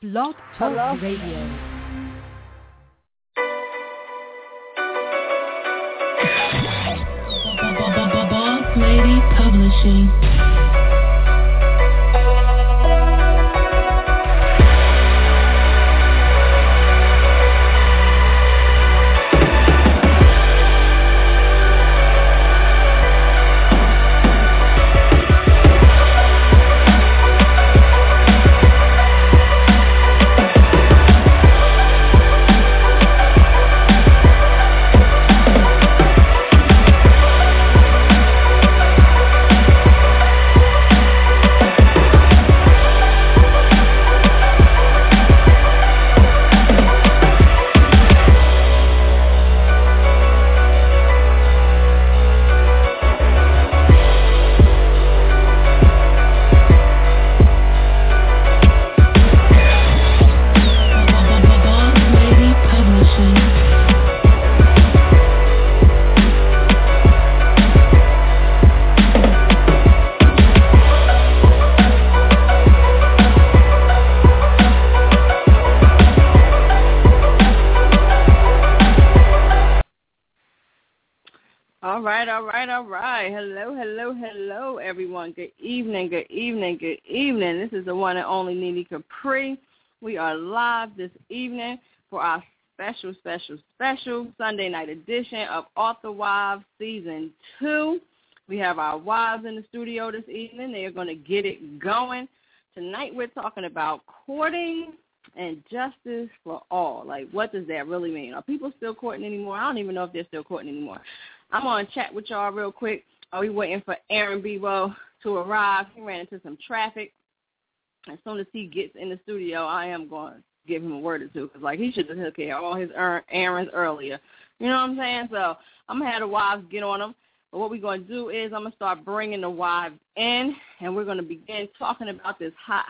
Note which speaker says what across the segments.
Speaker 1: Blog Talk Radio.
Speaker 2: Boss Lady Publishing.
Speaker 3: All right. Hello, everyone. Good evening. This is the one and only Nene Capri. We are live this evening for our special Sunday night edition of Author Wives Season 2. We have our wives in the studio this evening. They are going to get it going. Tonight we're talking about courting and justice for all. Like, what does that really mean? Are people still courting anymore? I don't even know if they're still courting anymore. I'm going to chat with y'all real quick. Are we waiting for Aaron Bebo to arrive? He ran into some traffic. As soon as he gets in the studio, I am going to give him a word or two because, like, he should have took care of all his errands earlier. You know what I'm saying? So I'm going to have the wives get on them. But what we're going to do is I'm going to start bringing the wives in, and we're going to begin talking about this hot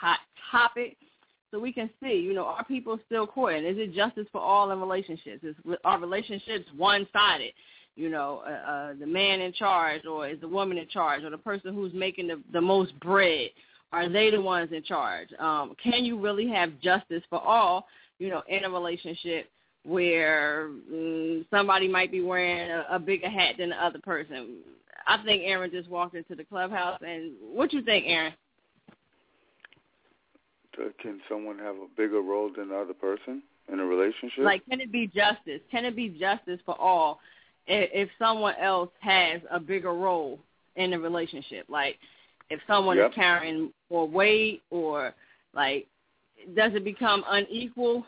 Speaker 3: topic so we can see, you know, are people still courting? Is it justice for all in relationships? Are relationships one-sided? You know, the man in charge, or is the woman in charge, or the person who's making the most bread, are they the ones in charge? Can you really have justice for all, you know, in a relationship where somebody might be wearing a bigger hat than the other person? I think Aaron just walked into the clubhouse, and what you think, Aaron?
Speaker 4: Can someone have a bigger role than the other person in a relationship?
Speaker 3: Like, can it be justice? Can it be justice for all if someone else has a bigger role in the relationship? Like, if someone is carrying more weight, or, like, does it become unequal?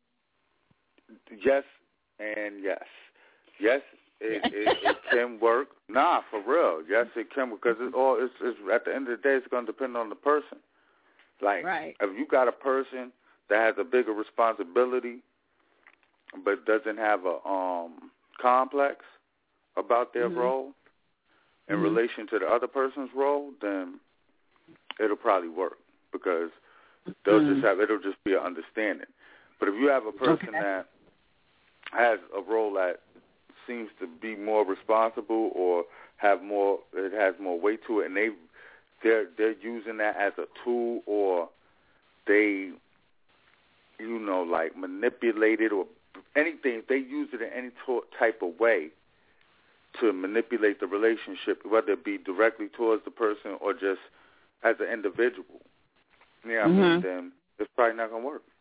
Speaker 4: Yes and yes. Yes, it can work. Nah, for real. Yes, it can, because it's at the end of the day, it's going to depend on the person. Like, if you got a person that has a bigger responsibility but doesn't have a complex about their role in relation to the other person's role, then it'll probably work, because it'll just be an understanding. But if you have a person that has a role that seems to be more responsible or it has more weight to it, and they're using that as a tool, or they, you know, like, manipulate it or anything, if they use it in any type of way to manipulate the relationship, whether it be directly towards the person or just as an individual, I mean, then it's probably not going to work.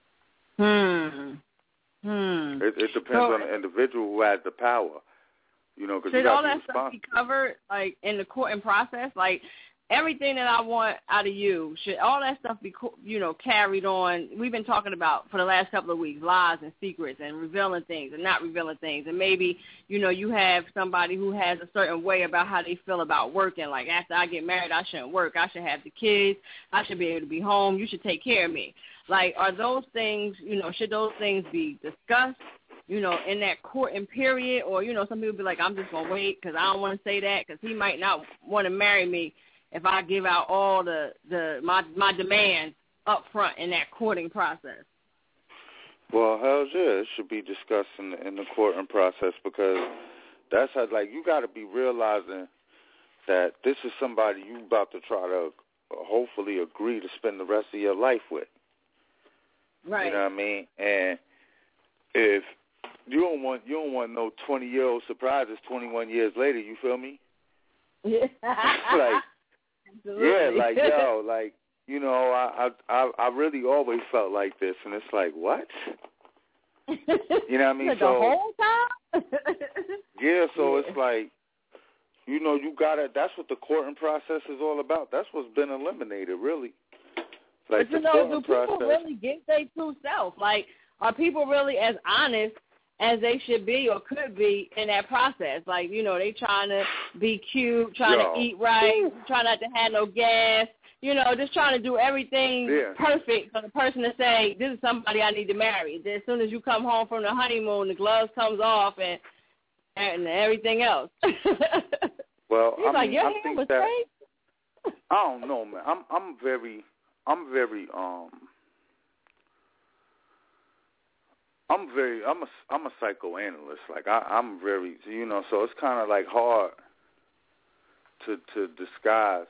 Speaker 4: It depends on the individual who has the power, you know, because you got to be responsible. Should all that stuff be covered,
Speaker 3: like, in the courting process? Like, everything that I want out of you, should all that stuff be, you know, carried on? We've been talking about for the last couple of weeks, lies and secrets and revealing things and not revealing things. And maybe, you know, you have somebody who has a certain way about how they feel about working. Like, after I get married, I shouldn't work. I should have the kids. I should be able to be home. You should take care of me. Like, are those things, you know, should those things be discussed, you know, in that courting period? Or, you know, some people be like, I'm just going to wait because I don't want to say that because he might not want to marry me if I give out all my demands up front in that courting process.
Speaker 4: Well, hell yeah, it should be discussed in the courting process, because that's how, like, you got to be realizing that this is somebody you about to try to hopefully agree to spend the rest of your life with.
Speaker 3: Right.
Speaker 4: You know what I mean? And if you don't want no 20-year-old surprises 21 years later, you feel me?
Speaker 3: Yeah.
Speaker 4: Like, yeah, like, yo, like, you know, I really always felt like this, and it's like, what? You know what I mean?
Speaker 3: The whole time?
Speaker 4: Yeah, so it's like, you know, you gotta. That's what the courting process is all about. That's what's been eliminated, really. Like,
Speaker 3: but you know, do people really get their true self? Like, are people really as honest as they should be or could be in that process? Like, you know, they trying to be cute, trying to eat right, trying not to have no gas. You know, just trying to do everything perfect for the person to say, this is somebody I need to marry. Then as soon as you come home from the honeymoon, the gloves comes off and everything else.
Speaker 4: Well,
Speaker 3: he's like, your hair was straight?
Speaker 4: I don't know, man. I'm very I'm a psychoanalyst. Like I'm very, you know, so it's kind of like hard to disguise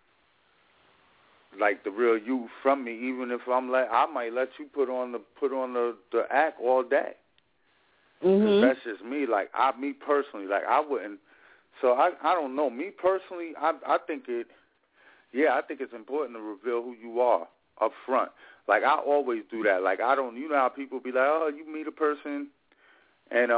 Speaker 4: like the real you from me, even if I might let you put on the act all day.
Speaker 3: Mm-hmm.
Speaker 4: That's just me. Like me personally, like I wouldn't. So I don't know. Me personally, I think it's important to reveal who you are up front. Like I always do that. Like I don't. You know how people be like, oh, you meet a person, and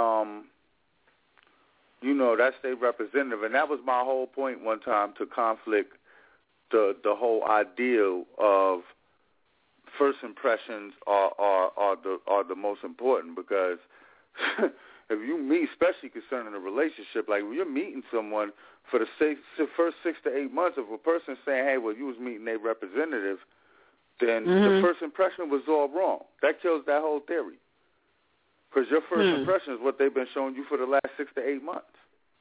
Speaker 4: you know that's their representative, and that was my whole point one time to conflict the whole ideal of first impressions are the most important, because if you meet, especially concerning a relationship, like when you're meeting someone for the first 6 to 8 months, if a person's saying, hey, well, you was meeting a representative, then the first impression was all wrong. That kills that whole theory, because your first impression is what they've been showing you for the last 6 to 8 months.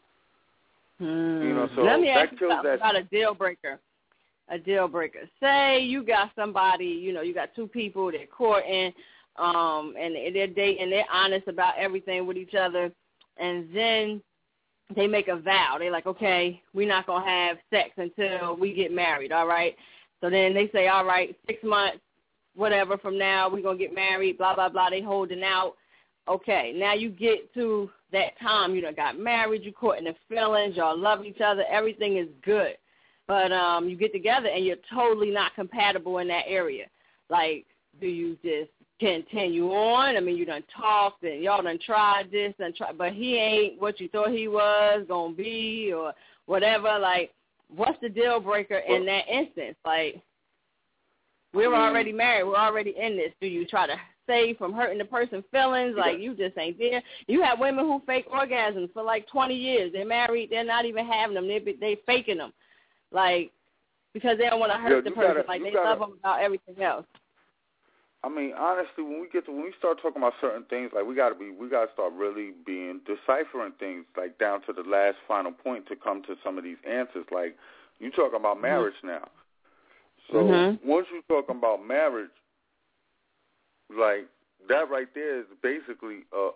Speaker 4: You know, so
Speaker 3: let me ask
Speaker 4: that
Speaker 3: you
Speaker 4: kills that.
Speaker 3: About a deal breaker. A deal breaker. Say you got somebody, you know, you got two people, they're courting, and they're dating, they're honest about everything with each other, and then they make a vow. They're like, okay, we're not going to have sex until we get married, all right? So then they say, all right, 6 months, whatever, from now, we're going to get married, blah, blah, blah. They holding out. Okay, now you get to that time. You done got married, you courting the feelings, y'all love each other, everything is good. But you get together and you're totally not compatible in that area. Like, do you just continue on? I mean, you done talked and y'all done tried this and but he ain't what you thought he was going to be or whatever. Like, what's the deal breaker in that instance? Like, we're already married. We're already in this. Do you try to save from hurting the person's feelings? Like, you just ain't there. You have women who fake orgasms for like 20 years. They're married. They're not even having them. They faking them. Like, because they don't want to hurt the person. They love them about everything else.
Speaker 4: I mean, honestly, when we start talking about certain things, like we gotta start really deciphering things, like down to the last final point to come to some of these answers. Like, you talking about marriage now. So once you talking about marriage, like that right there is basically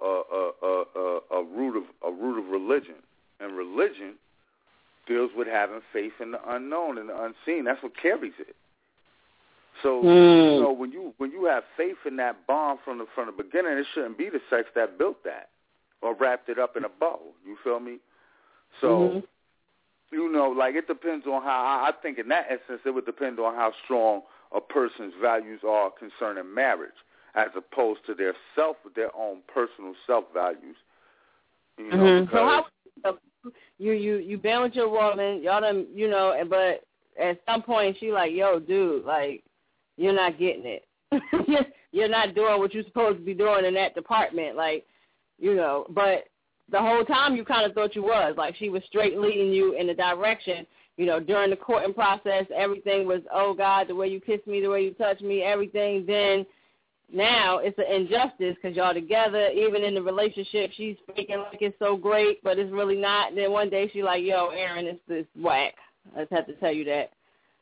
Speaker 4: a root of religion, and religion deals with having faith in the unknown and the unseen. That's what carries it. So you know, when you have faith in that bond from the beginning, it shouldn't be the sex that built that or wrapped it up in a bow. You feel me? So you know, like it depends on how. I think in that essence, it would depend on how strong a person's values are concerning marriage, as opposed to their own personal self values. You know, because
Speaker 3: so how you been with your woman, y'all done, you know, but at some point she like, yo, dude, like, you're not getting it. You're not doing what you're supposed to be doing in that department, like, you know, but the whole time you kind of thought you was. Like, she was straight leading you in the direction, you know, during the courting process, everything was, oh, God, the way you kiss me, the way you touch me, everything. Then now it's an injustice because y'all together, even in the relationship, she's faking like it's so great, but it's really not. And then one day she's like, yo, Aaron, it's this whack. I just have to tell you that.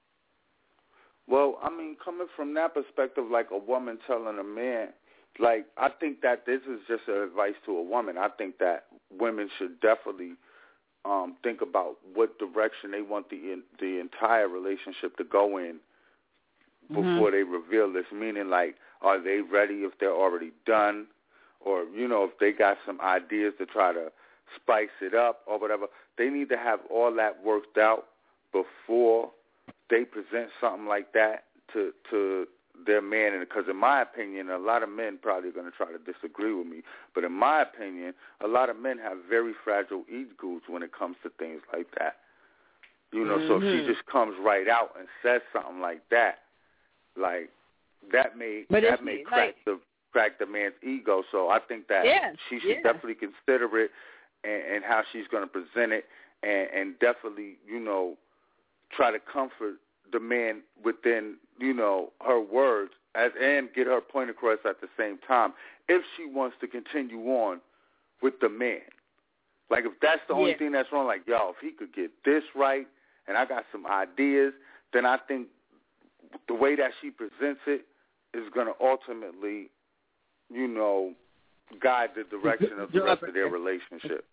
Speaker 4: Well, I mean, coming from that perspective, like a woman telling a man, like, I think that this is just an advice to a woman. I think that women should definitely think about what direction they want the entire relationship to go in before they reveal this, meaning like, are they ready if they're already done, or, you know, if they got some ideas to try to spice it up or whatever. They need to have all that worked out before they present something like that to their man. Because in my opinion, a lot of men probably are going to try to disagree with me, but in my opinion, a lot of men have very fragile egos when it comes to things like that. You know, so if she just comes right out and says something like that, like, that may crack the man's ego. So I think that she should definitely consider it and how she's going to present it, and definitely, you know, try to comfort the man within, you know, her words and get her point across at the same time if she wants to continue on with the man. Like, if that's the only thing that's wrong, like, yo, if he could get this right and I got some ideas, then I think the way that she presents it is going to ultimately, you know, guide the direction of the rest of their relationship.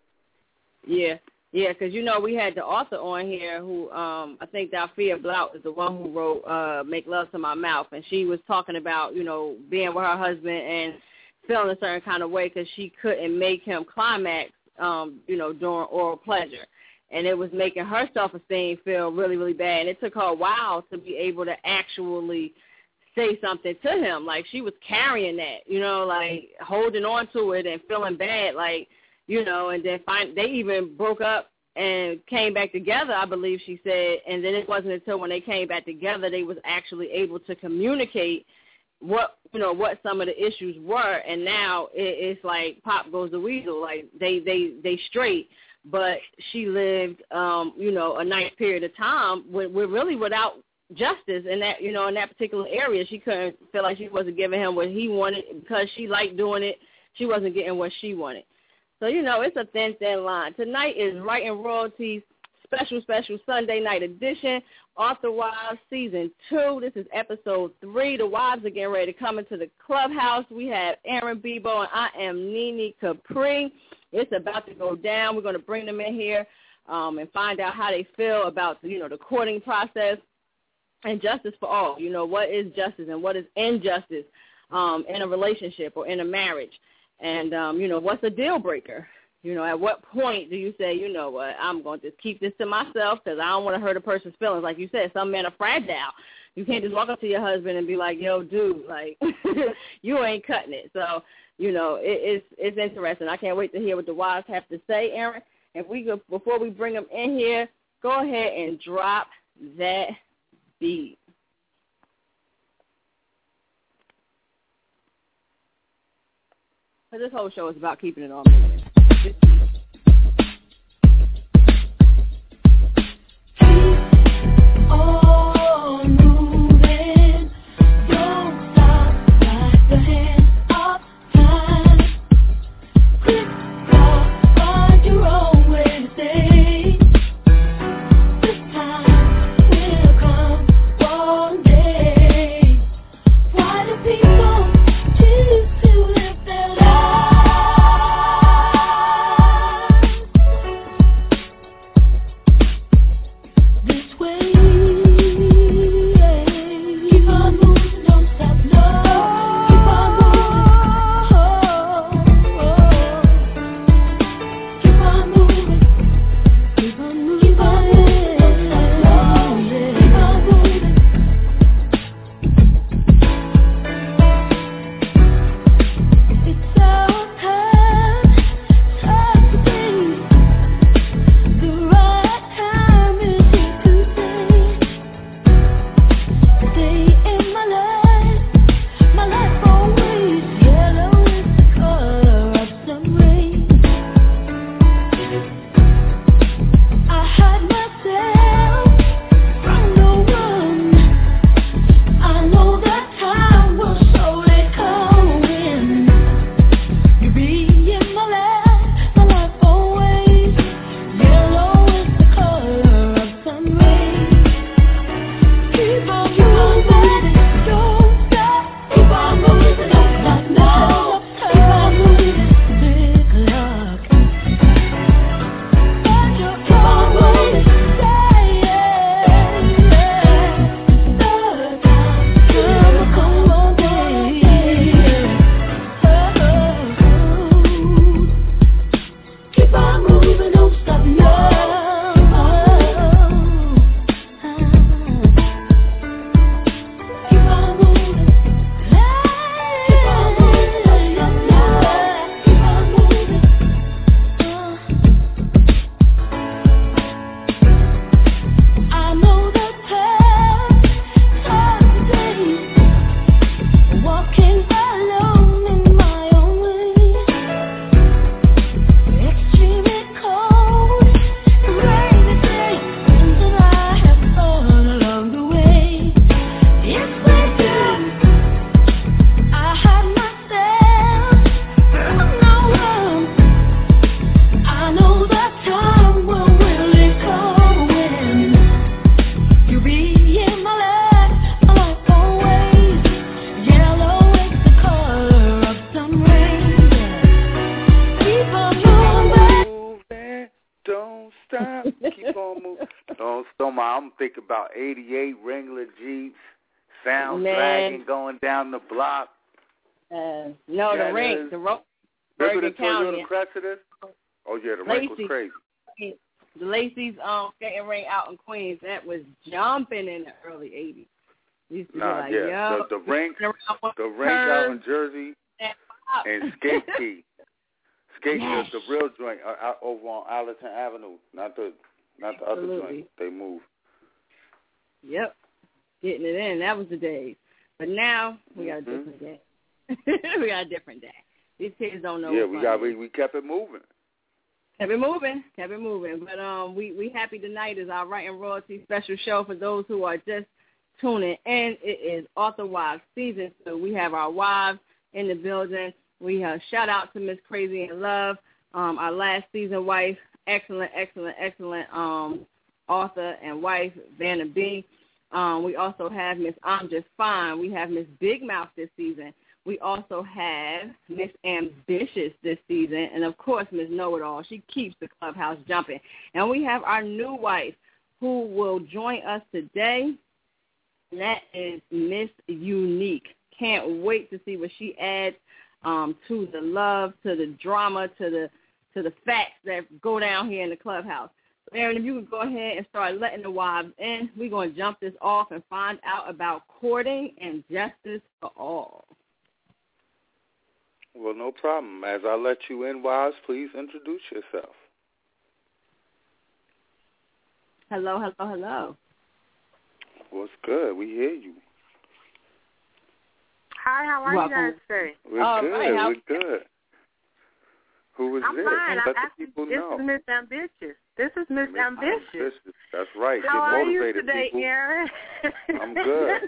Speaker 3: Yeah, because, you know, we had the author on here who, I think Dalphia Blount is the one who wrote Make Love to My Mouth, and she was talking about, you know, being with her husband and feeling a certain kind of way because she couldn't make him climax, you know, during oral pleasure. And it was making her self-esteem feel really, really bad. And it took her a while to be able to actually say something to him. Like, she was carrying that, you know, like holding on to it and feeling bad, like, you know, and then they even broke up and came back together, I believe she said. And then it wasn't until when they came back together they was actually able to communicate what some of the issues were. And now it's like Pop Goes the Weasel, like they straight. But she lived, you know, a nice period of time with really without justice in that, you know, in that particular area. She couldn't feel like she wasn't giving him what he wanted because she liked doing it. She wasn't getting what she wanted. So, you know, it's a thin, thin line. Tonight is Writing Royalties special Sunday night edition, Author Wives Season 2. This is Episode 3. The wives are getting ready to come into the clubhouse. We have Aaron Bebo and I am Nene Capri. It's about to go down. We're going to bring them in here and find out how they feel about, you know, the courting process and justice for all. You know, what is justice and what is injustice in a relationship or in a marriage? And, you know, what's a deal breaker? You know, at what point do you say, you know what, I'm going to just keep this to myself because I don't want to hurt a person's feelings. Like you said, some men are fragile. You can't just walk up to your husband and be like, yo, dude, like, you ain't cutting it. So, you know, it's interesting. I can't wait to hear what the wives have to say, Aaron. If we go, before we bring them in here, go ahead and drop that beat. This whole show is about keeping it on moving.
Speaker 4: Don't stole my. I'm thinking about '88 Wrangler Jeeps, sound dragging going down the block.
Speaker 3: The rink, the road.
Speaker 4: Remember the Toyota Cressida? Oh yeah, the rink was crazy.
Speaker 3: The Lacey's skating rink out in Queens, that was jumping in the early '80s. Used to be like, yo,
Speaker 4: the rink out in Jersey, and Skate Key. Skate Key is the real joint out over on Allerton Avenue, not the other joint. They moved.
Speaker 3: Yep, getting it in. That was the days. But now we got a different day. We got a different day. These kids don't know.
Speaker 4: Yeah, we kept it moving.
Speaker 3: Kept it moving. But we happy tonight is our Right and Royalty special show for those who are just tuning in. It is Author Wives Season 2. We have our wives in the building. We shout out to Miss Crazy in Love, our last season wife, excellent author and wife, Vanna B. We also have Miss I'm Just Fine. We have Miss Big Mouth this season. We also have Miss Ambitious this season, and of course Miss Know-It-All. She keeps the clubhouse jumping. And we have our new wife who will join us today, and that is Miss Unique. Can't wait to see what she adds to the love, to the drama, to the facts that go down here in the clubhouse. So Aaron, if you could go ahead and start letting the wives in, we're going to jump this off and find out about courting and justice for all.
Speaker 4: Well, no problem. As I let you in, wives, please introduce yourself.
Speaker 3: Hello.
Speaker 4: What's good? We hear you.
Speaker 5: Hi, how are you guys today?
Speaker 4: We're good. Who is
Speaker 5: I'm
Speaker 4: this?
Speaker 5: fine.
Speaker 4: Let the people know.
Speaker 5: This is Miss Ambitious. Miss Ambitious.
Speaker 4: That's right.
Speaker 5: How are you today,
Speaker 4: people.
Speaker 5: Aaron?
Speaker 4: I'm good.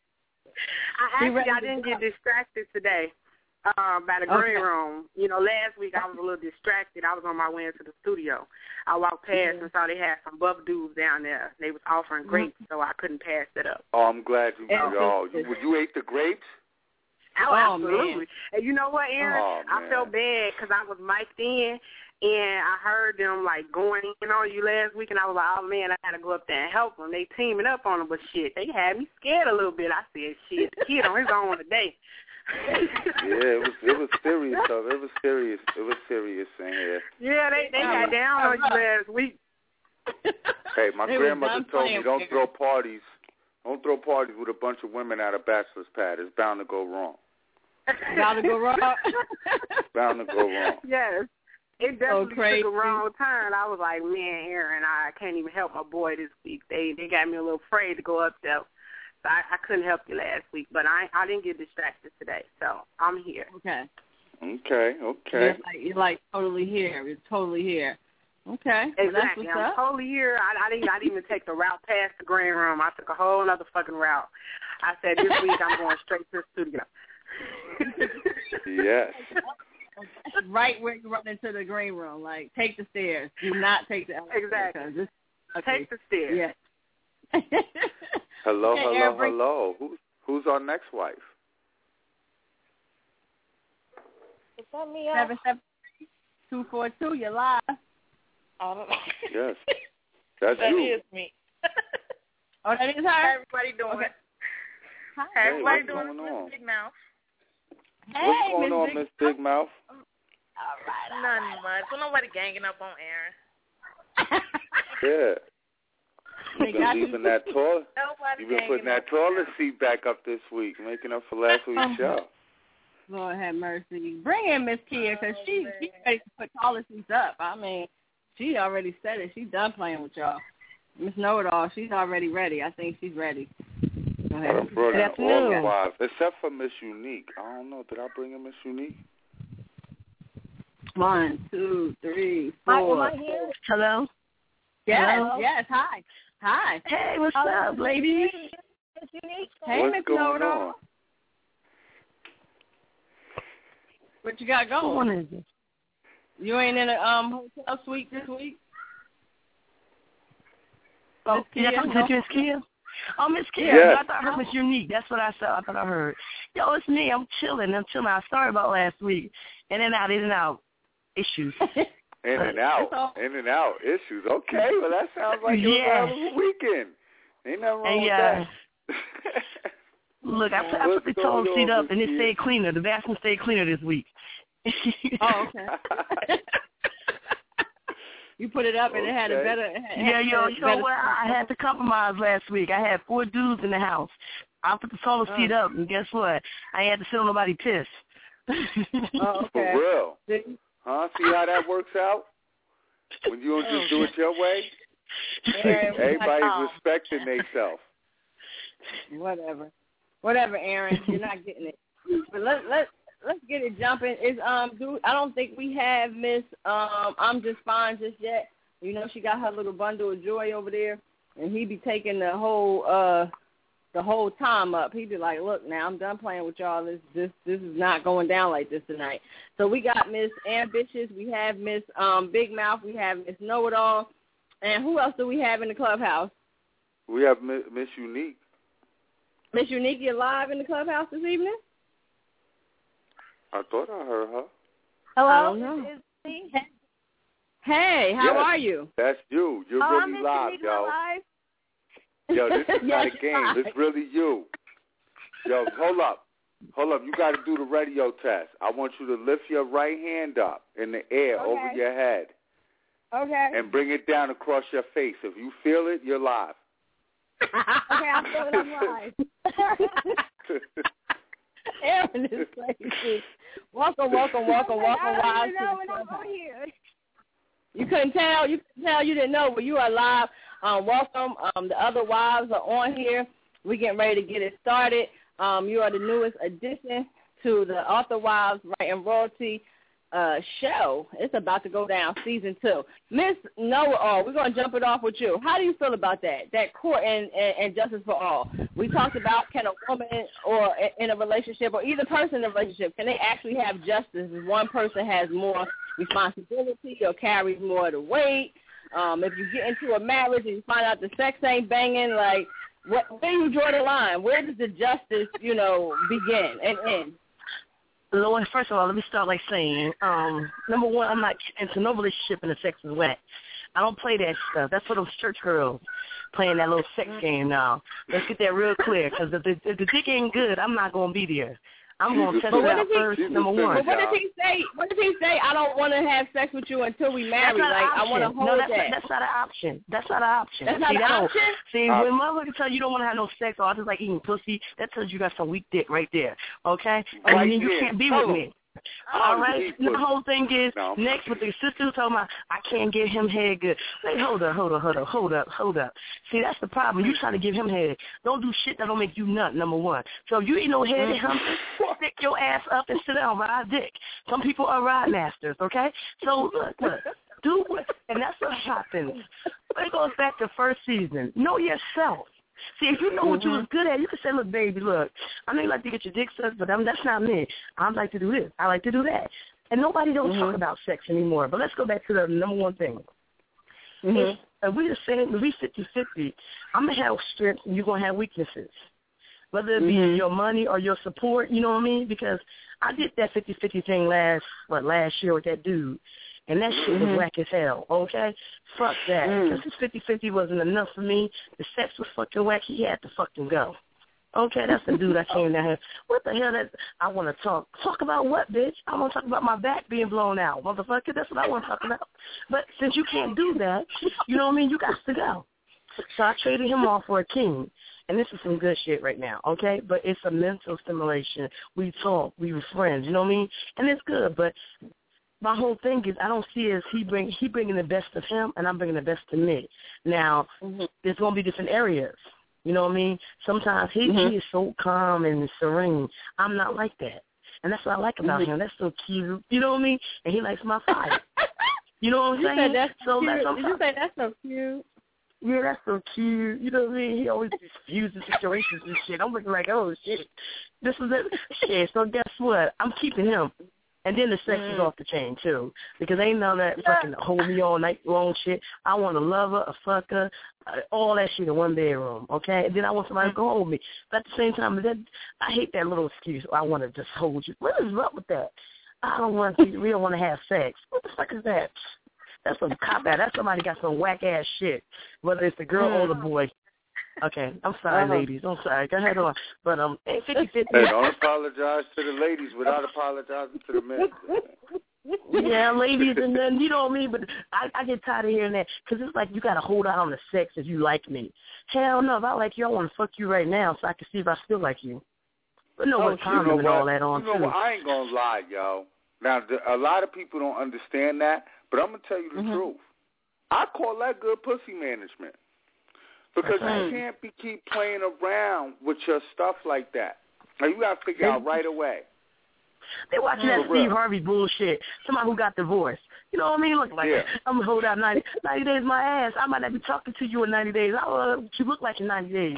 Speaker 5: I didn't get distracted today by the green room. You know, last week I was a little distracted. I was on my way into the studio. I walked past and saw they had some buff dudes down there. They was offering grapes, so I couldn't pass that up.
Speaker 4: Oh, I'm glad you ate the grapes?
Speaker 5: Oh, absolutely. And you know what, Aaron? I felt bad because I was mic'd in, and I heard them, like, going in on you last week, and I was like, oh, man, I got to go up there and help them. They teaming up on them, but, shit, they had me scared a little bit. I said, shit, the kid on his own today.
Speaker 4: Yeah, it was serious, though. It was serious in here.
Speaker 5: Yeah, they got down on you last week.
Speaker 4: Hey, my grandmother told me don't throw parties with a bunch of women at a bachelor's pad. It's bound to go wrong.
Speaker 3: Bound to go wrong?
Speaker 4: Bound to go wrong.
Speaker 5: Yes. It definitely took a wrong turn. I was like, man, Aaron, I can't even help my boy this week. They got me a little afraid to go up there. So I couldn't help you last week, but I didn't get distracted today, so I'm here.
Speaker 3: Okay. You're like totally here. You're totally here. Okay.
Speaker 5: Exactly.
Speaker 3: Well,
Speaker 5: I'm totally here. I didn't even take the route past the green room. I took a whole other fucking route. I said this week I'm going straight to the studio.
Speaker 4: Yes.
Speaker 3: Right where you run into the green room. Like, take the stairs. Do not take the elevator.
Speaker 5: Exactly. Take the stairs.
Speaker 3: Yes.
Speaker 4: Hello. Who's our next wife?
Speaker 6: Is that me up?
Speaker 3: 77242. You're live.
Speaker 4: Yes. That's
Speaker 6: that
Speaker 4: you.
Speaker 6: That is me.
Speaker 3: Oh, that is her?
Speaker 6: How everybody doing?
Speaker 3: Okay. Hi.
Speaker 6: How everybody
Speaker 4: doing,
Speaker 6: Miss Big Mouth?
Speaker 3: Hey,
Speaker 4: what's going on, Miss Big Mouth?
Speaker 3: All right.
Speaker 6: Nothing much. Well, nobody ganging up on Aaron.
Speaker 4: Yeah. You've been leaving that toilet. You've been putting that toilet seat back up this week, making up for last week's show.
Speaker 3: Lord have mercy. Bring in Miss Kia, because she's ready to put toilet seats up. I mean, she already said it. She's done playing with y'all. Miss Know-It-All, she's already ready. I think she's ready. Go ahead.
Speaker 4: I brought in all the wives, except for Miss Unique. I don't know. Did I bring in Miss Unique?
Speaker 3: 1, 2, 3, 4.
Speaker 6: Am I here?
Speaker 7: Hello?
Speaker 3: Yes,
Speaker 7: Hello?
Speaker 3: yes. Hi.
Speaker 7: Hey, what's up, ladies?
Speaker 3: Hey, Miss
Speaker 4: Know-It-All.
Speaker 3: What you got going?
Speaker 7: What is it?
Speaker 3: You ain't in a hotel suite this week?
Speaker 7: Oh, Miss Kia? Oh, Miss Kia.
Speaker 4: Yes.
Speaker 7: I thought I heard Miss Unique. That's what I saw. I thought I heard. Yo, it's me. I'm chilling. Sorry about last week. In and out. Issues.
Speaker 4: In and out issues. Okay, well that sounds like it was a hell of a weekend. Ain't nothing wrong with that.
Speaker 7: Look, I put the toilet seat up and it stayed cleaner. The bathroom stayed cleaner this week.
Speaker 3: Oh, okay. You put it up and it had a better.
Speaker 7: You know what? I had to compromise last week. I had 4 dudes in the house. I put the toilet seat up, and guess what? I had to sit on nobody's piss.
Speaker 3: Oh, okay.
Speaker 4: For real? Huh? See how that works out? When you don't just do it your way? Everybody's respecting themselves.
Speaker 3: Whatever, Aaron. You're not getting it. But let's get it jumping. I don't think we have Miss I'm Just Fine just yet. You know, she got her little bundle of joy over there, and he be taking the whole time up. He be like, look, now I'm done playing with y'all. This is not going down like this tonight. So we got Miss Ambitious. We have Miss Big Mouth. We have Miss Know It All. And who else do we have in the clubhouse?
Speaker 4: We have Miss Unique.
Speaker 3: Miss Unique, you're live in the clubhouse this evening?
Speaker 4: I thought I heard her.
Speaker 8: Hello?
Speaker 3: It's me. Hey, how are you?
Speaker 4: That's you. You're really live, yo. Yo, this is not a game. It's really you. Yo, hold up. You got to do the radio test. I want you to lift your right hand up in the air over your head.
Speaker 3: Okay.
Speaker 4: And bring it down across your face. If you feel it, you're live.
Speaker 8: Okay, I'm feeling I'm live.
Speaker 3: Aaron is crazy. Welcome, wives. You couldn't tell. You didn't know, but you are live. Welcome. The other wives are on here. We're getting ready to get it started. You are the newest addition to the Author Wives Right and Royalty show. It's about to go down, season 2. Miss Know It All, we're going to jump it off with you. How do you feel about that court and justice for all? We talked about, can a woman or in a relationship or either person in a relationship, can they actually have justice if one person has more responsibility or carries more of the weight? If you get into a marriage and you find out the sex ain't banging, like, where do you draw the line? Where does the justice, begin and end?
Speaker 7: Lord, first of all, let me start like saying, number one, I'm not into no relationship and the sex is wet. I don't play that stuff. That's for those church girls playing that little sex game now. Let's get that real clear, because if the dick ain't good, I'm not going to be there. I'm going to test it out first, number one.
Speaker 3: But what does he say? I don't want to have sex with you until we marry. I want to hold that.
Speaker 7: That's not an option. That's not an option.
Speaker 3: That's not an option?
Speaker 7: See, when motherfuckers tell you don't want to have no sex or I just like eating pussy, that tells you got some weak dick right there, okay? And then you can't be with me. All right? The whole thing is, next with the sister who told me, I can't get him head good. Wait, hold up. See, that's the problem. You trying to give him head. Don't do shit that don't make you nut, number one. So if you ain't no head to him, stick your ass up and sit down, ride dick. Some people are ride masters, okay? So, look, do what, and that's what happens. It goes back to first season. Know yourself. See, if you know what you was good at, you can say, look, baby, look, I know you like to get your dick sucked, but that's not me. I like to do this. I like to do that. And nobody don't talk about sex anymore. But let's go back to the number one thing. If we the same, if we 50-50, I'm going to have strengths and you're going to have weaknesses. Whether it be your money or your support, you know what I mean? Because I did that 50-50 thing last year with that dude. And that shit was whack as hell, okay? Fuck that. Because his 50-50 wasn't enough for me. The sex was fucking whack. He had to fucking go. Okay, that's the dude I came down here. What the hell? I want to talk. Talk about what, bitch? I want to talk about my back being blown out. Motherfucker, that's what I want to talk about. But since you can't do that, you know what I mean? You got to go. So I traded him off for a king. And this is some good shit right now, okay? But it's a mental stimulation. We talk. We were friends, you know what I mean? And it's good, but my whole thing is I don't see it as he bringing the best of him and I'm bringing the best of me. Now, there's going to be different areas. You know what I mean? Sometimes he is so calm and serene. I'm not like that. And that's what I like about him. That's so cute. You know what I mean? And he likes my fire. You know what I'm saying?
Speaker 3: Did you say that's so cute?
Speaker 7: Yeah, that's so cute. You know what I mean? He always uses situations and shit. I'm looking like, oh, shit. This is it. Shit, so guess what? I'm keeping him. And then the sex is off the chain, too, because ain't none of that fucking hold me all night long shit. I want a lover, a fucker, all that shit in one bedroom, okay? And then I want somebody to go hold me. But at the same time, I hate that little excuse, I want to just hold you. What is up with that? We don't want to have sex. What the fuck is that? That's some cop-out. That's somebody got some whack-ass shit, whether it's the girl or the boy. Okay, I'm sorry, ladies. I'm sorry. Go ahead on. But 50-50.
Speaker 4: Hey, don't apologize to the ladies without apologizing to the men.
Speaker 7: Yeah, ladies, and then, you know what I mean? But I get tired of hearing that because it's like you got to hold out on the sex if you like me. Hell no, if I like you, I want to fuck you right now so I can see if I still like you. But no one's commenting all that on,
Speaker 4: you know what? I ain't going to lie, yo. Now, a lot of people don't understand that, but I'm going to tell you the truth. I call that good pussy management. Because you can't keep playing around with your stuff like that. Now, you got to figure out right away.
Speaker 7: They're watching that Steve Harvey bullshit. Somebody who got divorced. You know what I mean? Look like I'm going to hold out 90 days my ass. I might not be talking to you in 90 days. I don't know what you look like in 90 days.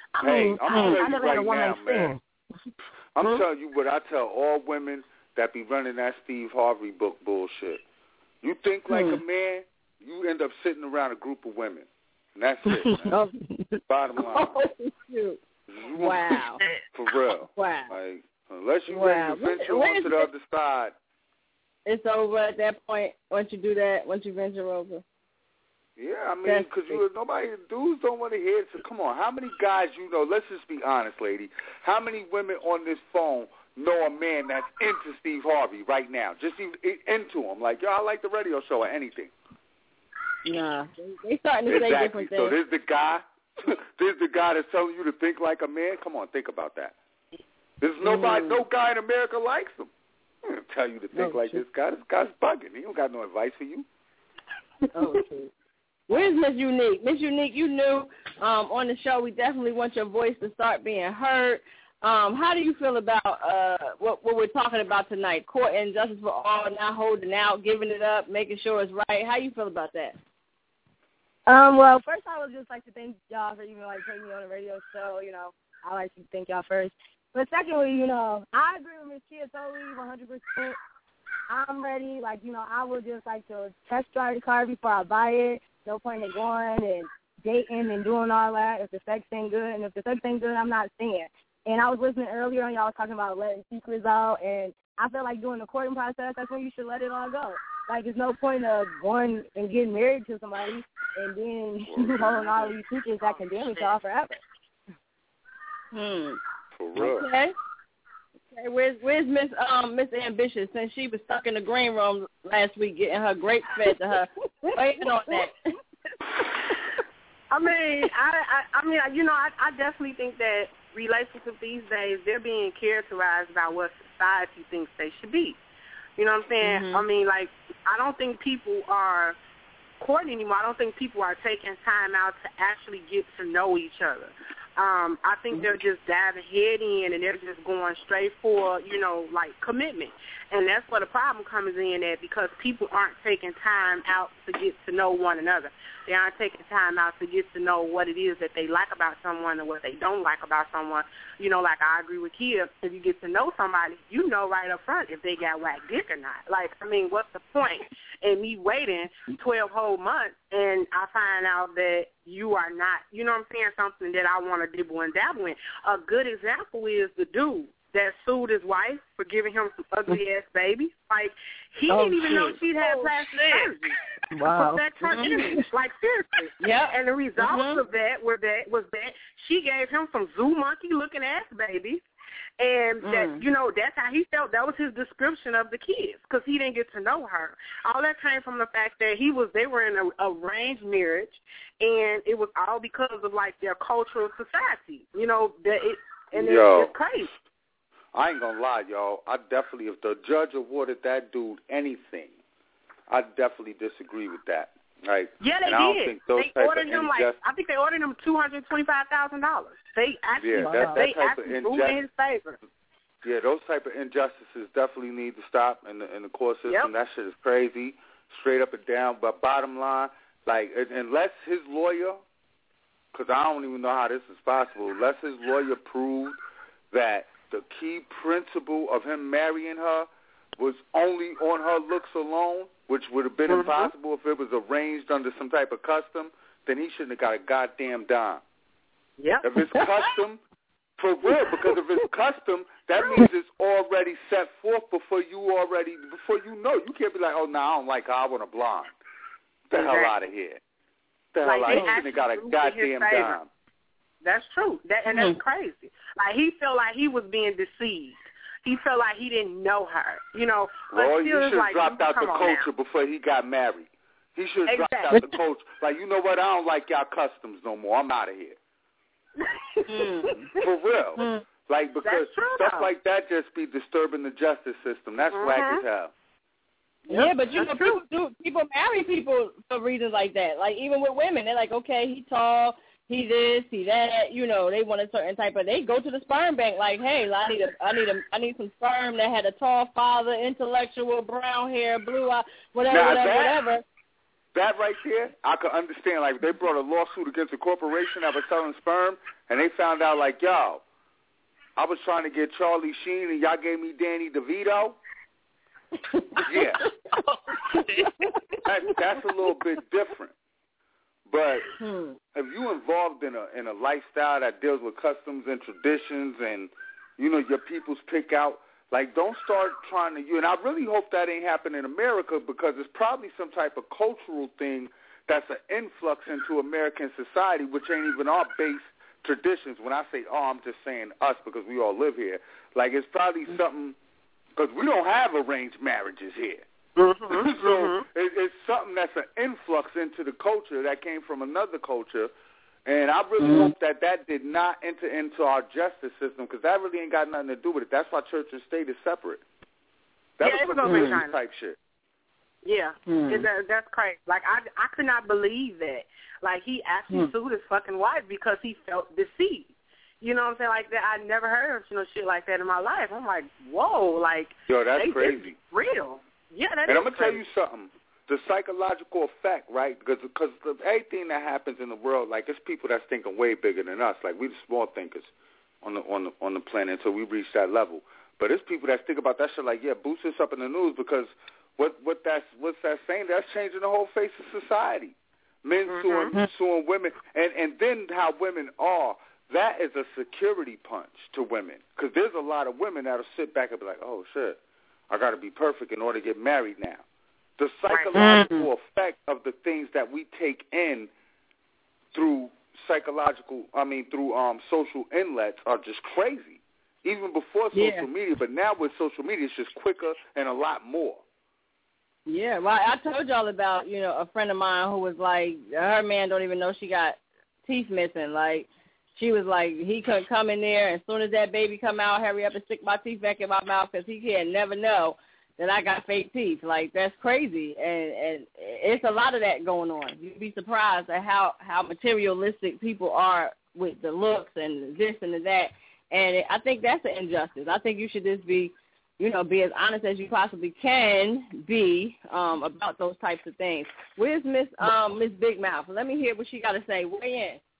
Speaker 7: I never had a one-night stand.
Speaker 4: I'm telling you what I tell all women that be running that Steve Harvey book bullshit. You think like a man, you end up sitting around a group of women. And that's it, man. Bottom line.
Speaker 3: Oh, shoot. Wow.
Speaker 4: For real.
Speaker 3: Wow.
Speaker 4: Like, unless you're ready to venture on to the other side.
Speaker 3: It's over at that point once you do that, once you venture over.
Speaker 4: Yeah, I mean, because dudes don't want to hear it. So come on, how many guys you know, let's just be honest, lady, how many women on this phone know a man that's into Steve Harvey right now? Just into him. Like, yo, I like the radio show or anything.
Speaker 3: Nah, they starting to say different things.
Speaker 4: So there's the guy that's telling you to think like a man. Come on, think about that. There's no guy in America likes him. I'm going to tell you to think like this guy. This guy's bugging. He don't got no advice for you.
Speaker 3: Okay. Where's Miss Unique? Miss Unique, you knew on the show we definitely want your voice to start being heard. How do you feel about what we're talking about tonight? Court and justice for all, not holding out, giving it up, making sure it's right. How you feel about that?
Speaker 8: Well, first I would just like to thank y'all for even putting me on the radio show. You know, I like to thank y'all first. But secondly, you know, I agree with Ms. Kia totally, 100%. I'm ready. I would just like to test drive the car before I buy it. No point in going and dating and doing all that if the sex ain't good. And if the sex ain't good, I'm not staying. And I was listening earlier and y'all was talking about letting secrets out. And I feel like during the courting process, that's when you should let it all go. There's no point of going and getting married to somebody and then you holding all these secrets that can damage y'all forever.
Speaker 4: For real.
Speaker 3: Okay. Where's Miss Ambitious, since she was stuck in the green room last week getting her grapes fed to her? Waiting on that.
Speaker 5: I definitely think that relationships these days, they're being characterized by what society thinks they should be. You know what I'm saying? Mm-hmm. I don't think people are courting anymore. I don't think people are taking time out to actually get to know each other. I think they're just diving head in and they're just going straight for, commitment. And that's where the problem comes in at, because people aren't taking time out to get to know one another. They aren't taking time out to get to know what it is that they like about someone and what they don't like about someone. I agree with Kia. If you get to know somebody, you know right up front if they got whack dick or not. What's the point in me waiting 12 whole months and I find out that you are not, something that I want to dibble and dabble in? A good example is the dude that sued his wife for giving him some ugly-ass babies. He didn't even know she'd had plastic surgery.
Speaker 3: Wow.
Speaker 5: Seriously.
Speaker 3: Yeah.
Speaker 5: And the results of that was that she gave him some zoo monkey-looking ass babies. And that's how he felt. That was his description of the kids, because he didn't get to know her. All that came from the fact that they were in an arranged marriage, and it was all because of their cultural society. It's crazy.
Speaker 4: I ain't gonna lie, y'all. I definitely, if the judge awarded that dude anything, I definitely disagree with that. Right?
Speaker 5: Yeah, they did. They ordered him I think they ordered him $225,000. They actually ruled in his favor.
Speaker 4: Yeah, those type of injustices definitely need to stop in the court system. Yep. That shit is crazy, straight up and down. But bottom line, unless his lawyer, because I don't even know how this is possible, unless his lawyer proved that the key principle of him marrying her was only on her looks alone, which would have been impossible if it was arranged under some type of custom, then he shouldn't have got a goddamn dime.
Speaker 5: Yep.
Speaker 4: If it's custom, for real, because if it's custom, that means it's already set forth before you know. You can't be like, oh, no, I don't like her, I want a blonde. The hell out of here. The hell out of here. He got a goddamn dime.
Speaker 5: That's true. That's crazy. Like, he felt like he was being deceived. He felt like he didn't know her, you know. But
Speaker 4: Roy, he should have dropped out the culture before he got married. He should have dropped out the culture. Like, you know what? I don't like y'all customs no more. I'm out of here. For real. Like, because stuff like that just be disturbing the justice system. That's whack as hell.
Speaker 3: Yeah, but you know, people marry people for reasons like that. Like, even with women, they're like, okay, he tall, he this, he that. You know, they want a certain type of. They go to the sperm bank like, hey, I need some sperm that had a tall father, intellectual, brown hair, blue eye, whatever.
Speaker 4: That right there, I could understand. Like, they brought a lawsuit against a corporation that was selling sperm, and they found out, like, yo, I was trying to get Charlie Sheen, and y'all gave me Danny DeVito. Yeah. That's a little bit different. But if you involved in a lifestyle that deals with customs and traditions and, you know, your people's pick out, like, don't start trying to, and I really hope that ain't happening in America, because it's probably some type of cultural thing that's an influx into American society, which ain't even our base traditions. When I say, I'm just saying us because we all live here. Like, it's probably something, because we don't have arranged marriages here. So it's something that's an influx into the culture that came from another culture. And I really hope that did not enter into our justice system, because that really ain't got nothing to do with it. That's why church and state is separate. That was some type shit.
Speaker 5: Yeah, that's crazy. Like, I could not believe that. Like, he actually sued his fucking wife because he felt deceived. You know what I'm saying? Like that, I never heard of shit like that in my life. I'm like, whoa, like,
Speaker 4: yo, that's crazy.
Speaker 5: Real. Yeah, that
Speaker 4: and
Speaker 5: is
Speaker 4: I'm gonna tell you something. The psychological effect, right? Because everything that happens in the world, like, it's people that's thinking way bigger than us. Like, we the small thinkers on the planet until we reach that level. But it's people that think about that shit like, yeah, boost this up in the news, because what's that saying? That's changing the whole face of society. Men suing women, and then how women are. That is a security punch to women, because there's a lot of women that'll sit back and be like, oh shit, I got to be perfect in order to get married now. The psychological effect of the things that we take in through social inlets are just crazy. Even before social media, but now with social media, it's just quicker and a lot more.
Speaker 3: Yeah, well, I told y'all about, you know, a friend of mine who was like, her man don't even know she got teeth missing. Like, she was like, he couldn't come in there, and as soon as that baby come out, hurry up and stick my teeth back in my mouth, because he can't never know that I got fake teeth. Like, that's crazy, and it's a lot of that going on. You'd be surprised at how materialistic people are with the looks and this and that, and I think that's an injustice. I think you should just be, you know, be as honest as you possibly can be about those types of things. Where's Miss Big Mouth? Let me hear what she got to say. Weigh in.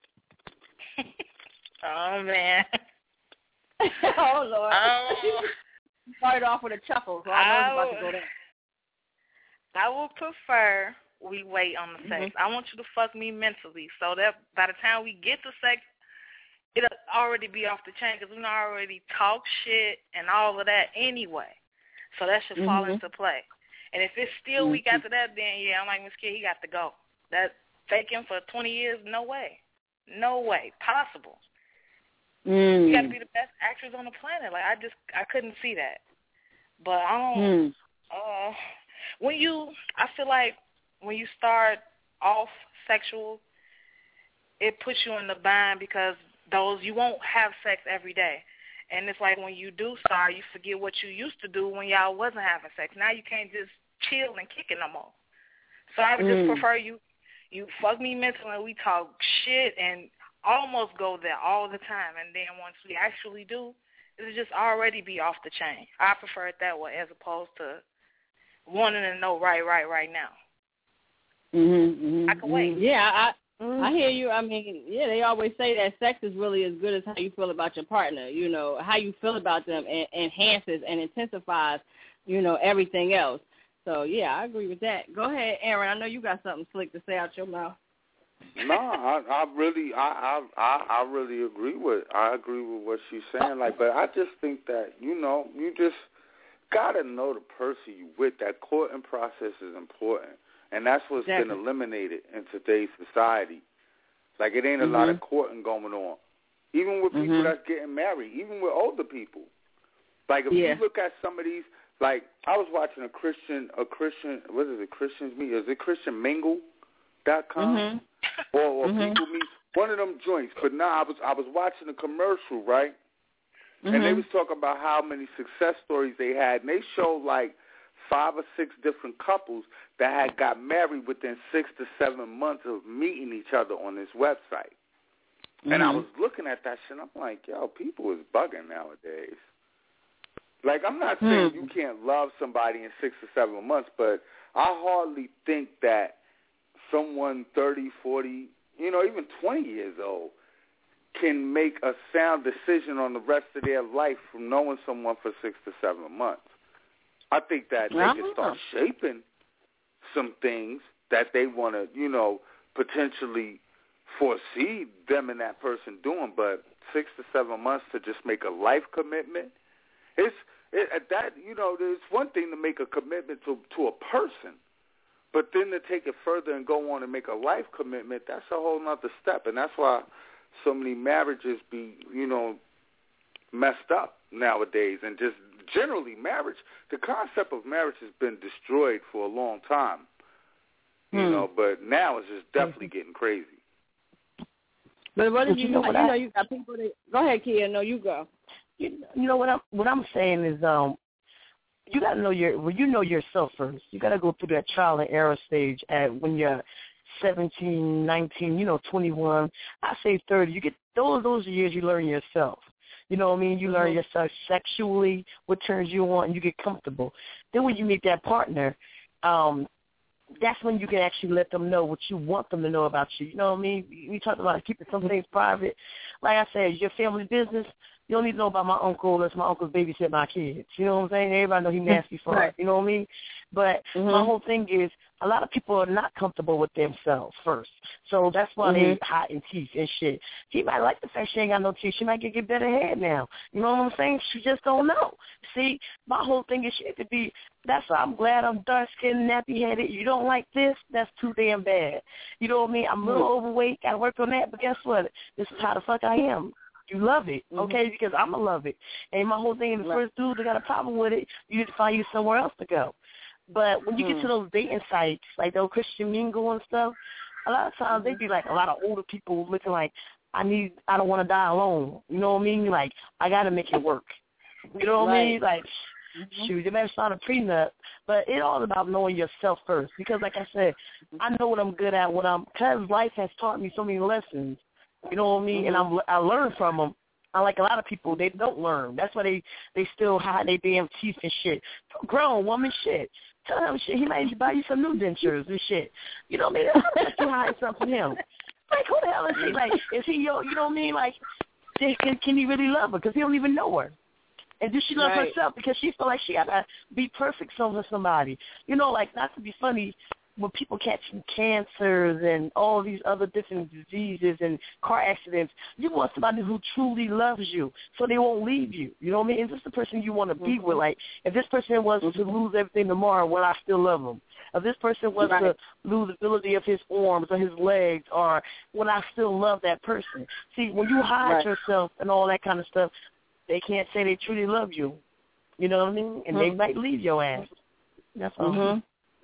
Speaker 6: Oh, man.
Speaker 3: Oh, Lord. Started off with a chuckle, so I know it's about to go down.
Speaker 6: I would prefer we wait on the sex. I want you to fuck me mentally, so that by the time we get to sex, it'll already be off the chain, because we already talk shit and all of that anyway. So that should fall into play. And if it's still weak after that, then, yeah, I'm like, Miss Kid, he got to go. That faking for 20 years, no way. No way possible. You got to be the best actress on the planet. Like, I couldn't see that. But I don't. I feel like when you start off sexual, it puts you in the bind, because you won't have sex every day. And it's like when you do start, you forget what you used to do when y'all wasn't having sex. Now you can't just chill and kick it no more. So I would just prefer you fuck me mentally and we talk shit and almost go there all the time. And then once we actually do, it'll just already be off the chain. I prefer it that way as opposed to wanting to know right now. I can wait.
Speaker 3: Yeah, I hear you. I mean, yeah, they always say that sex is really as good as how you feel about your partner. You know, how you feel about them enhances and intensifies, you know, everything else. So, yeah, I agree with that. Go ahead, Aaron. I know you got something slick to say out your mouth.
Speaker 4: No, I really agree with what she's saying. Like, but I just think that, you know, you just gotta know the person you with. That courting process is important. And that's what's been eliminated in today's society. Like, it ain't a lot of courting going on. Even with people that's getting married, even with older people. Like, if you look at some of these, like, I was watching a Christian, what is it, Christians Meet? Is it ChristianMingle.com? Or People Meet? One of them joints. But now I was watching a commercial, right? And they was talking about how many success stories they had. And they showed, like, 5 or 6 different couples that had got married within 6 to 7 months of meeting each other on this website. And I was looking at that shit, and I'm like, yo, people is bugging nowadays. Like, I'm not saying you can't love somebody in 6 or 7 months, but I hardly think that someone 30, 40, even 20 years old can make a sound decision on the rest of their life from knowing someone for 6 to 7 months. I think that they can start shaping some things that they want to, potentially foresee them and that person doing, but 6 to 7 months to just make a life commitment, it's one thing to make a commitment to a person, but then to take it further and go on and make a life commitment, that's a whole nother step, and that's why so many marriages be, messed up nowadays, and just generally marriage, the concept of marriage has been destroyed for a long time, but now it's just definitely getting crazy.
Speaker 3: But what did you got people that, go ahead, Kia, no, you go.
Speaker 7: You know what I'm saying is you got to know yourself first. You got to go through that trial and error stage when you're 17, 19, 21. I say 30. You get those years you learn yourself. You know what I mean? You learn yourself sexually, what turns you on, and you get comfortable. Then when you meet that partner, that's when you can actually let them know what you want them to know about you. You know what I mean? We talked about keeping some things private. Like I said, your family business, you don't need to know about my uncle unless my uncle's babysit my kids. You know what I'm saying? Everybody know he nasty for it. You know what I mean? But my whole thing is a lot of people are not comfortable with themselves first. So that's why they hot in teeth and shit. She might like the fact she ain't got no teeth. She might get better head now. You know what I'm saying? She just don't know. See, my whole thing is she had to be, that's why I'm glad I'm dark-skinned, nappy-headed. You don't like this? That's too damn bad. You know what I mean? I'm a little overweight. Got to work on that. But guess what? This is how the fuck I am. You love it, okay, because I'm going to love it. And my whole thing, the first dude that got a problem with it, you need to find you somewhere else to go. But when you get to those dating sites, like those Christian Mingle and stuff, a lot of times they be like a lot of older people looking like, I don't want to die alone. You know what I mean? Like, I got to make it work. You know what I mean? Like, shoot, you better start a prenup. But it's all about knowing yourself first. Because like I said, I know what I'm good at, because life has taught me so many lessons. You know what I mean? And I learn from them. Unlike a lot of people, they don't learn. That's why they still hide their damn teeth and shit. Grown woman shit. Tell him shit. He might buy you some new dentures and shit. You know what I mean? That's you hide something from him. Like, who the hell is he? Like, is he your, you know what I mean? Like, can he really love her? Because he don't even know her. And does she love herself? Because she feel like she got to be perfect for somebody. You know, like, not to be funny, when people catching cancers and all these other different diseases and car accidents, you want somebody who truly loves you so they won't leave you. You know what I mean? Is this the person you want to be with? Like, if this person was to lose everything tomorrow, will I still love him? If this person was to lose the ability of his arms or his legs, or will I still love that person? See, when you hide yourself and all that kind of stuff, they can't say they truly love you. You know what I mean? And they might leave your ass. That's all.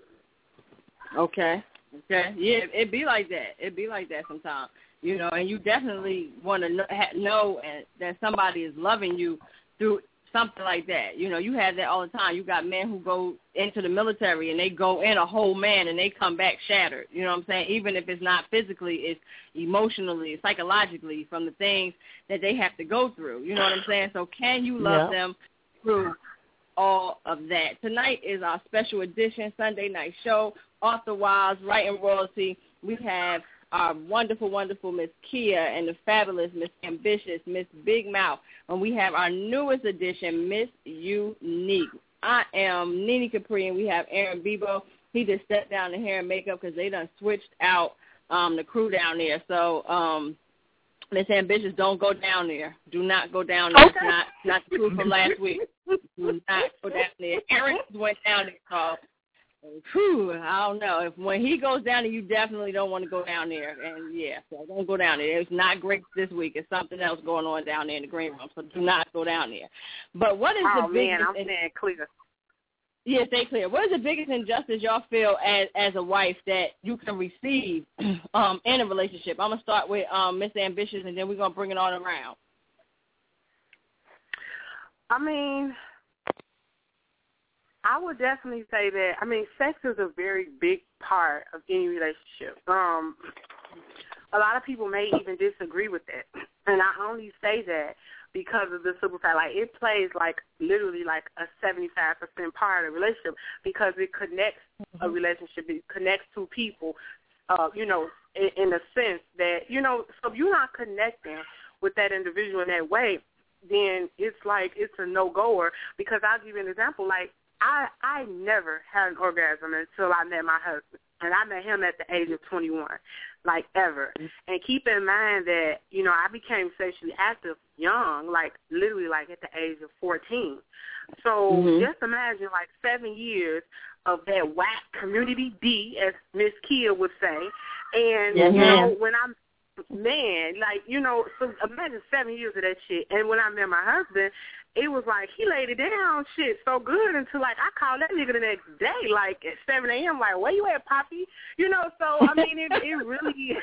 Speaker 3: Okay. Yeah, it be like that. It be like that sometimes, and you definitely want to know that somebody is loving you through something like that. You have that all the time. You got men who go into the military and they go in a whole man and they come back shattered. You know what I'm saying? Even if it's not physically, it's emotionally, psychologically from the things that they have to go through. You know what I'm saying? So can you love them through all of that? Tonight is our special edition Sunday night show. Author Wives, Writing Royalty. We have our wonderful, wonderful Miss Kia and the fabulous Miss Ambitious, Miss Big Mouth. And we have our newest edition, Miss Unique. I am Nene Capri, and we have Aaron Bebo. He just stepped down the hair and makeup because they done switched out the crew down there. So Miss Ambitious, don't go down there. Do not go down there. Okay. Not the crew from last week. Do not go down there. Aaron went down there, so I don't know. When he goes down there, you definitely don't want to go down there. And, yeah, so don't go down there. It's not great this week. It's something else going on down there in the green room, so do not go down there. But what is the biggest...
Speaker 5: I'm staying clear.
Speaker 3: Yeah, stay clear. What is the biggest injustice y'all feel as a wife that you can receive in a relationship? I'm going to start with Miss Ambitious, and then we're going to bring it all around.
Speaker 5: I mean, I would definitely say that, sex is a very big part of any relationship. A lot of people may even disagree with that. And I only say that because of the simple fact, like, it plays, like, literally, like, a 75% part of a relationship because it connects a relationship. It connects two people, in a sense that, so if you're not connecting with that individual in that way, then it's like it's a no-goer because I'll give you an example. Like, I never had an orgasm until I met my husband, and I met him at the age of 21, like, ever. And keep in mind that, I became sexually active young, like, literally, like, at the age of 14. So just imagine, like, 7 years of that whack community D, as Miss Kia would say. And, when I'm, man, like, so imagine 7 years of that shit. And when I met my husband, it was like he laid it down shit so good until, like, I called that nigga the next day, like, at 7 a.m., like, where you at, Poppy? So, it really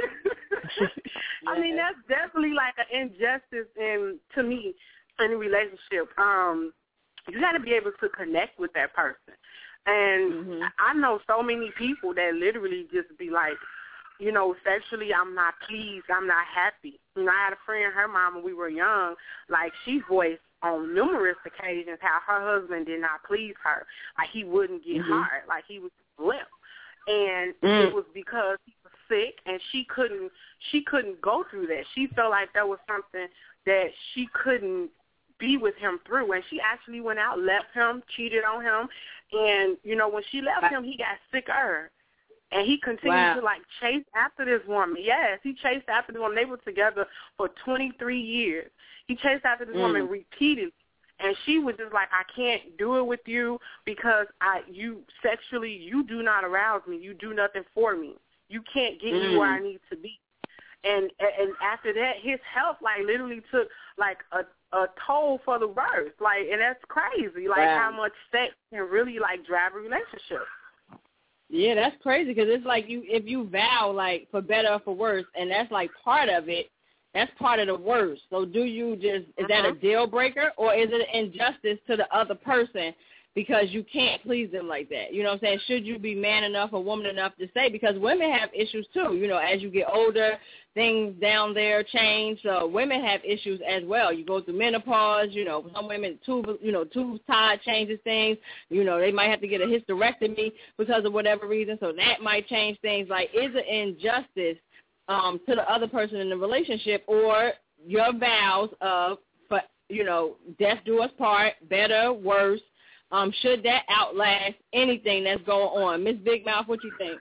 Speaker 5: that's definitely, like, an injustice to me in a relationship. You got to be able to connect with that person. And I know so many people that literally just be like, sexually, I'm not pleased, I'm not happy. I had a friend, her mom, when we were young, like, she voiced on numerous occasions how her husband did not please her. Like, he wouldn't get hard, like, he was limp. And it was because he was sick, and she couldn't go through that. She felt like that was something that she couldn't be with him through. And she actually went out, left him, cheated on him. And, when she left him, he got sicker. And he continued to, like, chase after this woman. Yes, he chased after this woman. They were together for 23 years. He chased after this woman repeatedly. And she was just like, I can't do it with you because you sexually, you do not arouse me. You do nothing for me. You can't get me where I need to be. And after that, his health, like, literally took, like, a toll for the worse. Like, and that's crazy, like, how much sex can really, like, drive a relationship.
Speaker 3: Yeah, that's crazy because it's like if you vow, like, for better or for worse, and that's, like, part of it, that's part of the worst. So do you is that a deal breaker, or is it an injustice to the other person because you can't please them like that? You know what I'm saying? Should you be man enough or woman enough to say, because women have issues too, as you get older, things down there change. So women have issues as well. You go through menopause, some women, tubes tied changes things. They might have to get a hysterectomy because of whatever reason. So that might change things. Like, is it injustice to the other person in the relationship, or your vows of, death do us part, better, worse, should that outlast anything that's going on? Miss Big Mouth, what you think?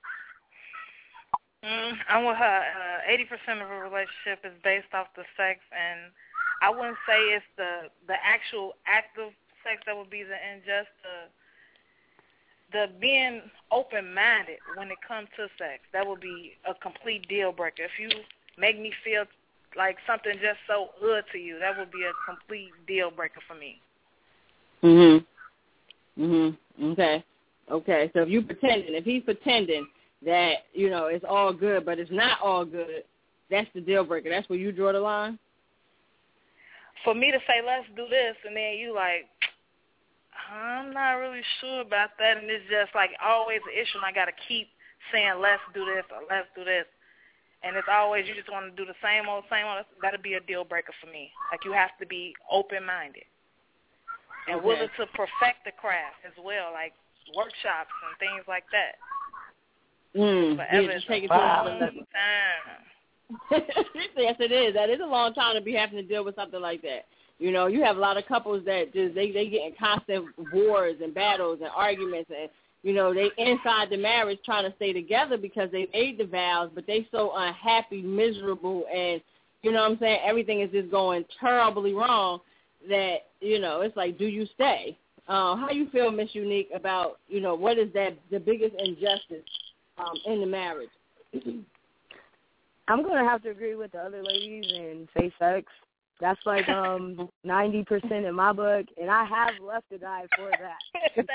Speaker 6: I'm with her. 80% of a relationship is based off the sex, and I wouldn't say it's the actual act of sex that would be the injustice. The being open-minded when it comes to sex, that would be a complete deal breaker. If you make me feel like something just so hood to you, that would be a complete deal breaker for me.
Speaker 3: Okay. So if he's pretending that, it's all good, but it's not all good, that's the deal breaker. That's where you draw the line?
Speaker 6: For me to say, let's do this, and then you like, I'm not really sure about that, and it's just like always an issue, and I got to keep saying, let's do this or let's do this. And it's always you just want to do the same old. That'll be a deal breaker for me. Like, you have to be open-minded and willing to perfect the craft as well, like workshops and things like that.
Speaker 3: Just take it to another level. Yes, it is. That is a long time to be having to deal with something like that. You have a lot of couples that just they get in constant wars and battles and arguments, and they inside the marriage trying to stay together because they made the vows, but they so unhappy, miserable, and everything is just going terribly wrong that it's like, do you stay? How you feel, Miss Unique, about, what is the biggest injustice in the marriage?
Speaker 8: I'm going to have to agree with the other ladies and say sex. That's like 90% in my book, and I have left a guy for that.
Speaker 3: It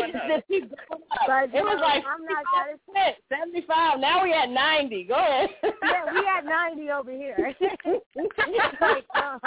Speaker 3: was like I'm not satisfied. 75. Now we at 90. Go ahead.
Speaker 8: Yeah, we at 90 over here. Like,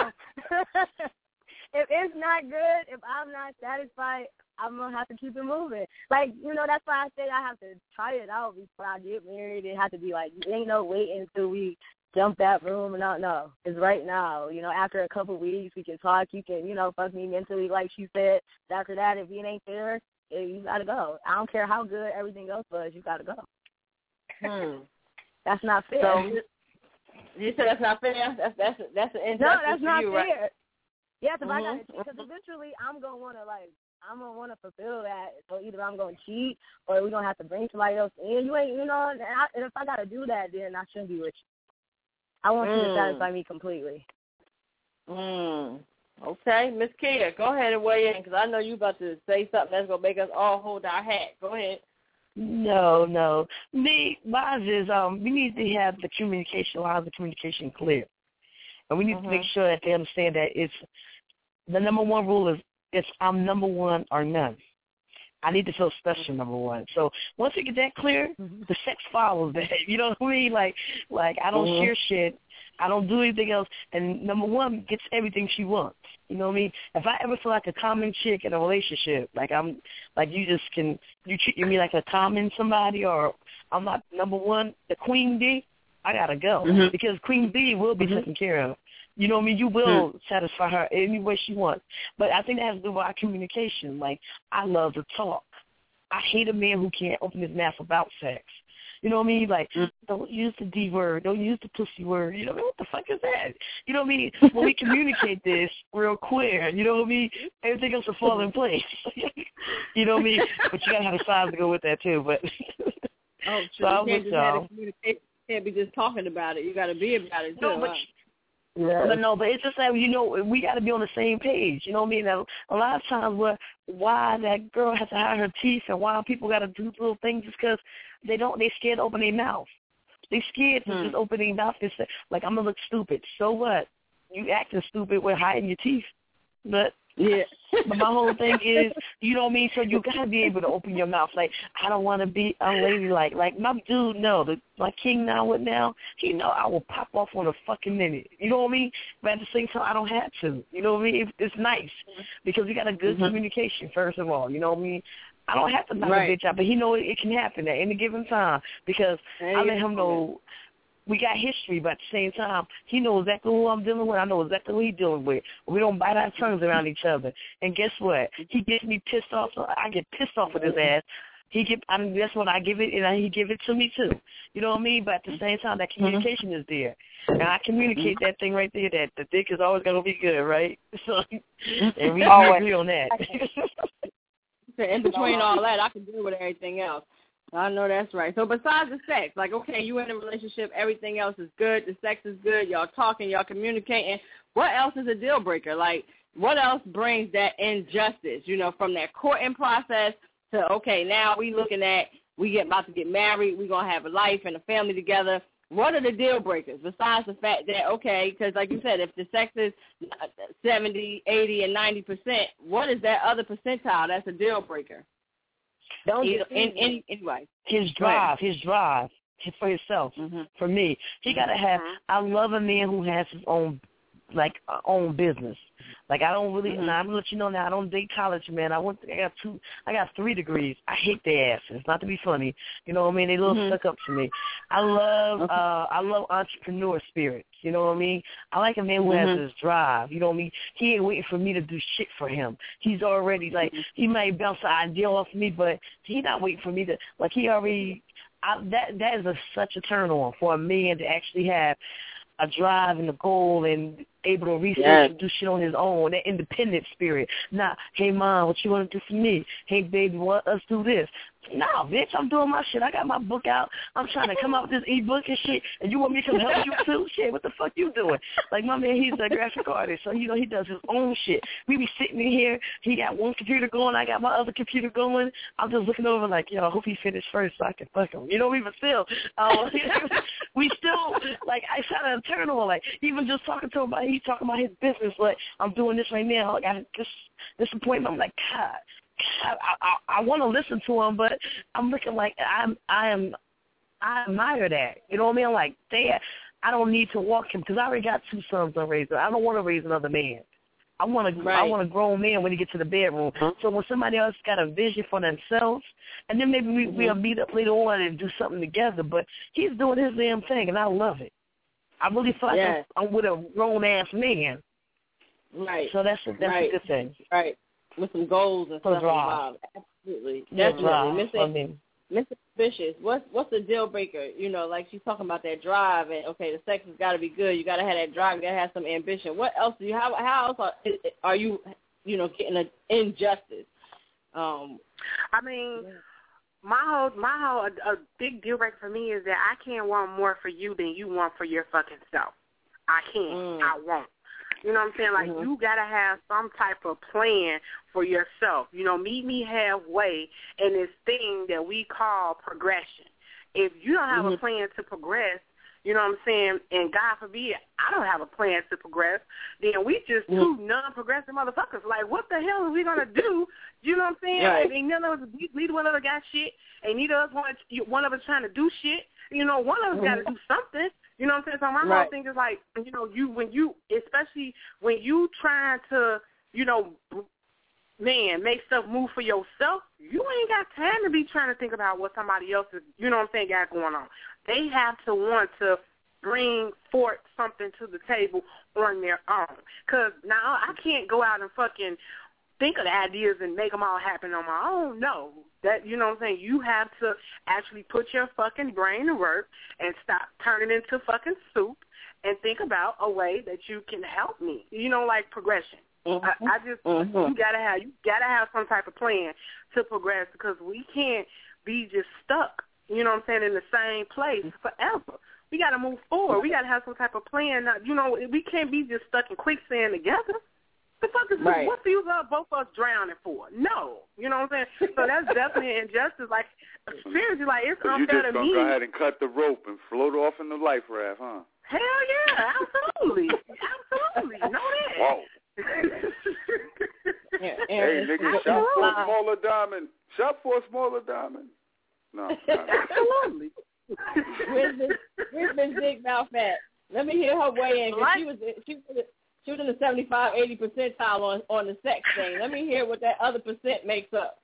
Speaker 8: if it's not good, if I'm not satisfied, I'm going to have to keep it moving. Like, that's why I say I have to try it out before I get married. It has to be like, ain't no waiting until we jump that room and not know. It's right now. After a couple of weeks, we can talk. You can, fuck me mentally, like she said. After that, if it ain't there, you got to go. I don't care how good everything else was. You got to go. That's not fair.
Speaker 3: So, you said that's not fair? That's an injustice.
Speaker 8: No, that's not
Speaker 3: you,
Speaker 8: fair.
Speaker 3: Right?
Speaker 8: Yeah, because eventually I'm going to want to, fulfill that. So either I'm going to cheat or we're going to have to bring somebody else in. You ain't, and if I got to do that, then I shouldn't be with you. I want you to satisfy me completely.
Speaker 3: Okay, Miss Kia, go ahead and weigh in, because I know you about to say something that's going to make us all hold our hat. Go ahead.
Speaker 7: No. Mine is we need to have the communication, lines of communication clear. And we need to make sure that they understand that it's the number one rule is it's I'm number one or none. I need to feel special, number one. So once we get that clear, the sex follows that. You know what I mean? Like I don't share shit. I don't do anything else. And number one gets everything she wants. You know what I mean? If I ever feel like a common chick in a relationship, you treat me like a common somebody, or I'm not number one, the queen bee, I gotta go because Queen Bee will be taken care of. You know what I mean? You will satisfy her any way she wants. But I think that has to do with our communication. Like, I love to talk. I hate a man who can't open his mouth about sex. You know what I mean? Like, don't use the D word. Don't use the pussy word. You know what I mean? What the fuck is that? You know what I mean? When we communicate this real clear, you know what I mean? Everything else will fall in place. You know what I mean? But you got to have a size to go with that, too. But
Speaker 3: oh, sure. You can't just have a communication. You can't be just talking about it. You got to be about it, too.
Speaker 7: No, but but it's just that, we got to be on the same page. You know what I mean? A lot of times why that girl has to hide her teeth and why people got to do little things is because they scared to open their mouth. They scared to just open their mouth and say, like, I'm going to look stupid. So what? You acting stupid with hiding your teeth. But my whole thing is, you know what I mean? So you got to be able to open your mouth. Like, I don't want to be unladylike. Like, my dude, my king now, he know I will pop off on a fucking minute. You know what I mean? But at the same time, I don't have to. You know what I mean? It's nice because we got a good communication, first of all. You know what I mean? I don't have to knock a bitch out, but he know it can happen at any given time because I let him know. We got history, but at the same time, he knows exactly who I'm dealing with. I know exactly who he's dealing with. We don't bite our tongues around each other. And guess what? He gets me pissed off, so I get pissed off with his ass. That's when I give it, and he give it to me too. You know what I mean? But at the same time, that communication is there, and I communicate that thing right there. That the dick is always gonna be good, right? So, and we agree on that.
Speaker 3: In between all that, I can deal with everything else. I know that's right. So besides the sex, like, okay, you in a relationship, everything else is good, the sex is good, y'all talking, y'all communicating. What else is a deal breaker? Like, what else brings that injustice, from that courting process to, okay, now we looking at, about to get married, we going to have a life and a family together. What are the deal breakers besides the fact that, okay, because like you said, if the sex is 70, 80, and 90%, what is that other percentile that's a deal breaker? Anyway.
Speaker 7: His drive for himself, for me. He got to have, I love a man who has his own business. Like, I don't really, and I'm going to let you know now, I don't date college, man. I got 3 degrees. I hate their asses, not to be funny. You know what I mean? They a little stuck up to me. I love entrepreneur spirits. You know what I mean? I like a man who has his drive. You know what I mean? He ain't waiting for me to do shit for him. He's already, he might bounce an idea off me, but he not waiting for me to, he already, that is such a turn on for a man to actually have a drive and a goal and able to research and do shit on his own, that independent spirit. Nah, hey, Mom, what you want to do for me? Hey, baby, let's do this. No, bitch, I'm doing my shit. I got my book out. I'm trying to come out with this e-book and shit, and you want me to come help you too? Shit, what the fuck you doing? Like, my man, he's a graphic artist, so, he does his own shit. We be sitting in here. He got one computer going. I got my other computer going. I'm just looking over like, I hope he finished first so I can fuck him. Even still, we still, like, I try to turn on, like, even just talking to him about, he's talking about his business, like, I'm doing this right now. I got this appointment. I'm like, God. I want to listen to him, but I'm looking like I admire that. You know what I mean? Like, I don't need to walk him because I already got 2 sons to raise. I don't want to raise another man. I want a grown man when he gets to the bedroom. So when somebody else got a vision for themselves, and then maybe we'll meet up later on and do something together. But he's doing his damn thing, and I love it. I really feel like I'm with a grown ass man.
Speaker 3: Right.
Speaker 7: So that's a good thing.
Speaker 3: Right. With some goals and stuff involved. Absolutely. Definitely. Mr. Vicious, what's the deal breaker? Like she's talking about that drive and, okay, the sex has got to be good. You got to have that drive. You got to have some ambition. What else do you have? How else are you, getting an injustice?
Speaker 5: I mean, my whole a big deal breaker for me is that I can't want more for you than you want for your fucking self. I can't. I won't. You know what I'm saying? Like, you got to have some type of plan for yourself. Meet me halfway in this thing that we call progression. If you don't have a plan to progress, you know what I'm saying, and God forbid, I don't have a plan to progress, then we just 2 non-progressive motherfuckers. Like, what the hell are we going to do? You know what I'm saying?
Speaker 3: Right.
Speaker 5: Ain't none of us, neither one of us got shit, and neither of us one of us trying to do shit. One of us got to do something. You know what I'm saying? So my whole thing is like, especially when you trying to, make stuff move for yourself, you ain't got time to be trying to think about what somebody else is, got going on. They have to want to bring forth something to the table on their own. Because now I can't go out and fucking think of the ideas and make them all happen on my own. No. That, you have to actually put your fucking brain to work and stop turning into fucking soup and think about a way that you can help me. Like progression. I just you gotta have some type of plan to progress because we can't be just stuck, in the same place forever. We gotta move forward. We gotta have some type of plan. We can't be just stuck in quicksand together. The fuck is what are you both of us drowning for? No. You know what I'm saying? So that's definitely an injustice. Like, seriously, like, it's unfair to me. You just gonna go ahead and cut the rope and float off in the life raft, huh? Hell yeah, absolutely. Absolutely. Know that.
Speaker 4: Whoa. Hey, nigga, shop for a smaller diamond. Shop for a smaller diamond. No.
Speaker 5: Absolutely.
Speaker 3: Where's Miss Big Mouth at? Let me hear her weigh in. She was in the 75, 80 percentile on the sex thing. Let me hear what that other percent makes up.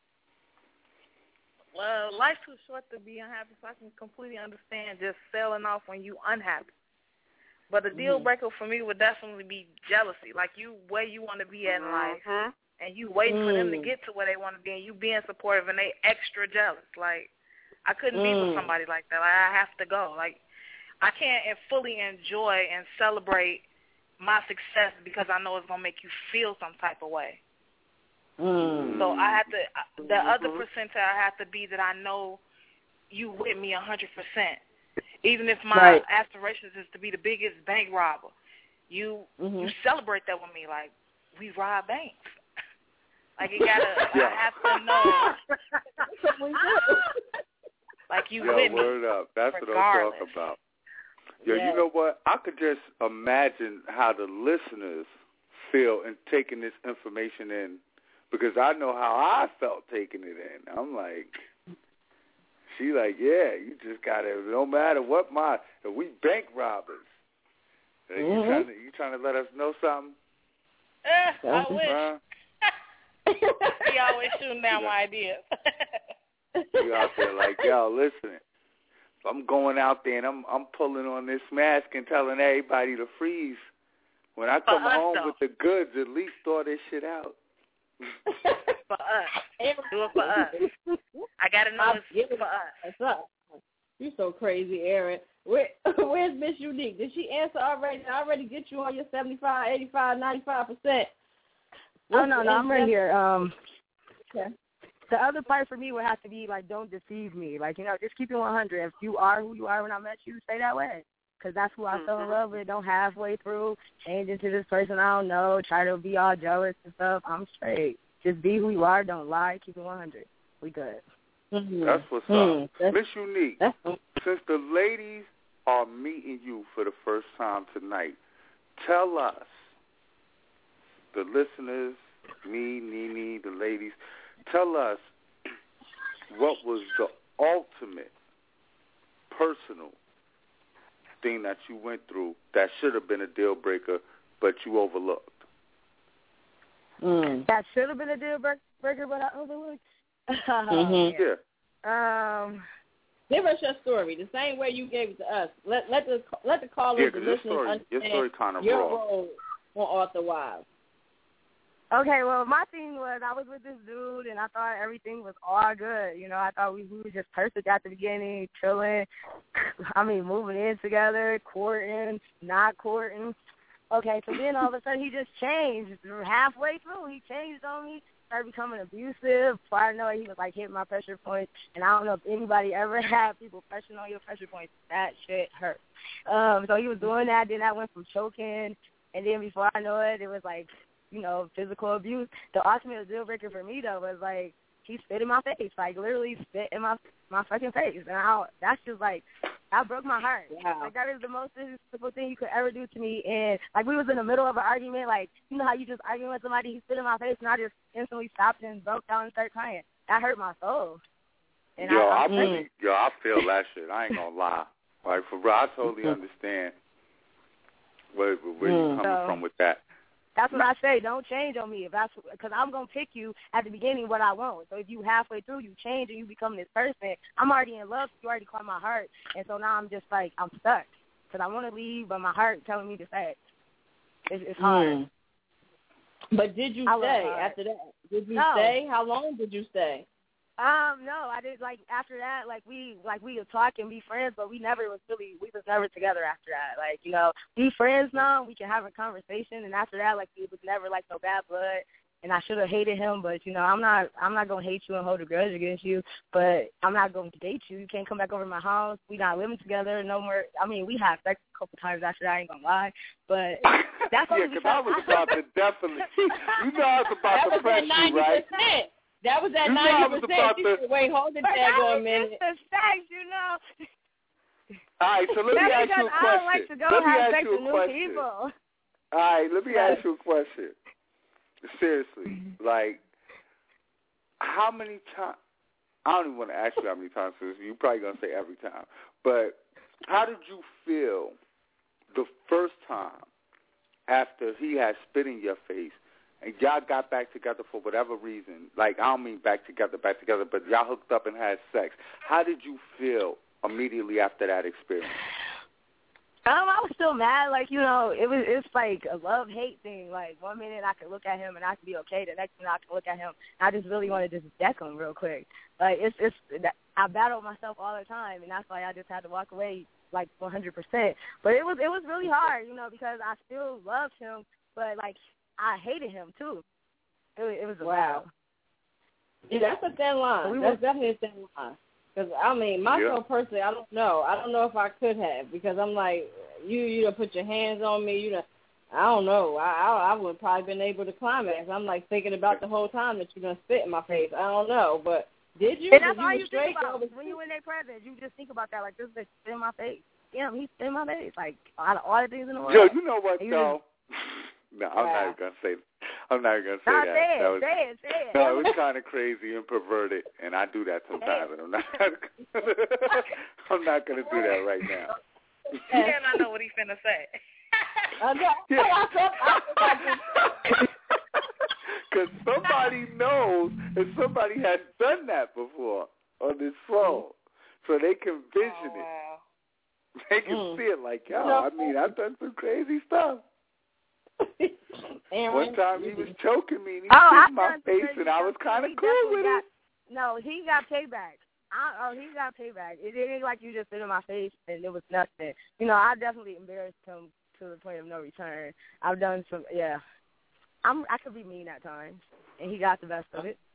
Speaker 6: Well, life's too short to be unhappy, so I can completely understand just selling off when you unhappy. But the deal breaker for me would definitely be jealousy. Like, where you want to be at in life, and you waiting for them to get to where they want to be, and you being supportive, and they extra jealous. Like, I couldn't be with somebody like that. Like, I have to go. Like, I can't fully enjoy and celebrate my success because I know it's going to make you feel some type of way. So I have to, the other percentile have to be that I know you with me 100%. Even if my aspirations is to be the biggest bank robber, you celebrate that with me. Like, we rob banks. Like, you got to, I have to know. Like, you with me.
Speaker 4: Word up. That's what I'm talking about. Yo, you know what? I could just imagine how the listeners feel in taking this information in, because I know how I felt taking it in. I'm like, she like, yeah, you just got to, no matter what if we bank robbers. You trying to let us know something?
Speaker 6: I wish. He always shooting down my ideas.
Speaker 4: You out there like, yo, listen. I'm going out there and I'm pulling on this mask and telling everybody to freeze. When I come home with the goods, at least throw this shit out.
Speaker 6: For us. Do it for us. I got to know it's for us.
Speaker 3: That's up. You're so crazy, Aaron. Where's Miss Unique? Did she answer already? Did I already get you on your 75, 85, 95%?
Speaker 8: Oh, no, I'm right here.
Speaker 3: Okay.
Speaker 8: The other part for me would have to be, like, don't deceive me. Like, just keep it 100. If you are who you are when I met you, stay that way. Because that's who I fell in love with. Don't halfway through change into this person I don't know, try to be all jealous and stuff. I'm straight. Just be who you are. Don't lie. Keep it 100. We good.
Speaker 3: Mm-hmm.
Speaker 4: That's what's up. Miss Unique, since the ladies are meeting you for the first time tonight, tell us, the listeners, me, Nene, the ladies, tell us what was the ultimate personal thing that you went through that should have been a deal breaker, but you overlooked.
Speaker 8: That should have been a deal breaker, but I overlooked.
Speaker 4: Yeah.
Speaker 3: Give us your story the same way you gave it to us. Let the callers, the listeners understand
Speaker 4: your story kind of
Speaker 3: your
Speaker 4: raw.
Speaker 3: role on Arthur Wives.
Speaker 8: Okay, well, my thing was I was with this dude, and I thought everything was all good. I thought we were just perfect at the beginning, chilling. Moving in together, courting, not courting. Okay, so then all of a sudden he just changed. Halfway through, he changed on me, started becoming abusive. Before I know it, he was, like, hitting my pressure points. And I don't know if anybody ever had people pressing on your pressure points. That shit hurt. So he was doing that. Then I went from choking. And then before I know it, it was, like, physical abuse. The ultimate deal breaker for me, though, was, like, he spit in my face. Like, literally spit in my fucking face. And that's just, like, that broke my heart.
Speaker 3: Wow.
Speaker 8: Like, that is the most disrespectful thing you could ever do to me. And, like, we was in the middle of an argument. Like, you know how you just arguing with somebody, he spit in my face, and I just instantly stopped and broke down and started crying. That hurt my soul. And
Speaker 4: I feel that shit. I ain't gonna lie. Like, for real, I totally understand where you're coming from with that.
Speaker 8: That's what I say. Don't change on me, because I'm going to pick you at the beginning what I want. So if you halfway through, you change and you become this person, I'm already in love. You already caught my heart. And so now I'm just like, I'm stuck. Because I want to leave, but my heart is telling me to stay. It's hard.
Speaker 3: But did you stay after that? Did you stay? How long did you stay?
Speaker 8: No, I did. Like, after that, we would talk and be friends, but we was never together after that. Like, be friends now, we can have a conversation, and after that, like, it was never like no bad blood, and I should have hated him, but I'm not gonna hate you and hold a grudge against you, but I'm not gonna date you. You can't come back over to my house. We not living together no more. We had sex a couple times after that, I ain't gonna lie, but that's
Speaker 4: yeah, because I was about to definitely, I was about to press you, right?
Speaker 3: That was at 90%. Wait, hold it there for a minute.
Speaker 8: That's the facts,
Speaker 4: All right, so let me ask you a question.
Speaker 8: I don't like to go have sex with new people.
Speaker 4: All right, let me ask you a question. Seriously, like, how many times? I don't even want to ask you how many times. You're probably gonna say every time. But how did you feel the first time after he had spit in your face? And y'all got back together for whatever reason. Like, I don't mean back together, but y'all hooked up and had sex. How did you feel immediately after that experience?
Speaker 8: I was still mad. Like, it's like a love-hate thing. Like, 1 minute I could look at him and I could be okay. The next minute I could look at him and I just really want to just deck him real quick. Like, I battle myself all the time, and that's why I just had to walk away, like, 100%. But it was really hard, because I still loved him, but, like, I hated him, too. It was
Speaker 3: wow. Yeah, that's a thin line. That's definitely a thin line. Because, myself personally, I don't know. I don't know if I could have, because I'm like, you done put your hands on me. I don't know. I would have probably been able to climax. I'm, like, thinking about the whole time that you done spit in my face. I don't know. But did you?
Speaker 8: And that's all you think about. When you in their presence, you just think about that. Like, this bitch spit in my face. Yeah, he spit in my face. Like, out of all the things in the world.
Speaker 4: Yo, you know what, though? No, I'm not even going to say that. I'm not even going to say that.
Speaker 8: Say it.
Speaker 4: No, it was kind of crazy and perverted, and I do that sometimes, and I'm not going to do that right now.
Speaker 6: Yeah, I know what he's finna say.
Speaker 4: Because somebody knows, and somebody has done that before on this phone, so they can vision it. They can see it like, I've done some crazy stuff. One time he was choking me and he spit in my face, and I was kind of cool with it.
Speaker 8: No, he got payback. He got payback. It ain't like you just sit in my face and it was nothing. You know, I definitely embarrassed him to the point of no return. I've done some, yeah. I could be mean at times, and he got the best of it.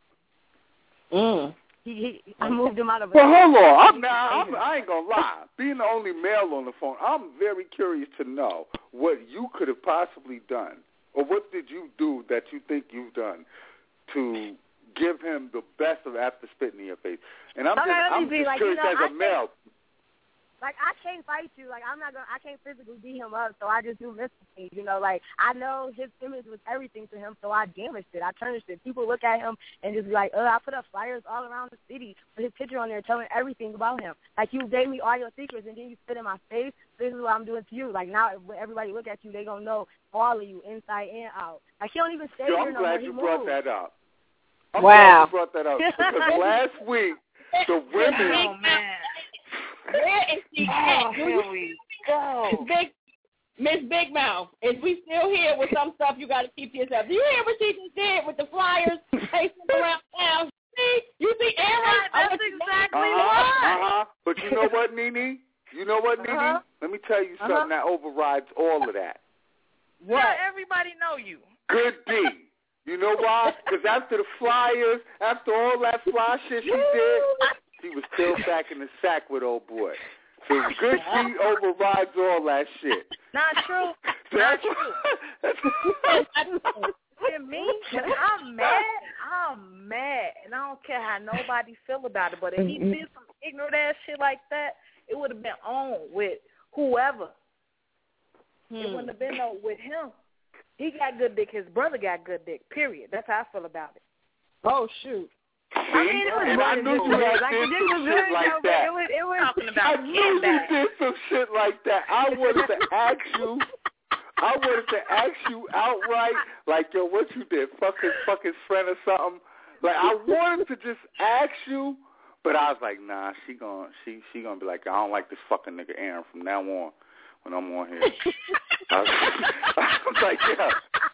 Speaker 8: I moved him out of.
Speaker 4: Well, hold on. I ain't gonna lie. Being the only male on the phone, I'm very curious to know what you could have possibly done, or what did you do that you think you've done to give him the best of after spitting in your face. And I'm just curious as a male.
Speaker 8: Like, I can't fight you. Like, I can't physically beat him up, so I just do mystery. You know, like, I know his image was everything to him, so I damaged it. I tarnished it. People look at him and just be like, I put up flyers all around the city with his picture on there telling everything about him. Like, you gave me all your secrets, and then you spit in my face. This is what I'm doing to you. Like, now when everybody look at you, they going to know all of you, inside and out. Like, he don't even stay here no more.
Speaker 4: I'm glad you brought that up. I'm glad you brought that up. Because last week, the women...
Speaker 6: Oh, man.
Speaker 9: Where is she at?
Speaker 6: Here we go.
Speaker 9: Miss Big Mouth, is we still here with some stuff you got to keep to yourself? Do you hear what she just did with the flyers pasting around town? You see, Aaron?
Speaker 6: That's exactly right.
Speaker 4: But you know what, Nene? Let me tell you something that overrides all of that.
Speaker 6: What? Yeah, everybody know you.
Speaker 4: Good D. You know why? Because after the flyers, after all that fly shit she did, she was still back in the sack with old boy. So good D overrides all that shit.
Speaker 6: Not true. Not true. And me, I'm mad. And I don't care how nobody feel about it. But if he did some ignorant ass shit like that, it would have been on with whoever. It wouldn't have been no with him. He got good dick. His brother got good dick, period. That's how I feel about it.
Speaker 9: Oh, shoot.
Speaker 8: I mean, it was
Speaker 4: and I knew you had did some shit like that.
Speaker 6: It was talking about
Speaker 4: I knew you did some shit like that. I wanted to ask you outright, like, yo, what you did? Fuck his friend or something. Like, I wanted to just ask you, but I was like, nah, she gonna be like, I don't like this fucking nigga Aaron from now on when I'm on here. I was like, yeah.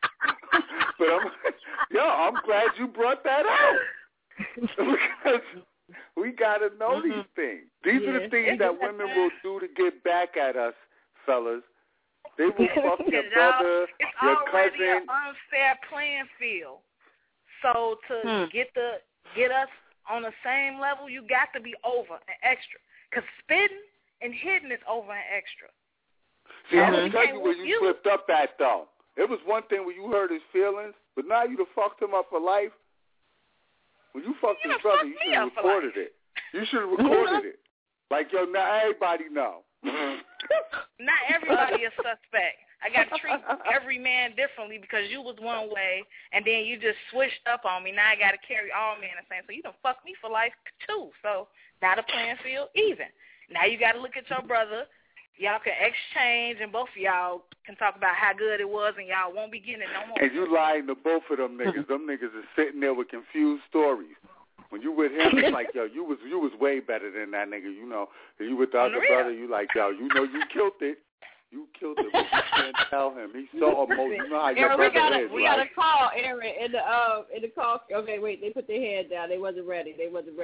Speaker 4: But I'm glad you brought that out. Because we got to know these things. These are the things that women will do to get back at us, fellas. They will fuck your brother, your cousin.
Speaker 6: It's already an unfair playing field. So to get us on the same level, you got to be over and extra. Because spitting and hitting is over and extra.
Speaker 4: See, I'm going to tell you where you slipped up at, though. It was one thing when you hurt his feelings, but now you done fucked him up for life. When you fucked his brother, you should have recorded it. You should have recorded it. Like, yo, now everybody know.
Speaker 6: Not everybody is suspect. I got to treat every man differently because you was one way, and then you just switched up on me. Now I got to carry all men the same. So you done fucked me for life, too. So now the playing field even. Now you got to look at your brother. Y'all can exchange, and both of y'all can talk about how good it was, and y'all won't be getting it no more.
Speaker 4: And you lying to both of them niggas. Them niggas are sitting there with confused stories. When you with him, it's like, yo, you was way better than that nigga. You know, you with the other brother, you like, yo, you know you killed it. You killed it, but you can't tell him. He's so emotional. You know how your brother is.
Speaker 9: We got a call, Aaron, in the call. Okay, wait, they put their hand down. They wasn't ready.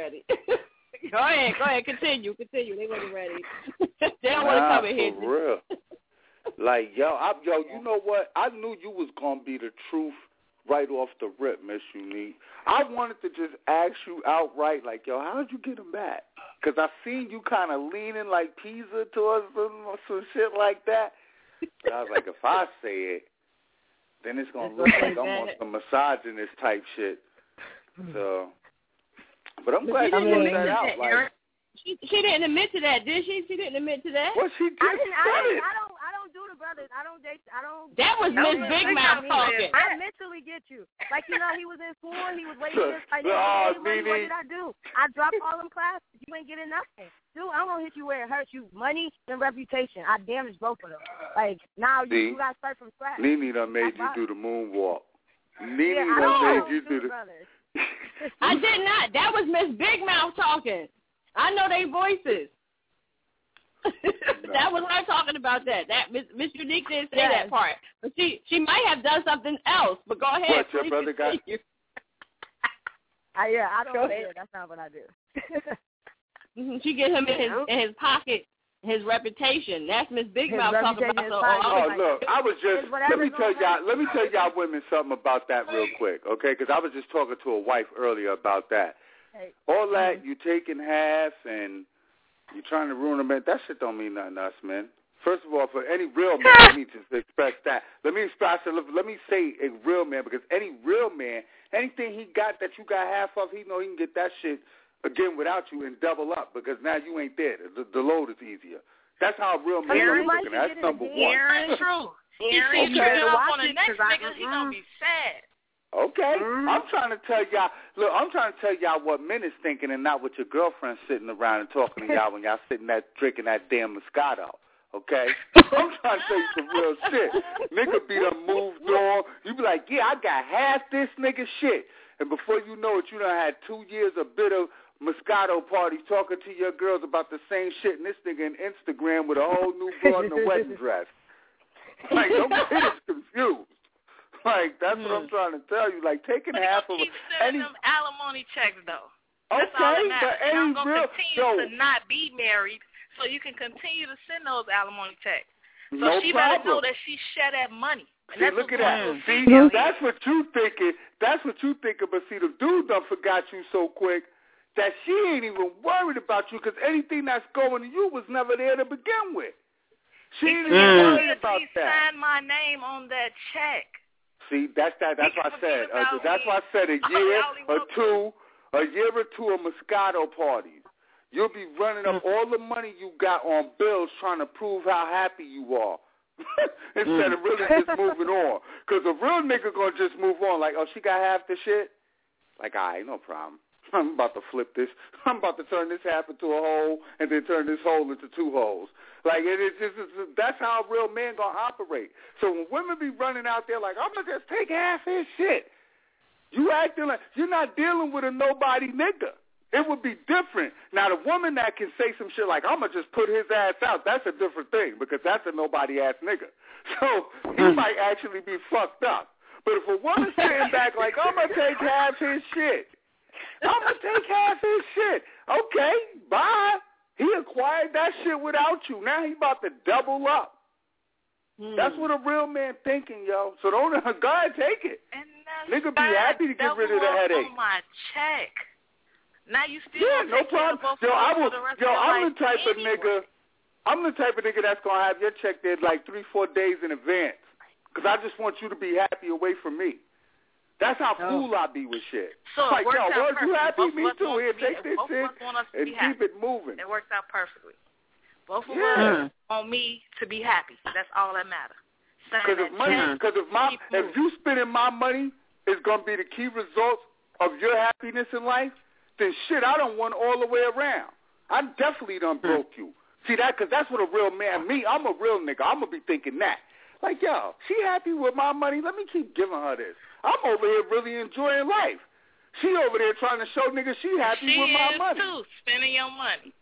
Speaker 9: Go ahead, continue. They wasn't ready. They don't want to come in here.
Speaker 4: For real. Like, yo, you know what? I knew you was going to be the truth right off the rip, Miss Unique. I wanted to just ask you outright, like, yo, how'd you get him back? Because I seen you kind of leaning like Pisa towards some shit like that. But I was like, if I say it, then it's going to look like I'm on some misogynist type shit. So, but I'm glad you brought that out. Like,
Speaker 9: she didn't admit to that, did she? She didn't admit to that.
Speaker 4: Well, she did.
Speaker 8: I don't do the brothers. I don't date. I don't.
Speaker 9: That was Miss Big Mouth talking.
Speaker 8: I mentally get you. Like, you know, he was in school. He was waiting this. Like, what did I do? I dropped all them classes. You ain't getting nothing. Dude, I'm gonna hit you where it hurts you. Money and reputation. I damaged both of them. Like, now you gotta start from scratch.
Speaker 4: Nene done made you do the moonwalk. Nene done made you do the.
Speaker 9: I did not. That was Miss Big Mouth talking. I know their voices. That was her talking about that. That Miss Unique didn't say that part, but she might have done something else. But go ahead.
Speaker 4: What your brother got?
Speaker 8: I don't say it. That's not what I do.
Speaker 3: She get him in his pocket, his reputation. That's Miss Big Mouth talking about.
Speaker 4: Look, I was just let me tell y'all women something about that real quick, okay? Because I was just talking to a wife earlier about that. All that you taking half and you trying to ruin a man, that shit don't mean nothing to us, man. First of all, for any real man, I need to express that. Let me say a real man, because any real man, anything he got that you got half of, he know he can get that shit again without you and double up, because now you ain't there. The load is easier. That's how a real man is looking at. That's number one.
Speaker 6: Aaron, true. Aaron, you get up on the next nigga, he gonna be sad.
Speaker 4: Okay, I'm trying to tell y'all what men is thinking, and not what your girlfriend's sitting around and talking to y'all when y'all sitting there drinking that damn Moscato. Okay, I'm trying to tell you some real shit. Nigga be done moved on. You be like, yeah, I got half this nigga shit, and before you know it, you done had 2 years of bitter Moscato parties talking to your girls about the same shit, and this nigga in Instagram with a whole new broad in a wedding dress. Like, don't get us confused. Like, that's what I'm trying to tell you. Like, taking half of
Speaker 6: keep sending them alimony checks, though.
Speaker 4: That's all that matters. But
Speaker 6: I'm going to continue to not be married, so you can continue to send those alimony checks. So she better know that she share that money.
Speaker 4: See, look at that. See, that's what you thinking. That's what you thinking. But see, the dude done forgot you so quick that she ain't even worried about you, because anything that's going to you was never there to begin with. She ain't even worried about that.
Speaker 6: She signed my name on that check.
Speaker 4: See, that's why I said. That's why I said a year or two of Moscato parties. You'll be running up all the money you got on bills trying to prove how happy you are instead of really just moving on. Because a real nigga gonna just move on. Like, oh, she got half the shit? Like, all right, no problem. I'm about to flip this. I'm about to turn this half into a hole and then turn this hole into two holes. Like, that's how a real man going to operate. So when women be running out there like, I'm going to just take half his shit, you acting like you're not dealing with a nobody nigga. It would be different. Now, the woman that can say some shit like, I'm going to just put his ass out, that's a different thing, because that's a nobody-ass nigga. So he might actually be fucked up. But if a woman's sitting back like, I'm going to take half his shit, I'm going to take half his shit. Okay, bye. He acquired that shit without you. Now he about to double up. That's what a real man thinking, yo. So don't go ahead, take it. Nigga be happy to get rid of the headache.
Speaker 6: On my check. Now you still
Speaker 4: no problem. I'm the type of nigga. I'm the type of nigga that's gonna have your check there like 3-4 days in advance, because I just want you to be happy away from me. That's how cool I be with shit.
Speaker 6: So
Speaker 4: like,
Speaker 6: it works out
Speaker 4: you happy?
Speaker 6: Both
Speaker 4: me too. Here, take this shit and keep it moving.
Speaker 6: It works out perfectly. Both of us want me to be happy. That's all that matters. Because
Speaker 4: if you spending my money is gonna be the key result of your happiness in life, then shit, I don't want all the way around. I definitely done broke you. See that? Because that's what a real man. I'm a real nigga. I'm gonna be thinking that. Like, yo, she happy with my money. Let me keep giving her this. I'm over here really enjoying life. She over there trying to show niggas she happy with my money.
Speaker 6: She is too, spending your money.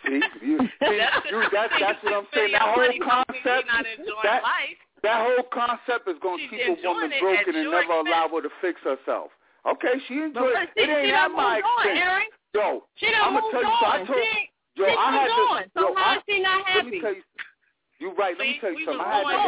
Speaker 4: That's what I'm saying. That whole concept, that whole concept is going to keep a woman broken and never allow her to fix herself. Okay, she enjoyed it. It ain't at my expense. Yo, I'm going to tell you, how is she not happy? You're right. Let me tell you something.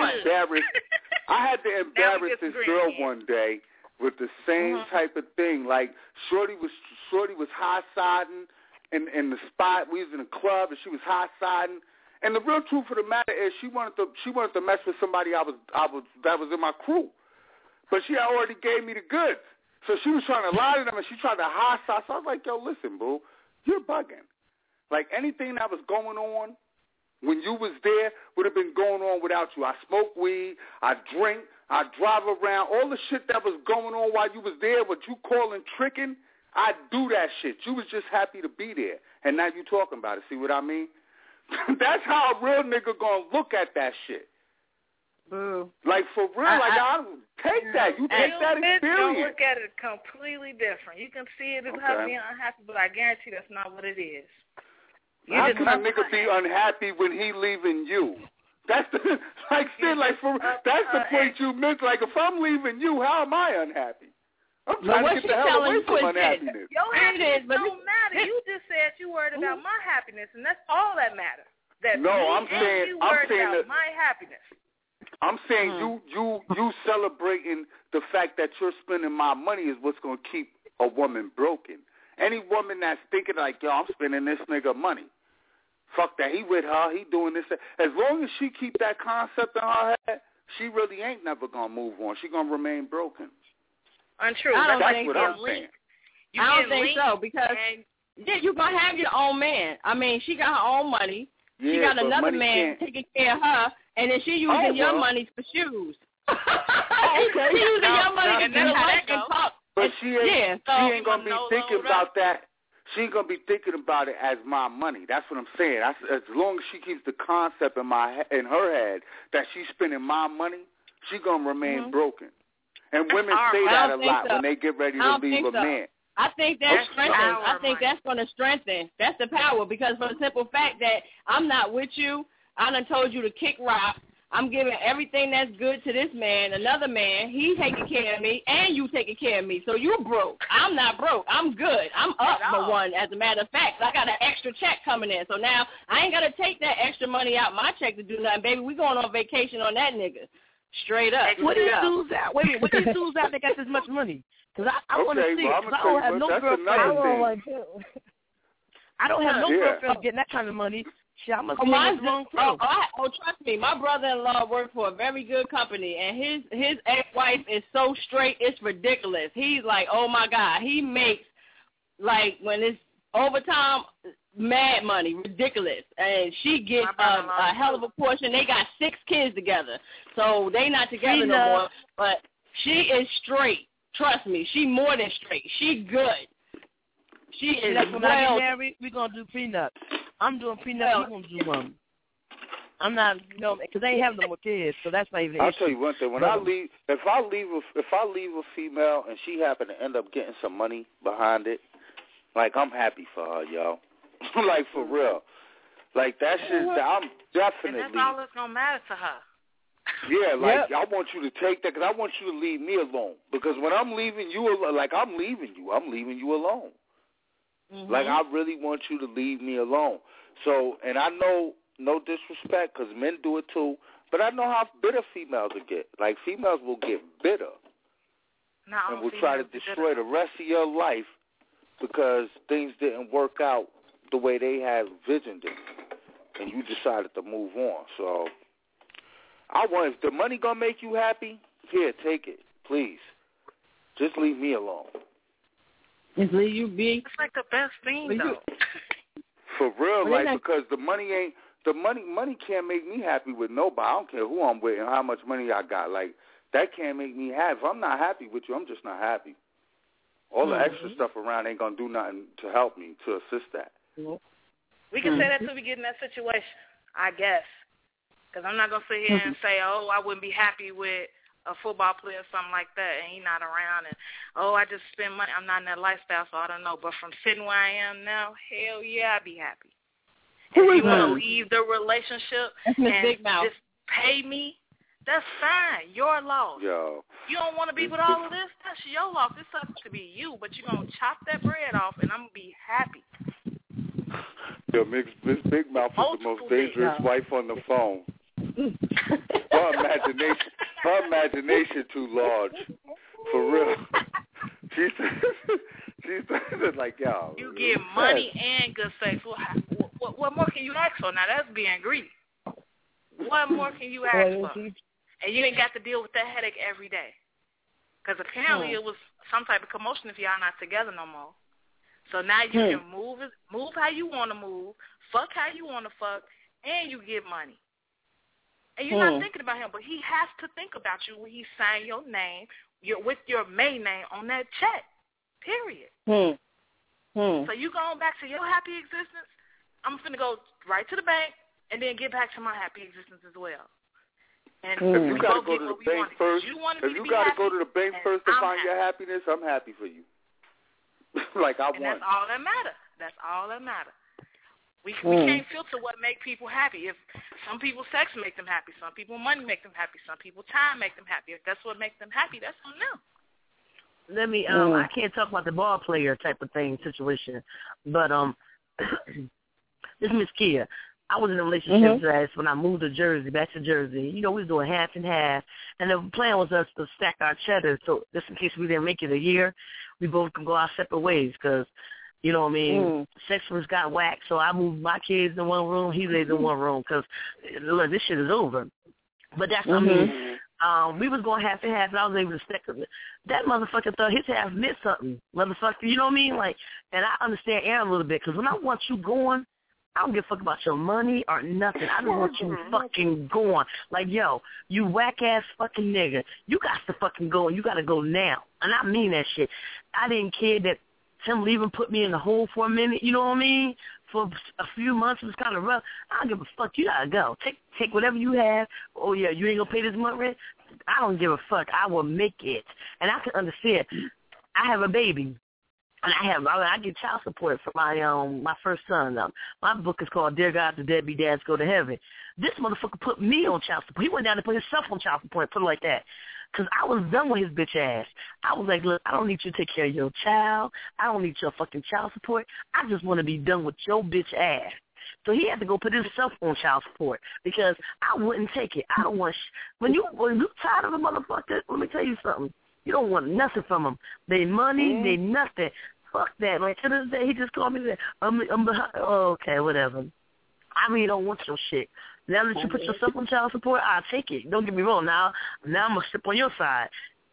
Speaker 4: I had to embarrass this girl one day with the same type of thing. Like, Shorty was high-siding in the spot. We was in a club, and she was high-siding. And the real truth of the matter is she wanted to mess with somebody that was in my crew. But she already gave me the goods. So she was trying to lie to them, and she tried to high-side. So I was like, yo, listen, boo, you're bugging. Like, anything that was going on when you was there would have been going on without you. I smoke weed, I drink, I drive around. All the shit that was going on while you was there, what you calling tricking, I do that shit. You was just happy to be there, and now you talking about it. See what I mean? That's how a real nigga gonna look at that shit.
Speaker 3: Boo.
Speaker 4: Like, for real, I don't take that. You take that experience.
Speaker 6: Don't look at it completely different. You can see it as her being unhappy, but I guarantee that's not what it is.
Speaker 4: How can a nigga be unhappy when he leaving you? That's the that's the point you missed. Like, if I'm leaving you, how am I unhappy? I'm trying to get the hell away from unhappiness.
Speaker 6: Your happiness don't matter. You just said you worried about my happiness, and that's all that matters. I'm saying about my happiness.
Speaker 4: I'm saying you celebrating the fact that you're spending my money is what's going to keep a woman broken. Any woman that's thinking like, yo, I'm spending this nigga money. Fuck that. He with her. He doing this. As long as she keep that concept in her head, she really ain't never going to move on. She going to remain broken.
Speaker 6: Untrue.
Speaker 4: That's what I'm saying.
Speaker 3: I don't think so because, you're going to have your own man. I mean, she got her own money.
Speaker 4: Yeah,
Speaker 3: she got another man taking care of her, and then she using your money for shoes. She using your money to talk.
Speaker 4: But she ain't going to be thinking about that. She ain't going to be thinking about it as my money. That's what I'm saying. As long as she keeps the concept in her head that she's spending my money, she's going to remain broken. And women say that a lot when they get ready to leave a man.
Speaker 3: I think that's strengthened. I think that's going to strengthen. That's the power because for the simple fact that I'm not with you, I done told you to kick rock. I'm giving everything that's good to this man, another man. He taking care of me, and you taking care of me. So you broke. I'm not broke. I'm good. I'm up for one, as a matter of fact. I got an extra check coming in. So now I ain't got to take that extra money out my check to do nothing. Baby, we going on vacation on that nigga. Straight up.
Speaker 7: What do you dudes out? Wait a minute. What do you dudes out that got this much money? Because I want to see it. Because I don't have no girlfriend. I don't have no girlfriend getting that kind of money. I must be wrong too.
Speaker 3: Trust me, my brother-in-law worked for a very good company, and his ex-wife is so straight, it's ridiculous. He's like, oh my God, he makes like when it's overtime, mad money, ridiculous, and she gets a hell of a portion. They got 6 kids together, so they not together no more. But she is straight. Trust me, she more than straight. She good. She is
Speaker 7: when I get married, we're gonna do prenup. I'm doing prenup. You're gonna do I'm not, because they ain't have no more kids, so that's not even an issue.
Speaker 4: I'll tell you one thing. When I leave, if I leave a female and she happen to end up getting some money behind it, like I'm happy for her, yo. Like for real. Like that shit. I'm definitely.
Speaker 6: And that's all that's gonna matter to her.
Speaker 4: Yeah, like I want you to take that because I want you to leave me alone. Because when I'm leaving you alone, like I'm leaving you alone. Mm-hmm. Like I really want you to leave me alone. So, and I know, no disrespect, because men do it too, but I know how bitter females will get. Like females will get bitter and will try to destroy the rest of your life because things didn't work out the way they had envisioned it, and you decided to move on. So, if the money gonna make you happy, here, take it, please. Just leave me alone.
Speaker 3: Just leave you be.
Speaker 6: It's like the best thing, though.
Speaker 4: For real, because the money can't make me happy with nobody. I don't care who I'm with and how much money I got. Like that can't make me happy. If I'm not happy with you, I'm just not happy. All the extra stuff around ain't gonna do nothing to help me, to assist that.
Speaker 6: We can say that till we get in that situation, I guess. Because I'm not gonna sit here and say, I wouldn't be happy with a football player or something like that, and he's not around, and I just spend money. I'm not in that lifestyle, so I don't know. But from sitting where I am now, hell yeah, I'd be happy. If you want to leave the relationship and just pay me, that's fine. Your loss.
Speaker 4: Yo.
Speaker 6: You don't want to be with all of this? That's your loss. It's up to be you, but you're going to chop that bread off, and I'm going to be happy.
Speaker 4: Yo, Miss Big Mouth is the most dangerous wife on the phone. Her imagination too large. For real. She's like, yo.
Speaker 6: You get money and good sex. What more can you ask for? Now, that's being greedy. What more can you ask for? And you ain't got to deal with that headache every day. Because apparently it was some type of commotion if y'all not together no more. So now you can move how you want to move, fuck how you want to fuck, and you get money. And you're not thinking about him, but he has to think about you when he sign your name, with your main name on that check, period. So you going back to your happy existence, I'm going to go right to the bank and then get back to my happy existence as well. And
Speaker 4: if you got to go to the bank first, to find your happiness, I'm happy for you. Like I want.
Speaker 6: That's all that matters. That's all that matters. We can't filter what make people happy. If some people sex make them happy, some people money make them happy, some people time make them happy. If that's what makes them happy, that's on them.
Speaker 7: let me. I can't talk about the ball player type of thing situation, but this Miss Kia. I was in a relationship when I moved to Jersey, back to Jersey. You know, we was doing half and half, and the plan was us to stack our cheddar, so just in case we didn't make it a year, we both can go our separate ways, because, you know what I mean, sex was got whacked, so I moved my kids in one room, he laid in one room, because, look, this shit is over. But that's what I mean. We was going half and half, and I was able to stack it. That motherfucker thought his half meant something, motherfucker, you know what I mean? Like, and I understand Aaron a little bit, because when I want you going, I don't give a fuck about your money or nothing. I just want you fucking going. Like, yo, you whack-ass fucking nigga, you got to fucking go, and you got to go now. And I mean that shit. I didn't care that him leaving put me in the hole for a minute, you know what I mean? For a few months, it was kind of rough. I don't give a fuck. You got to go. Take whatever you have. Oh, yeah, you ain't going to pay this month rent? I don't give a fuck. I will make it. And I can understand. I have a baby. And I get child support for my first son. My book is called Dear God, the Deadbeat Dads Go to Heaven. This motherfucker put me on child support. He went down to put himself on child support, put it like that. Because I was done with his bitch ass. I was like, look, I don't need you to take care of your child. I don't need your fucking child support. I just want to be done with your bitch ass. So he had to go put himself on child support because I wouldn't take it. I don't want when you tired of a motherfucker, let me tell you something. You don't want nothing from them. They money, they nothing. Fuck that. Like, to this day, he just called me that. I'm behind. Oh, okay, whatever. I really don't want your shit. Now that you put yourself on child support, I'll take it. Don't get me wrong. Now I'm going to step on your side.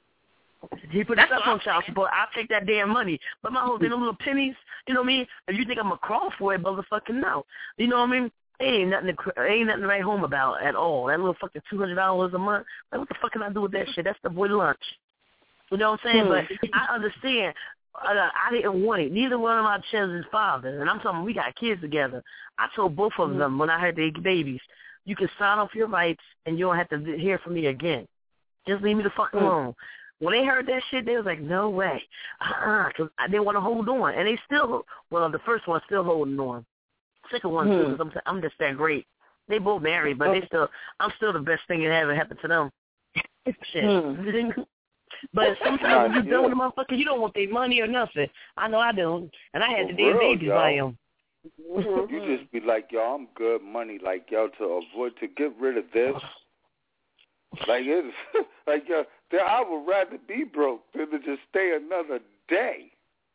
Speaker 7: He put himself on child support. I'll take that damn money. But my whole thing, them little pennies, you know what I mean? If you think I'm going to crawl for it, motherfucking no. You know what I mean? Ain't nothing to write home about at all. That little fucking $200 a month. Like, what the fuck can I do with that shit? That's the boy lunch. You know what I'm saying? But I understand. I didn't want it. Neither one of my children's fathers. And I'm talking, we got kids together. I told both of them when I had their babies, you can sign off your rights and you don't have to hear from me again. Just leave me the fuck alone. When they heard that shit, they was like, no way. Because they want to hold on. And they still, well, the first one's still holding on. Second one, too, because I'm just that great. They both married, but I'm still the best thing that ever happened to them. Shit. But sometimes when you're done with a motherfucker, you don't want their money or nothing. I know I don't. And I had the damn babies by them.
Speaker 4: You just be like, yo, I'm good money, like, yo, to avoid, to get rid of this. Like, it's, like, yo, I would rather be broke than to just stay another day.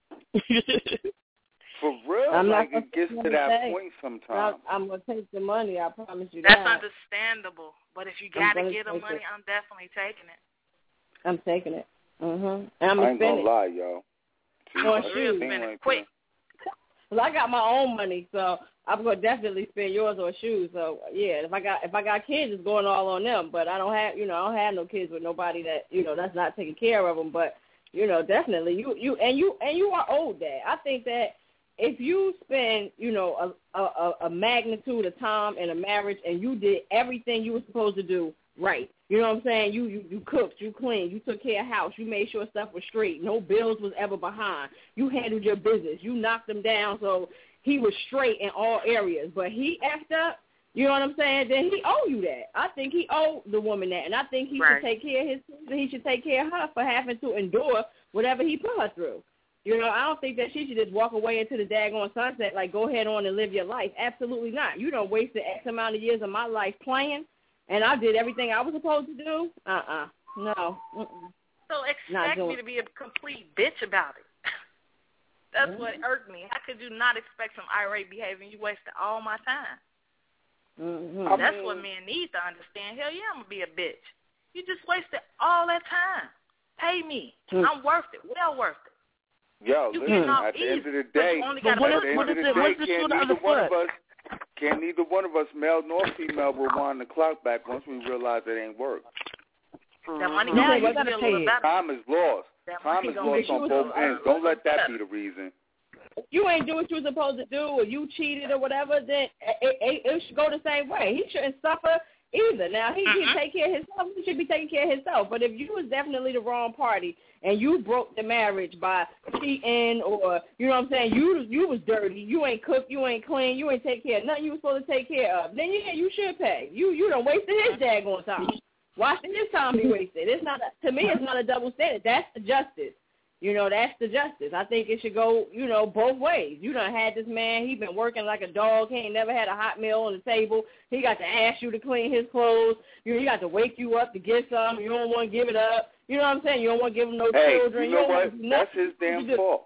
Speaker 4: For real, like, it gets to that point sometimes.
Speaker 9: I'm going to take the money, I promise you
Speaker 6: That's
Speaker 9: that.
Speaker 6: That's understandable. But if you got to get the money, I'm definitely taking it.
Speaker 9: I'm taking it. And
Speaker 4: I ain't going to lie, y'all.
Speaker 6: Spend it quick.
Speaker 9: Well, I got my own money, so I'm gonna definitely spend yours on shoes. So yeah, if I got kids, it's going all on them. But I don't have no kids with nobody that that's not taking care of them. But definitely you are owed that. I think that if you spend a magnitude of time in a marriage and you did everything you were supposed to do right. You know what I'm saying? You cooked, you cleaned, you took care of house, you made sure stuff was straight, no bills was ever behind. You handled your business, you knocked him down so he was straight in all areas. But he effed up, you know what I'm saying? Then he owe you that. I think he owed the woman that, and I think he should take care of he should take care of her for having to endure whatever he put her through. I don't think that she should just walk away into the daggone sunset like go ahead on and live your life. Absolutely not. You done wasted X amount of years of my life playing. And I did everything I was supposed to do? No.
Speaker 6: So expect me to be a complete bitch about it. That's what irked me. How could you not expect some irate behavior? You wasted all my time. That's what men need to understand. Hell yeah, I'm going to be a bitch. You just wasted all that time. Pay me. I'm worth it. Well worth it.
Speaker 4: Yo, listen, at the end of the day, can't neither one of us, male nor female, rewind the clock back once we realize it ain't work.
Speaker 6: That money now, you gotta pay it.
Speaker 4: Time is lost. Time is lost on both ends. Don't let that be the reason.
Speaker 9: If you ain't do what you were supposed to do, or you cheated or whatever, then it should go the same way. He shouldn't suffer either. Now, he can take care of himself. He should be taking care of himself. But if you was definitely the wrong party and you broke the marriage by cheating or, you know what I'm saying, you was dirty, you ain't cook, you ain't clean, you ain't take care of nothing you was supposed to take care of, then yeah, you should pay. You done wasted his daggone time. Why should his time be wasted? It's not to me, it's not a double standard. That's the justice. You know, that's the justice. I think it should go, you know, both ways. You done had this man, he been working like a dog. He ain't never had a hot meal on the table. He got to ask you to clean his clothes. He got to wake you up to get some. You don't want to give it up. You know what I'm saying? You don't want to give him no children.
Speaker 4: You know what? That's his damn fault.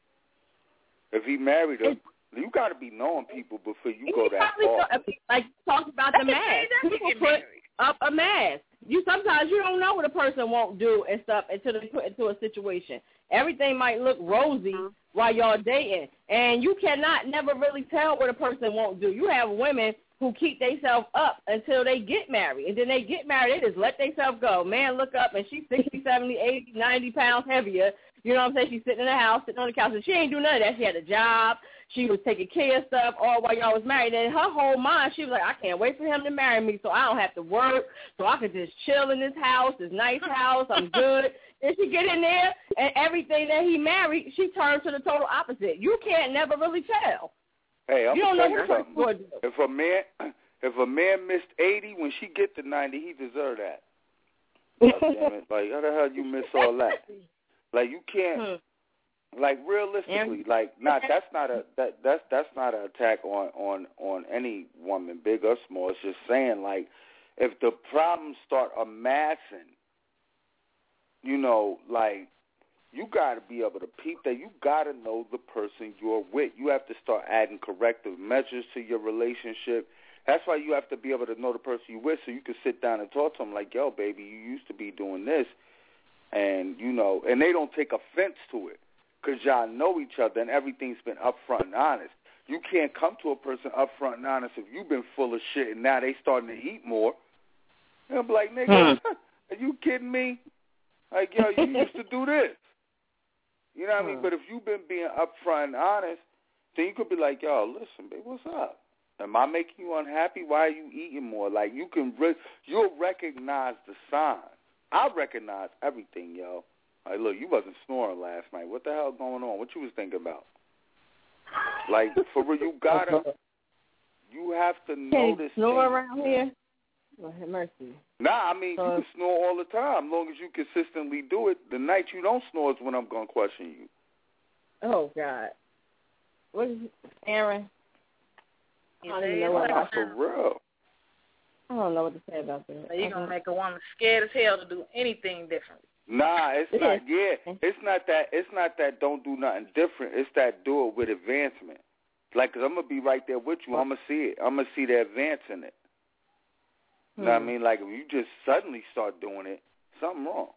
Speaker 4: If he married her, you got to be knowing people before you go that far.
Speaker 9: Like talk about the mask. People put up a mask. Sometimes you don't know what a person won't do and stuff until they put into a situation. Everything might look rosy while y'all dating, and you cannot never really tell what a person won't do. You have women who keep themselves up until they get married, and then they get married, they just let themselves go. Man, look up, and she's 60, 70, 80, 90 pounds heavier. You know what I'm saying? She's sitting in the house, sitting on the couch, and she ain't do none of that. She had a job. She was taking care of stuff all while y'all was married. And in her whole mind, she was like, I can't wait for him to marry me so I don't have to work, so I could just chill in this house, this nice house. I'm good. And she get in there, and everything that he married, she turns to the total opposite. You can't never really tell.
Speaker 4: Hey, I'm
Speaker 9: you don't know what
Speaker 4: something. If a man missed 80 when she get to 90, he deserve that. God damn it. Like, how the hell you miss all that? Like, you can't. Like, realistically, like, that's not an attack on any woman, big or small. It's just saying, like, if the problems start amassing, you know, like, you got to be able to peep that. You got to know the person you're with. You have to start adding corrective measures to your relationship. That's why you have to be able to know the person you're with so you can sit down and talk to them like, yo, baby, you used to be doing this. And, you know, and they don't take offense to it. Because y'all know each other and everything's been upfront and honest. You can't come to a person upfront and honest if you've been full of shit and now they starting to eat more. They'll be like, nigga, are you kidding me? Like, yo, you used to do this. You know what I mean? But if you've been being upfront and honest, then you could be like, yo, listen, babe, what's up? Am I making you unhappy? Why are you eating more? Like, you'll recognize the signs. I recognize everything, yo. Like, look, you wasn't snoring last night. What the hell going on? What you was thinking about? Like, for real, you have to notice.
Speaker 9: Can snore around here? Oh, have mercy.
Speaker 4: Nah, I mean, you can snore all the time, as long as you consistently do it. The night you don't snore is when I'm going to question you.
Speaker 9: Oh, God. What is it, Aaron?
Speaker 6: I don't even know what
Speaker 4: about for real.
Speaker 9: I don't know what to say about that.
Speaker 6: So you're going to make a woman scared as hell to do anything different.
Speaker 4: Nah, it's not. Yeah, it's not that. It's not that. Don't do nothing different. It's that do it with advancement. Like, cause I'm gonna be right there with you. I'm gonna see it. I'm gonna see the advance in it. You know what I mean? Like, if you just suddenly start doing it, something wrong.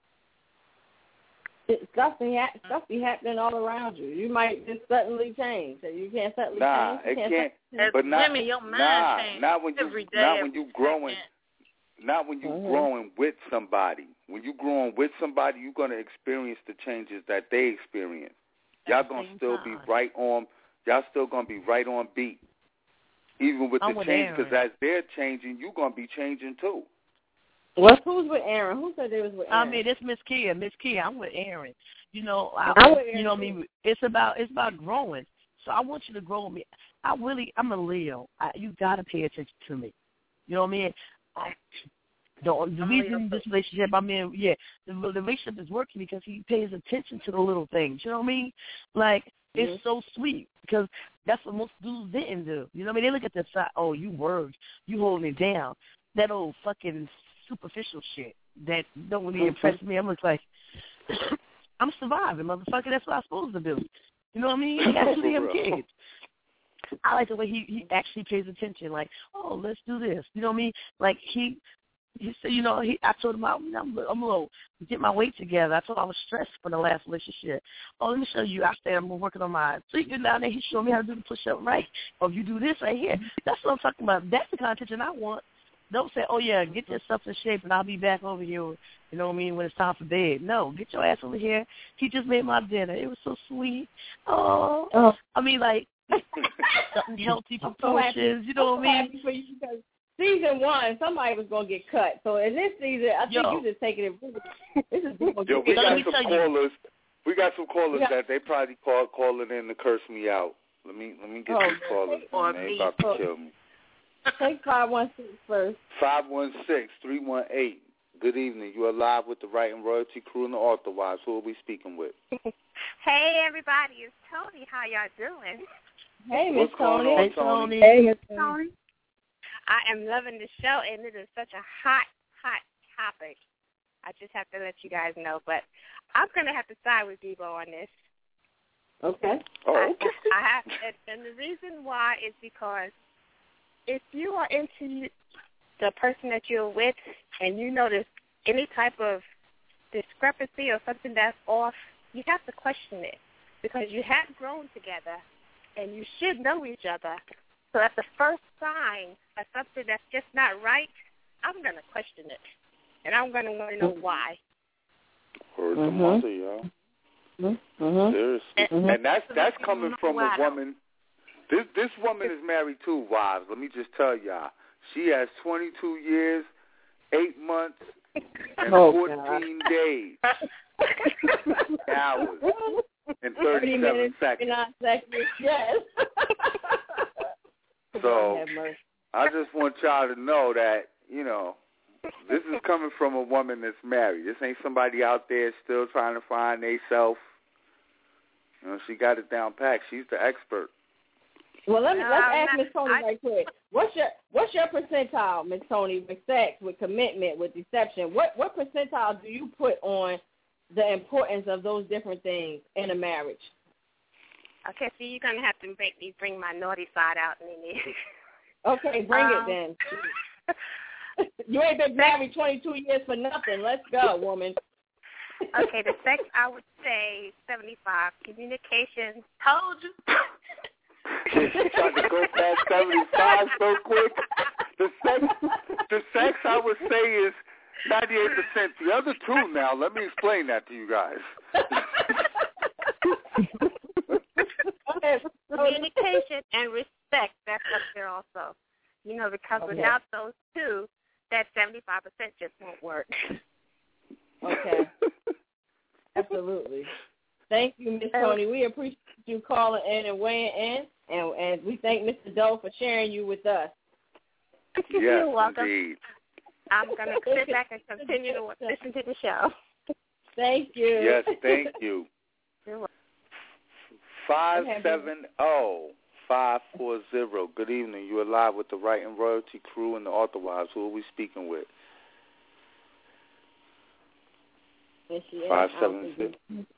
Speaker 9: Stuff be happening all around you. You might just suddenly change. You can't suddenly change.
Speaker 4: It can't. But
Speaker 6: women, your mind changes every day.
Speaker 4: Not when you growing. Not when you're growing with somebody. When you're growing with somebody, you're going to experience the changes that they experience. Y'all going to still be right on. Y'all still going to be right on beat. Even with the change, because as they're changing, you're going to be changing too.
Speaker 9: Who's with Aaron? Who said they was with Aaron?
Speaker 7: I mean, it's Miss Kia. Miss Kia, I'm with Aaron. You know, you know what I mean? It's about growing. So I want you to grow with me. I'm a Leo. You got to pay attention to me. You know what I mean? The reason this relationship I'm in, the relationship is working because he pays attention to the little things. You know what I mean? Like, it's so sweet because that's what most dudes didn't do. You know what I mean? They look at the side, oh, you words, you holding it down. That old fucking superficial shit that don't really impress me. I'm just like, I'm surviving, motherfucker. That's what I'm supposed to do. You know what I mean? I got 2 damn kids. I like the way he actually pays attention. Like, oh, let's do this. You know what I mean? Like, he said, you know, I told him I'm a little get my weight together. I told him I was stressed for the last relationship. Oh, let me show you. I said I'm working on my sleeping down there. He showed me how to do the push-up right. Or if you do this right here. That's what I'm talking about. That's the kind of attention I want. Don't say, oh, yeah, get yourself in shape and I'll be back over here, you know what I mean, when it's time for bed. No, get your ass over here. He just made my dinner. It was so sweet. Oh. I mean, like, something healthy proportions, you know what I mean?
Speaker 9: Happy for you because season 1, somebody was going to get cut. So in this season, I think you just taking it. This is
Speaker 4: we got some callers. We got some callers that they probably calling in to curse me out. Let me get these callers. They about to kill me.
Speaker 9: Take 516 first.
Speaker 4: 516-318-1041. Good evening. You are live with the Right and Royalty crew and the Author Wives. Who are we speaking with?
Speaker 10: Hey, everybody. It's Tony. How y'all doing?
Speaker 9: Hey, Miss Tony.
Speaker 4: Hey, Tony.
Speaker 8: Hey, Miss Tony.
Speaker 10: I am loving the show, and it is such a hot topic. I just have to let you guys know, but I'm going to have to side with Debo on this.
Speaker 9: Okay.
Speaker 4: Oh, okay.
Speaker 10: I have, and the reason why is because if you are into the person that you're with and you notice any type of discrepancy or something that's off, you have to question it because you have grown together and you should know each other. So at the first sign of something that's just not right, I'm going to question it. And I'm going to want to know why.
Speaker 4: Word to mother, y'all. Seriously. And that's coming from a woman. This woman is married 2 wives. Let me just tell y'all. She has 22 years, 8 months, and 14 days. Hours. And 37 seconds.
Speaker 9: Yes.
Speaker 4: So I just want y'all to know that, you know, this is coming from a woman that's married. This ain't somebody out there still trying to find theyself. You know, she got it down packed. She's the expert.
Speaker 9: Well, let's ask Miss Tony right quick. What's your percentile, Miss Tony, with sex, with commitment, with deception? What percentile do you put on the importance of those different things in a marriage?
Speaker 10: Okay, so you're gonna have to make me bring my naughty side out, Nene.
Speaker 9: Okay, bring it then. You ain't been married 22 years for nothing. Let's go, woman.
Speaker 10: Okay, the sex, I would say 75. Communication, told you.
Speaker 4: She tried to go past 75 so quick. The sex I would say is 98%. The other 2 now, let me explain that to you guys.
Speaker 10: Communication and respect, that's up there also. You know, because without those 2, that 75% just won't work.
Speaker 9: Okay. Absolutely. Thank you, Miss Tony. We appreciate you calling in and weighing in, and we thank Mr. Doe for sharing you with us.
Speaker 4: Yes,
Speaker 10: you're welcome.
Speaker 4: Indeed.
Speaker 10: I'm going to sit back and continue to listen to the show.
Speaker 9: Thank you.
Speaker 4: Yes, thank you.
Speaker 10: You're welcome.
Speaker 4: 570-540. Good evening. You are live with the Right and Royalty crew and the Author Wives. Who are we speaking with? 570.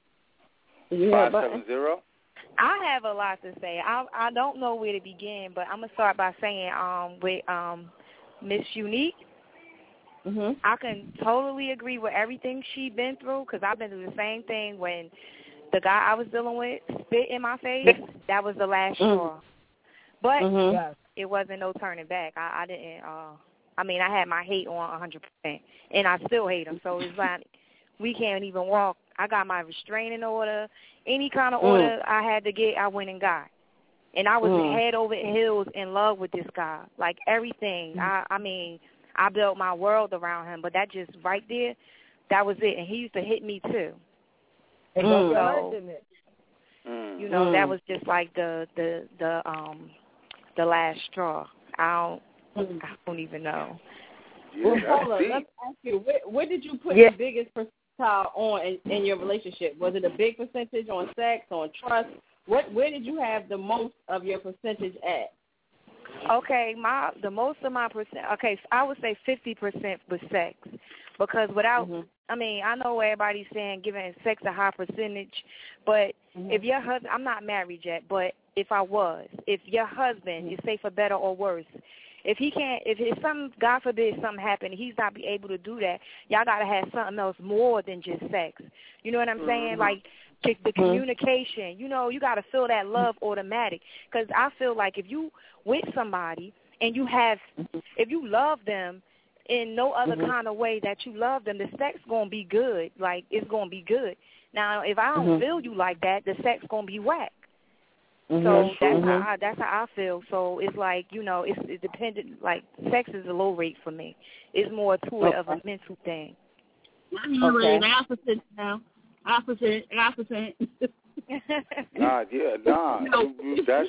Speaker 4: 570.
Speaker 11: I have a lot to say. I don't know where to begin, but I'm gonna start by saying with Miss Unique. I can totally agree with everything she's been through because I've been through the same thing. When the guy I was dealing with spit in my face, that was the last straw. But it wasn't no turning back. I didn't. I mean, I had my hate on 100%, and I still hate him. So it's like we can't even walk. I got my restraining order. Any kind of order I had to get, I went and got. And I was head over heels in love with this guy, like everything. I mean, I built my world around him, but that just right there, that was it. And he used to hit me too. So, you know, that was just like the last straw. I don't even know.
Speaker 4: Well,
Speaker 9: hold on. Let's ask you, where did you put the biggest percentile on in your relationship? Was it a big percentage on sex, on trust? Where did you have the most of your percentage at?
Speaker 11: Okay, the most of my percent. Okay, so I would say 50% with sex, because without, I mean, I know everybody's saying giving sex a high percentage, but if your husband, I'm not married yet, but if your husband is, say for better or worse, if he can't, if some, God forbid, something happened, he's not be able to do that, y'all got to have something else more than just sex. You know what I'm saying? Like the communication, you know, you got to feel that love automatic. Because I feel like if you with somebody and you have, if you love them in no other kind of way that you love them, the sex going to be good. Like, it's going to be good. Now, if I don't feel you like that, the sex going to be whack. So that's how I feel. So it's like, you know, it's dependent. Like, sex is a low rate for me. It's more to it of a mental thing.
Speaker 7: Opposite now. Opposite.
Speaker 4: Nah. That's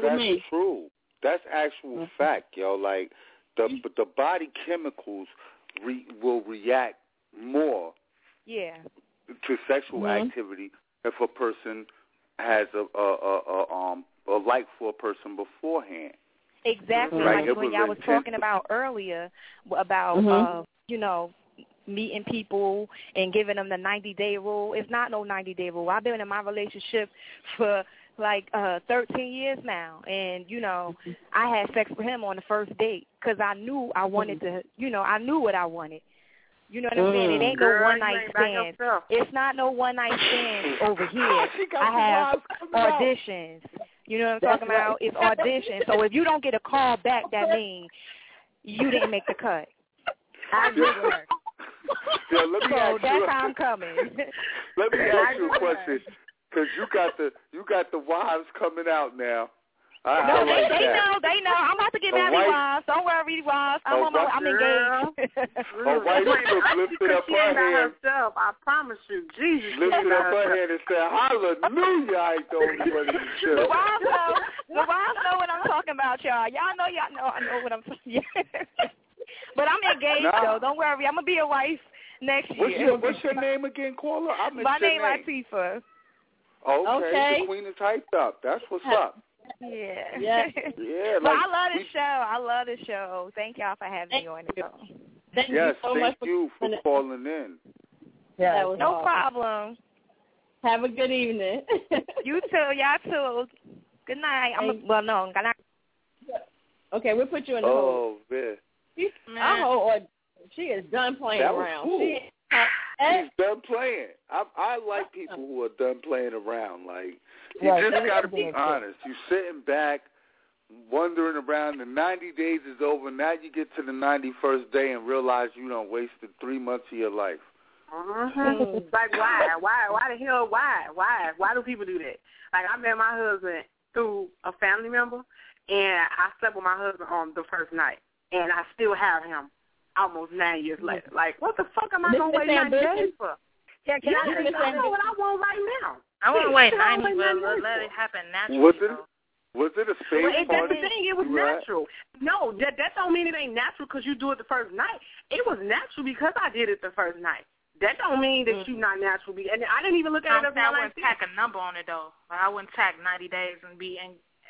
Speaker 4: true. That's actual fact, yo. Like the body chemicals will react more to sexual activity if a person has a like for a person beforehand.
Speaker 11: Exactly,
Speaker 4: right?
Speaker 11: like when y'all was talking about earlier about meeting people and giving them the 90-day rule. It's not no 90-day rule. I've been in my relationship for like 13 years now, and I had sex with him on the first date because I knew I wanted to. I knew what I wanted. You know what I'm saying? It ain't no one-night stand. It's not no one-night stand over here. I have auditions. You know what I'm talking about? It's auditions. So if you don't get a call back, that means you didn't make the cut. I agree with her.
Speaker 4: Yeah, so
Speaker 11: that's how I'm coming.
Speaker 4: Let me ask you a question, because you got the wives coming out now. They know. I'm about to get married, wives. Don't worry, wives. I'm engaged. A wife lifted up her hand.
Speaker 5: Herself, I promise you, Jesus.
Speaker 4: Lifted up her hand and said, "Hallelujah!" I ain't the only one in the church.
Speaker 11: The wives know what I'm talking about, y'all. Y'all know I know what I'm talking about. But I'm engaged, though. Don't worry. I'm going to be a wife next year.
Speaker 4: What's your name again, caller?
Speaker 11: My name is Latifah.
Speaker 4: Okay. The queen is hyped up. That's what's up.
Speaker 11: Yeah.
Speaker 4: Yeah.
Speaker 11: But I love the show. Thank y'all for having me on the show.
Speaker 8: Thank you so much
Speaker 4: for calling in.
Speaker 8: Yeah,
Speaker 11: no problem.
Speaker 8: Have a good evening.
Speaker 11: You too. Y'all too. Good night. Good night.
Speaker 8: Okay, we'll put you in the hold.
Speaker 4: Oh, man.
Speaker 8: She is done playing around.
Speaker 4: Cool. She's done playing. I like people who are done playing around. Like, you just got to be honest. You're sitting back, wandering around. The 90 days is over. Now you get to the 91st day and realize you done wasted 3 months of your life.
Speaker 5: Like, why the hell, why do people do that? Like, I met my husband through a family member, and I slept with my husband on the first night, and I still have him almost 9 years later. Like, what the fuck am I going to wait 90 days for? I know what I want right now.
Speaker 6: I want to wait 90, but let it happen naturally.
Speaker 4: Was it a space party?
Speaker 5: That's the thing. It was natural. No, that don't mean it ain't natural because you do it the first night. It was natural because I did it the first night. That don't mean that you not natural. And I didn't even look at it as
Speaker 6: I wouldn't tack a number on it, though. Like, I wouldn't tack 90 days and be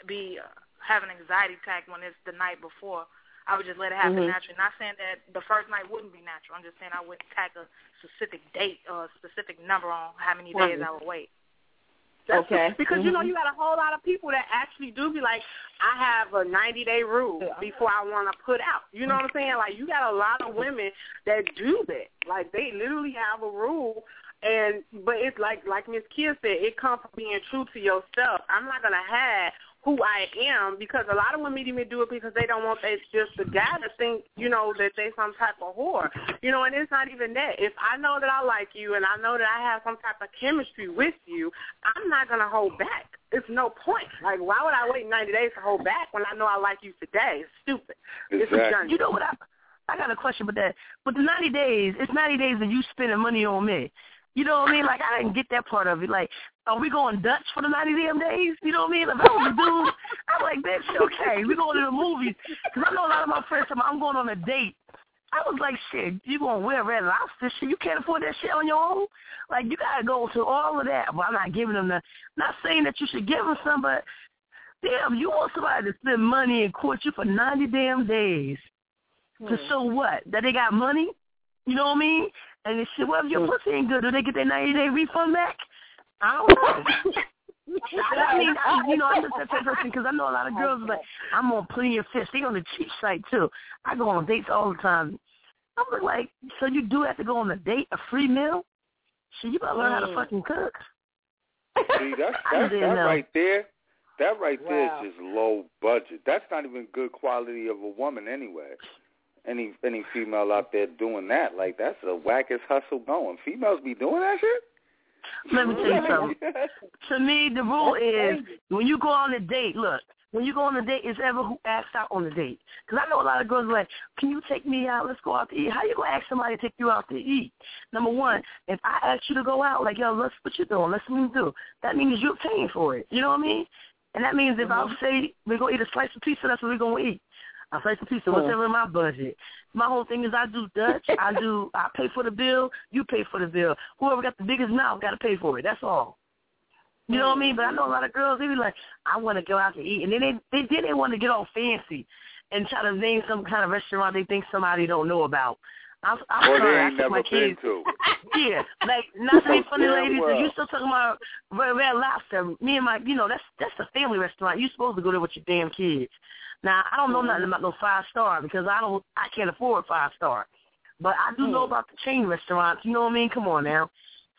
Speaker 6: having anxiety attack when it's the night before. I would just let it happen naturally. Not saying that the first night wouldn't be natural. I'm just saying I wouldn't tack a specific date or a specific number on how many days I would wait.
Speaker 5: Because, you got a whole lot of people that actually do be like, I have a 90-day rule before I want to put out. You know what I'm saying? Like, you got a lot of women that do that. Like, they literally have a rule. But it's like Miss Kia said, it comes from being true to yourself. I'm not going to hide who I am, because a lot of women even do it because they don't want just the guy to think, that they some type of whore. And it's not even that. If I know that I like you and I know that I have some type of chemistry with you, I'm not going to hold back. It's no point. Like, why would I wait 90 days to hold back when I know I like you today? It's stupid.
Speaker 4: Exactly.
Speaker 5: It's
Speaker 7: you know what? I got a question with that. But the 90 days, it's 90 days of you spending money on me. You know what I mean? Like, I didn't get that part of it. Like, are we going Dutch for the 90 damn days? You know what I mean? If I was a dude, I'm like, bitch, okay, we going to the movies. Because I know a lot of my friends tell me I'm going on a date. I was like, shit, you going to wear Red Lobster? Shit, you can't afford that shit on your own? Like, you got to go to all of that. But I'm not giving them not saying that you should give them some, but, damn, you want somebody to spend money and court you for 90 damn days. To show what? That they got money? You know what I mean? And they said, well, if your pussy ain't good, do they get their 90-day refund back? I don't know. I mean, I'm just that type of person because I know a lot of girls like, I'm on Plenty of Fish. They on the cheap site, too. I go on dates all the time. I'm like, so you do have to go on a date, a free meal? So you better learn how to fucking cook.
Speaker 4: See, that right there. That right there is just low budget. That's not even good quality of a woman anyway. Any female out there doing that, like, that's the wackest hustle going. Females be doing that shit?
Speaker 7: Let me tell you something. To me, the rule is when you go on a date, look, when you go on a date, it's ever who asks out on the date. Because I know a lot of girls are like, can you take me out? Let's go out to eat. How you going to ask somebody to take you out to eat? Number one, if I ask you to go out, like, yo, what you doing? Let's do. That means you're paying for it. You know what I mean? And that means if I'll say we're going to eat a slice of pizza, that's what we're going to eat. I slice a pizza, whatever in my budget. My whole thing is I do Dutch. I pay for the bill. You pay for the bill. Whoever got the biggest mouth got to pay for it. That's all. You know what I mean? But I know a lot of girls, they be like, I want to go out to eat. And then they want to get all fancy and try to name some kind of restaurant they think somebody don't know about. I'm sorry, I took my kids. Yeah, like, not to be funny, ladies, if you still talking about Red Lobster, me and my, that's a family restaurant. You're supposed to go there with your damn kids. Now, I don't know nothing about no 5-star because I can't afford 5-star. But I do know about the chain restaurants. You know what I mean? Come on now.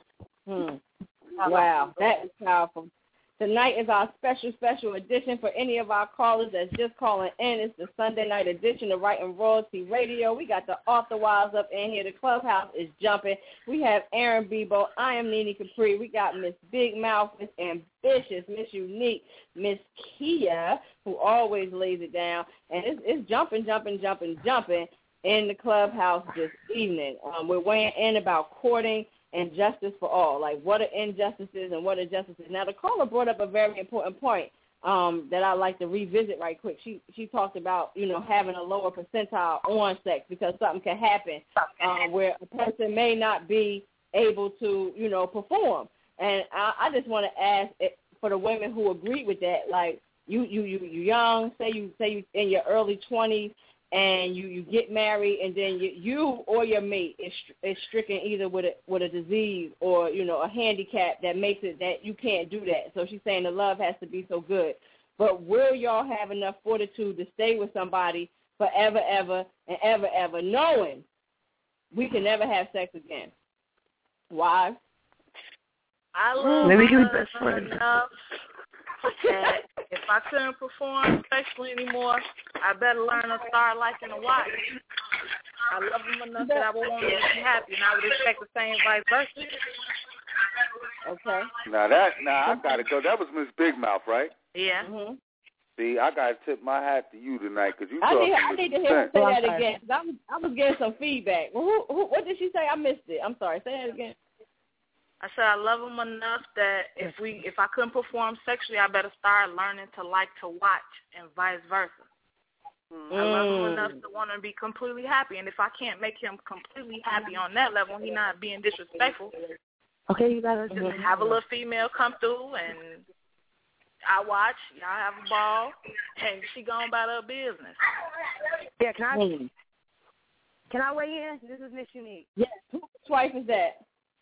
Speaker 9: Wow, that is powerful. Tonight is our special edition for any of our callers that's just calling in. It's the Sunday night edition of Right and Royalty Radio. We got the author wives up in here. The clubhouse is jumping. We have Aaron Bebo. I am Nene Capri. We got Miss Big Mouth, Miss Ambitious, Miss Unique, Miss Kia, who always lays it down. And it's jumping in the clubhouse this evening. We're weighing in about courting and justice for all, like what are injustices and what are justices. Now, the caller brought up a very important point that I'd like to revisit right quick. She talked about, having a lower percentile on sex because something can happen where a person may not be able to, perform. And I just want to ask for the women who agree with that, like you young, say you in your early 20s, and you get married, and then you or your mate is stricken either with a disease or a handicap that makes it that you can't do that. So she's saying the love has to be so good. But will y'all have enough fortitude to stay with somebody forever, ever, and ever, knowing we can never have sex again? Why?
Speaker 6: I love enough that if I couldn't perform sexually anymore, I better learn to start liking to watch. I love them enough that I would want them to be happy, and I would expect the same vice versa.
Speaker 9: Okay.
Speaker 4: Now I gotta go. That was Miss Big Mouth, right?
Speaker 6: Yeah.
Speaker 9: Mm-hmm.
Speaker 4: See, I gotta tip my hat to you tonight because you.
Speaker 9: I need to hear her say that again. I was getting some feedback. Well, what did she say? I missed it. I'm sorry. Say that again.
Speaker 6: I said I love them enough that if I couldn't perform sexually, I better start learning to like to watch and vice versa. I love him enough to want to be completely happy, and if I can't make him completely happy on that level, he's not being disrespectful.
Speaker 7: Okay, you gotta
Speaker 6: just have a little female come through, and I watch, y'all have a ball, and she gone about her business.
Speaker 8: Yeah, can I weigh in? This is Miss Unique.
Speaker 9: Yes, whose wife is that?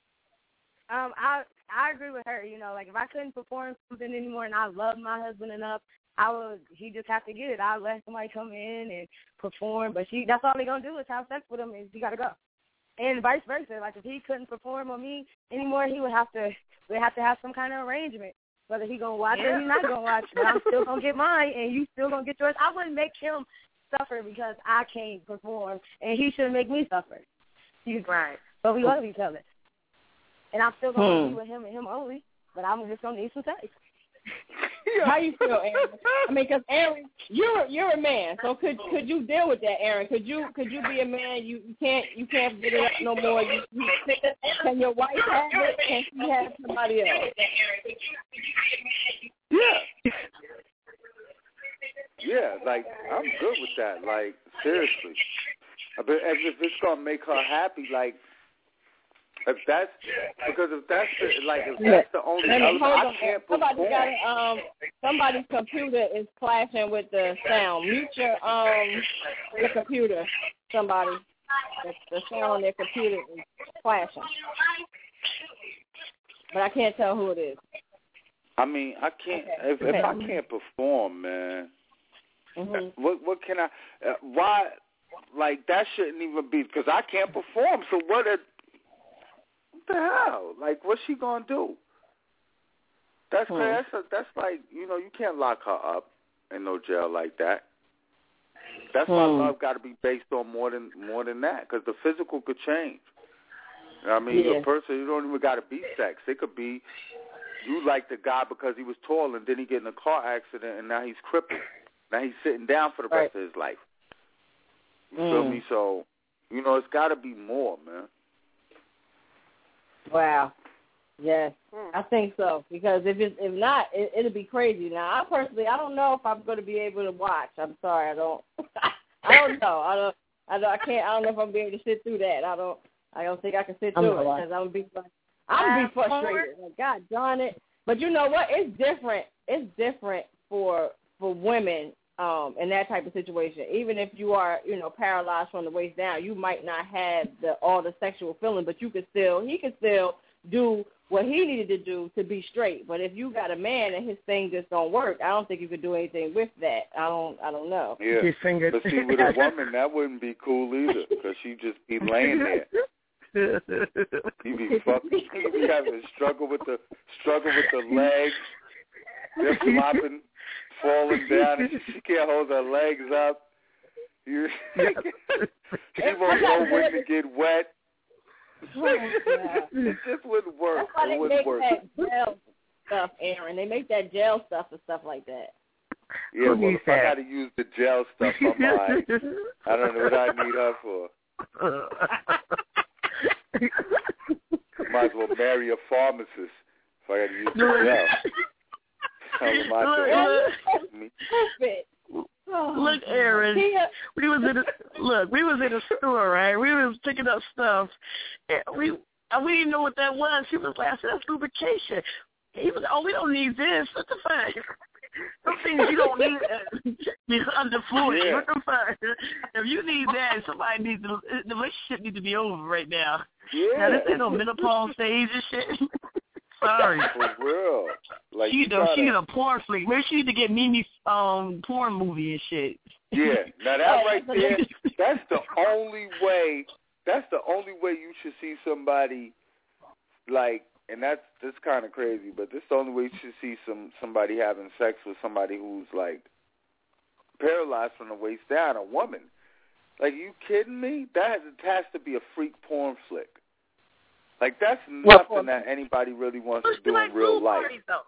Speaker 8: I agree with her. Like if I couldn't perform something anymore and I love my husband enough, he just have to get it. I'll let somebody come in and perform, but that's all they're gonna do is have sex with him, and she gotta go. And vice versa. Like if he couldn't perform on me anymore, we'd have to have some kind of arrangement. Whether he gonna watch or he's not gonna watch, but I'm still gonna get mine, and you still gonna get yours. I wouldn't make him suffer because I can't perform, and he shouldn't make me suffer.
Speaker 6: Right.
Speaker 8: But we love each other. And I'm still going to be with him and him only, but I'm just going to need some sex.
Speaker 9: How you feel, Aaron? I mean, because Aaron, you're a man, so could you deal with that, Aaron? Could you be a man? You can't get it up no more. Can your wife have it? Can she have somebody else?
Speaker 4: Yeah, like I'm good with that. Like seriously, but if it's gonna make her happy, like. If that's the only element, I can't perform.
Speaker 9: Somebody's computer is clashing with the sound. Mute your computer. Somebody, the sound on their computer is clashing. But I can't tell who it is.
Speaker 4: I mean, I can't. Okay. If I can't perform, man, what can I? Why? Like that shouldn't even be because I can't perform. So what the hell? Like, what's she gonna do? That's crazy. That's like, you can't lock her up in no jail like that. That's why love got to be based on more than that, because the physical could change. I mean, a person, you don't even got to be sex. It could be you like the guy because he was tall, and then he get in a car accident, and now he's crippled. Now he's sitting down for the rest of his life. You feel me? So, it's got to be more, man.
Speaker 9: Wow. Yes, I think so. Because if not, it'll be crazy. Now, I don't know if I'm going to be able to watch. I'm sorry, I don't. I don't know. I don't know if I'm be able to sit through that. I don't think I can sit through it because I'm gonna be frustrated. Like, God darn it. But you know what? It's different. It's different for women in that type of situation. Even if you are, paralyzed from the waist down, you might not have all the sexual feeling, but he could still do what he needed to do to be straight. But if you got a man and his thing just don't work, I don't think you could do anything with that. I don't know.
Speaker 4: Yeah, but see, with a woman, that wouldn't be cool either, because she'd just be laying there. You'd be having a struggle with the legs, just flopping, falling down, and she can't hold her legs up. She won't know when to get wet. It just wouldn't work. It wouldn't work.
Speaker 9: That gel stuff, Aaron. They make that gel stuff and stuff like that.
Speaker 4: Yeah, well, if I got to use the gel stuff, I'm all right. I don't know what I need her for. Might as well marry a pharmacist if I got to use the gel.
Speaker 7: Look, Aaron, we was in a store, right? We was picking up stuff, and we didn't know what that was. She was like, "That's lubrication." He was, "Oh, we don't need this. What the fuck? Some things you don't need under 40.
Speaker 4: Yeah.
Speaker 7: What the fuck? If you need that, somebody needs the relationship needs to be over right now.
Speaker 4: Yeah.
Speaker 7: Now this ain't no menopause stage and shit." Sorry.
Speaker 4: For real. Like
Speaker 7: she's a porn freak. Maybe she need to get Mimi porn movie and shit.
Speaker 4: Yeah. Now that right there, that's the only way you should see somebody like, and that's kind of crazy, but this is the only way you should see somebody having sex with somebody who's like paralyzed from the waist down, a woman. Like, you kidding me? That has to be a freak porn flick. Like, that's nothing that anybody really wants to do in real life.
Speaker 6: Parties, though.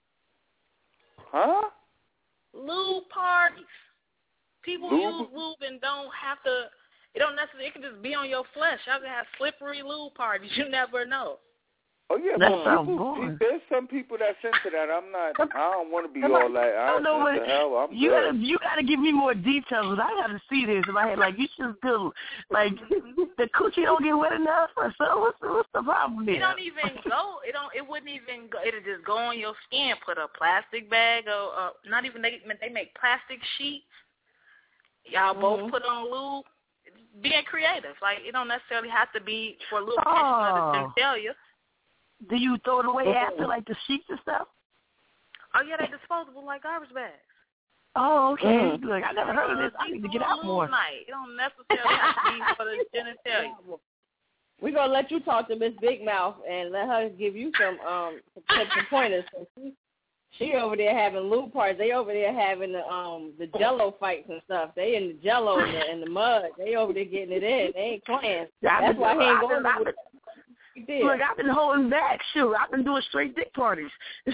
Speaker 4: Huh?
Speaker 6: Lube parties. People use lube and don't have to. It don't necessarily. It can just be on your flesh. Y'all can have slippery lube parties. You never know.
Speaker 4: Oh yeah, but there's some people that's into that. I don't want to be all that. I don't know what the hell. I'm good.
Speaker 7: You gotta give me more details. I gotta see this in my head. Like, you should do, like, the coochie don't get wet enough. So what's the problem there?
Speaker 6: It don't even go. It wouldn't even go. It'll just go on your skin. Put a plastic bag or not even they make plastic sheets. Y'all both put on lube. Being creative. Like, it don't necessarily have to be for lubrication or the genitalia.
Speaker 7: Do you throw it away after, like, the sheets and stuff?
Speaker 6: Oh, yeah, they're disposable like garbage bags.
Speaker 7: Oh, okay. Like, I never heard of this. I need to get out more.
Speaker 6: Night. It don't necessarily have to be for the genitalia.
Speaker 9: We're going to let you talk to Miss Big Mouth and let her give you some pointers. She over there having lube parties. They over there having the Jello fights and stuff. They in the Jello and the mud. They over there getting it in. They ain't playing. That's why he ain't going to.
Speaker 7: Look, I've been holding back. Shoot, I've been doing straight dick parties.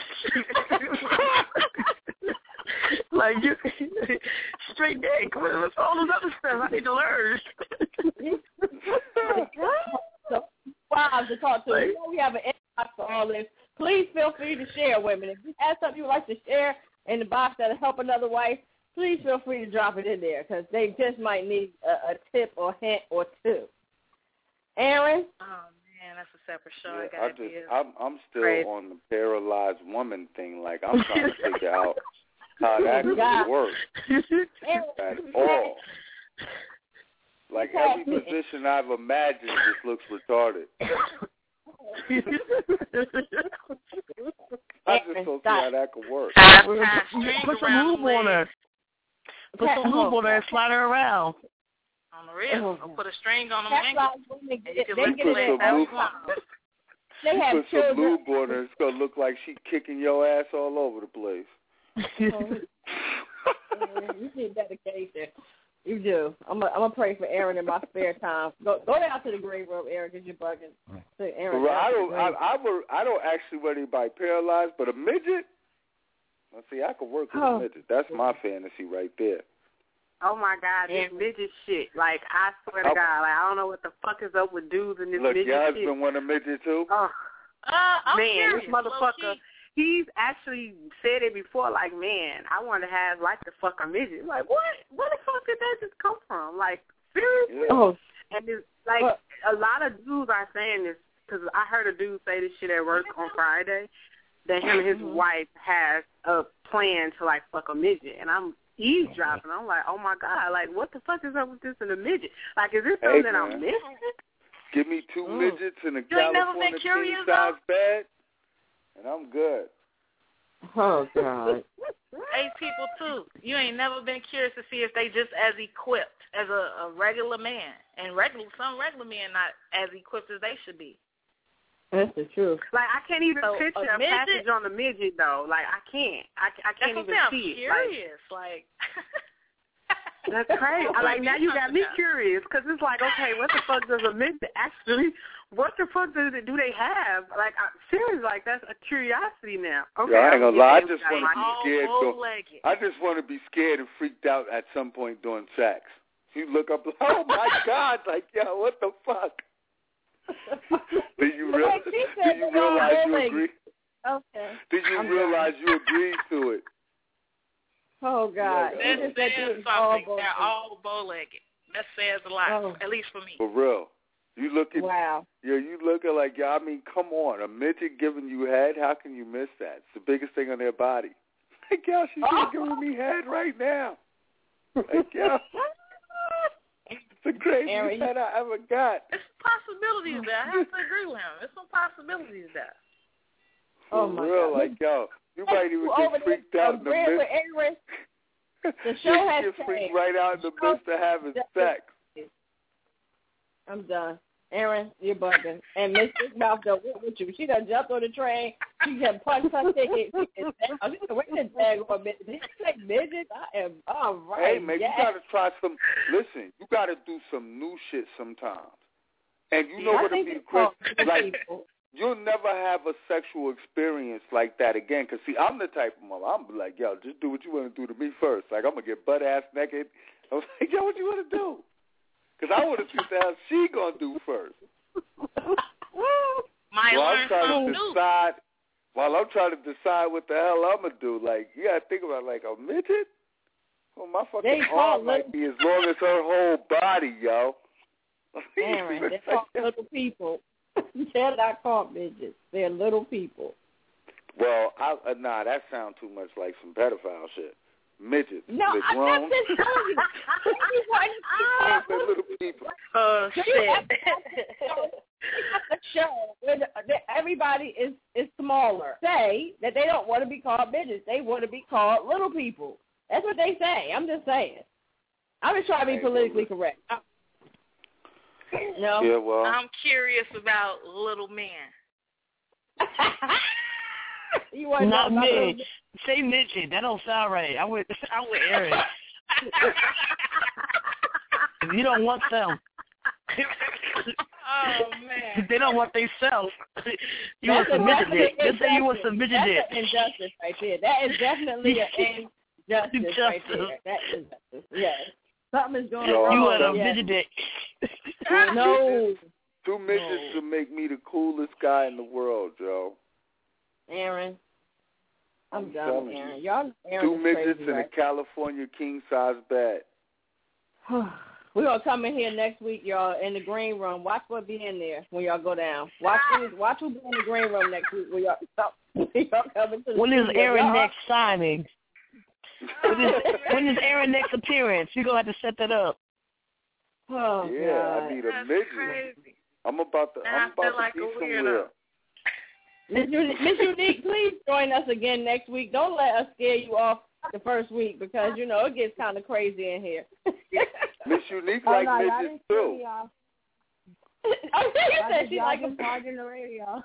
Speaker 7: Like, straight dick. What's all this other stuff? I need to learn.
Speaker 9: Wives to talk to. You know, we have an inbox for all this. Please feel free to share, women. If you have something you would like to share in the box that'll help another wife, please feel free to drop it in there, because they just might need a tip or hint or two. Aaron?
Speaker 6: Man, that's a separate show.
Speaker 4: Yeah, I'm still on the paralyzed woman thing. Like, I'm trying to figure out how that could work at all. Like, every position I've imagined just looks retarded. I just don't see how that could work.
Speaker 7: Put some lube on her. Put some lube on her and slide her around.
Speaker 6: On the real, put a string on them.
Speaker 4: They put some lube on her. It's gonna look like she kicking your ass all over the place.
Speaker 9: You need dedication. You do. I'm gonna pray for Aaron in my spare time. Go down to the grave room, Aaron, because you're bugging. Aaron,
Speaker 4: I don't actually want anybody paralyzed, but a midget. Let's see, I could work with a midget. That's my fantasy right there.
Speaker 5: Oh, my God, this midget shit. Like, I swear to God, like, I don't know what the fuck is up with dudes in this midget shit.
Speaker 4: Look, your husband want a midget, too?
Speaker 5: Man, this motherfucker, he's actually said it before, like, man, I want to have, like, the fuck a midget. Like, what? Where the fuck did that just come from? Like, seriously?
Speaker 7: Oh.
Speaker 5: And it's, like, a lot of dudes are saying this, because I heard a dude say this shit at work on Friday, that him and his wife has a plan to, like, fuck a midget. And I'm eavesdropping. I'm like, oh, my God. Like, what the fuck is up with this and a midget? Like, is this something that I'm missing?
Speaker 4: Give me 2 midgets in a California king-size bed, and I'm good.
Speaker 7: Oh, God.
Speaker 6: Hey, people, too. You ain't never been curious to see if they just as equipped as a regular man. And some regular men not as equipped as they should be.
Speaker 7: That's the truth.
Speaker 5: Like, I can't even picture a passage on the midget, though. Like, I can't. I can't even see it.
Speaker 6: I'm curious. Like
Speaker 5: that's crazy. Like, now you got me curious, because it's like, okay, what the fuck does a midget actually, what the fuck do they have? Like, seriously, like, that's a curiosity now. Okay,
Speaker 4: I ain't gonna lie, I just want to be scared.
Speaker 6: I
Speaker 4: just want to be scared and freaked out at some point during sex. You look up, oh my God, like, yo, what the fuck? Do you realize you agree?
Speaker 8: Okay.
Speaker 4: Did you realize you agreed to it?
Speaker 8: Oh, God.
Speaker 6: That says something. They're all bow-legged. That says a lot, at least for me.
Speaker 4: For real. You look at, you look at like, I mean, come on. A midget giving you head, how can you miss that? It's the biggest thing on their body. Like, yo, she's giving me head right now. Like, yo. It's the craziest head I ever got.
Speaker 6: It's possibilities there. I have to agree with him. There's some possibilities there.
Speaker 4: For real, God. Like, yo, you might even get freaked out in the midst.
Speaker 8: The show has
Speaker 4: get freaked right out in the midst of having sex.
Speaker 8: I'm done. Aaron, you're bugging. And Miss Big Mouth done went with you. She done jumped on the train. She done punched her ticket. She done wait the tag on a minute. Did you take midgets? I am all right.
Speaker 4: Hey, man, you got to try some. Listen, you got to do some new shit sometimes. And you know what it means, Chris? Like, you'll never have a sexual experience like that again. Because, see, I'm the type of mother. I'm like, yo, just do what you want to do to me first. Like, I'm going to get butt-ass naked. I was like, yo, what you want to do? Because I want to see what the hell she going to do first. While I'm trying to decide what the hell I'm going to do, like, you got to think about, like, a midget? Well, my fucking arm might be as long as her whole body, yo.
Speaker 8: Aaron, they're called little people. They're not called midgets. They're little people.
Speaker 4: Well, that sounds too much like some pedophile shit. Midgets.
Speaker 8: No, I'm not just telling you.
Speaker 4: They're little people.
Speaker 6: Oh, shit.
Speaker 8: A show where everybody is smaller. Say that they don't want to be called midgets. They want to be called little people. That's what they say. I'm just saying. I'm just trying to be politically correct. No.
Speaker 4: Yeah, well,
Speaker 6: I'm curious about little men.
Speaker 7: You want not midge. Say midget. That don't sound right. I would Aaron. If you don't want them.
Speaker 6: Oh man.
Speaker 7: They don't want themselves. You want some midget dick. Just say you want some midget dick.
Speaker 8: That's an injustice right there. That is definitely an injustice right there. That is injustice. Yes. Something is going wrong.
Speaker 7: You want a midget dick.
Speaker 8: No.
Speaker 4: Two midgets would make me the coolest guy in the world, Joe.
Speaker 8: Aaron. I'm done, Aaron. Y'all, Aaron
Speaker 4: two midgets in a California king-size bed.
Speaker 8: We're going to come in here next week, y'all, in the green room. Watch what be in there when y'all go down. Watch who be in the green room next week when y'all come into the
Speaker 7: When is Aaron next signing? When is Aaron next appearance? You're going to have to set that up.
Speaker 8: Oh,
Speaker 4: yeah,
Speaker 8: God.
Speaker 4: I need a midget.
Speaker 6: Crazy.
Speaker 4: I'm about to be somewhere.
Speaker 8: Miss Unique, please join us again next week. Don't let us scare you off the first week because, you know, it gets kind of crazy in here.
Speaker 4: Miss Unique like midgets, too.
Speaker 8: You said she like
Speaker 10: them on the radio.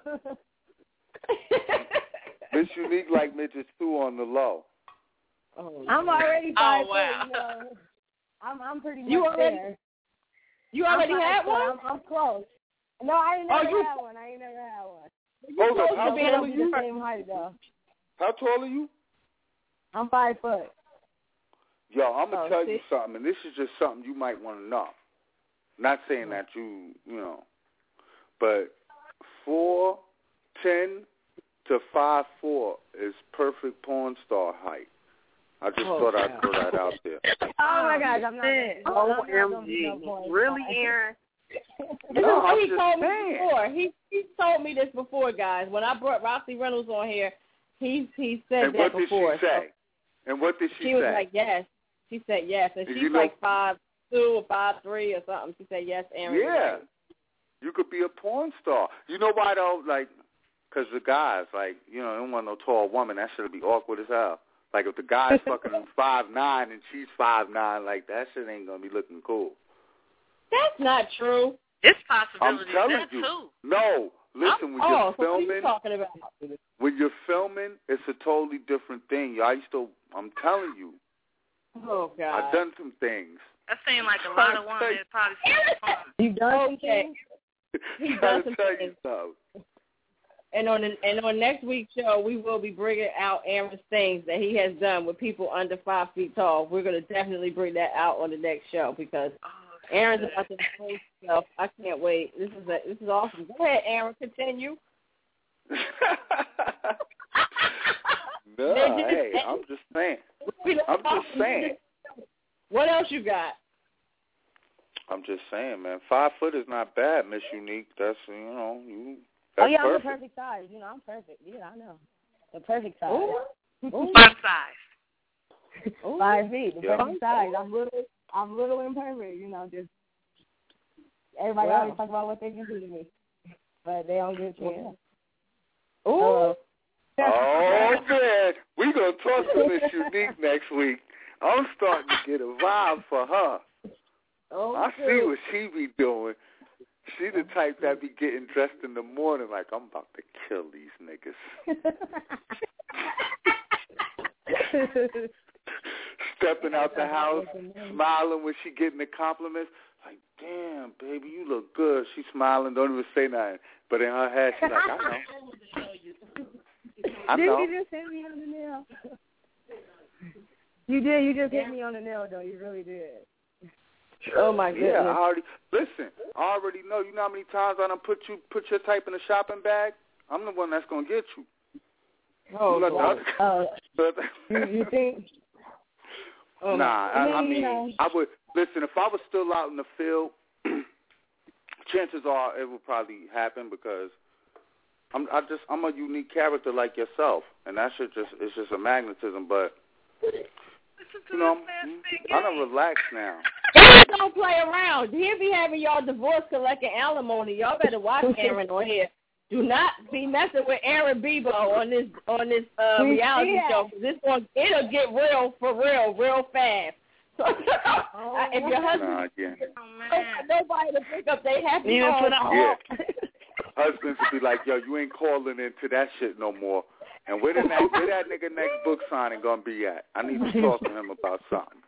Speaker 4: Miss Unique like midgets, too, on the low.
Speaker 8: Oh,
Speaker 10: I'm already 5 foot.
Speaker 6: Wow.
Speaker 10: You know. I'm pretty much
Speaker 8: there. You already had one?
Speaker 10: I'm close. No, I ain't never had one.
Speaker 4: Hold up, how
Speaker 10: tall are you? The same height, though.
Speaker 4: How tall are you?
Speaker 10: I'm 5 foot.
Speaker 4: Yo, I'm going to tell you something, and this is just something you might want to know. Not saying that you know, but 4'10", to 5'4" is perfect porn star height. I just thought I'd throw that out there.
Speaker 8: Oh my gosh, I'm not.
Speaker 5: OMG. Really, Aaron?
Speaker 4: No, I'm
Speaker 3: he
Speaker 4: just
Speaker 3: told me
Speaker 4: saying.
Speaker 3: before. He told me this before, guys. When I brought Roxy Reynolds on here, he said
Speaker 4: and
Speaker 3: that before.
Speaker 4: What did she say? And what did she say?
Speaker 3: She was like, yes. She said yes, and she's like 5'2" or 5'3" or something. She said yes, Aaron.
Speaker 4: Yeah, you could be a porn star. You know why though? Like, because the guys, like, you know, they don't want no tall woman. That should be awkward as hell. Like, if the guy's fucking 5'9" and she's 5'9", like, that shit ain't gonna be looking cool.
Speaker 3: That's not true.
Speaker 6: It's possibility
Speaker 4: I'm telling
Speaker 6: that
Speaker 4: you.
Speaker 6: too.
Speaker 4: No, listen, when you're
Speaker 3: so what are you
Speaker 4: filming,
Speaker 3: talking about?
Speaker 4: when you're filming, it's a totally different thing. I'm telling you.
Speaker 3: Oh, God.
Speaker 4: I've done some things.
Speaker 6: That seems like a lot of women that probably feel fun.
Speaker 8: You done some things?
Speaker 3: He does some
Speaker 4: tell
Speaker 3: things.
Speaker 4: you something.
Speaker 3: And on next week's show, we will be bringing out Aaron's things that he has done with people under 5 feet tall. We're going to definitely bring that out on the next show because Aaron's about to expose himself. I can't wait. This is awesome. Go ahead, Aaron. Continue.
Speaker 4: No, hey, I'm just saying.
Speaker 3: What else you got?
Speaker 4: I'm just saying, man. 5 foot is not bad, Miss Unique. That's, you know, that's
Speaker 8: I'm
Speaker 4: perfect.
Speaker 8: the perfect size. You know, I'm perfect. Yeah, I know. The perfect size.
Speaker 3: Ooh.
Speaker 6: What size?
Speaker 8: 5 feet. The perfect size. I'm little and perfect. You know, just everybody always talk about what they can do to me, but they don't get a chance.
Speaker 3: Ooh.
Speaker 4: Oh, man. We're going to talk to Miss Unique next week. I'm starting to get a vibe for her. I see what she be doing. She the type that be getting dressed in the morning like, I'm about to kill these niggas. Stepping out the house, smiling when she getting the compliments. Like, damn, baby, you look good. She smiling, don't even say nothing. But in her head, she's like, I know.
Speaker 8: Did you just hit me on the nail? You did. You just hit me on the nail, though. You really did.
Speaker 3: Oh, my goodness.
Speaker 4: Yeah, I already know. You know how many times I done put your type in a shopping bag? I'm the one that's going to get you.
Speaker 3: Oh,
Speaker 8: you think?
Speaker 4: I mean, I would, listen, if I was still out in the field, chances are it would probably happen because I'm a unique character like yourself, and that shit it's just a magnetism, but, you know, I done relax now.
Speaker 3: Don't play around. He'll be having y'all divorce collecting alimony. Y'all better watch Aaron on here. Do not be messing with Aaron Bebo on this reality show. It'll get real for real fast. So, if your husband nobody to pick up they happy home.
Speaker 4: Husbands would be like, yo, you ain't calling into that shit no more. And where that nigga next book signing gonna be at? I need to talk to him about something.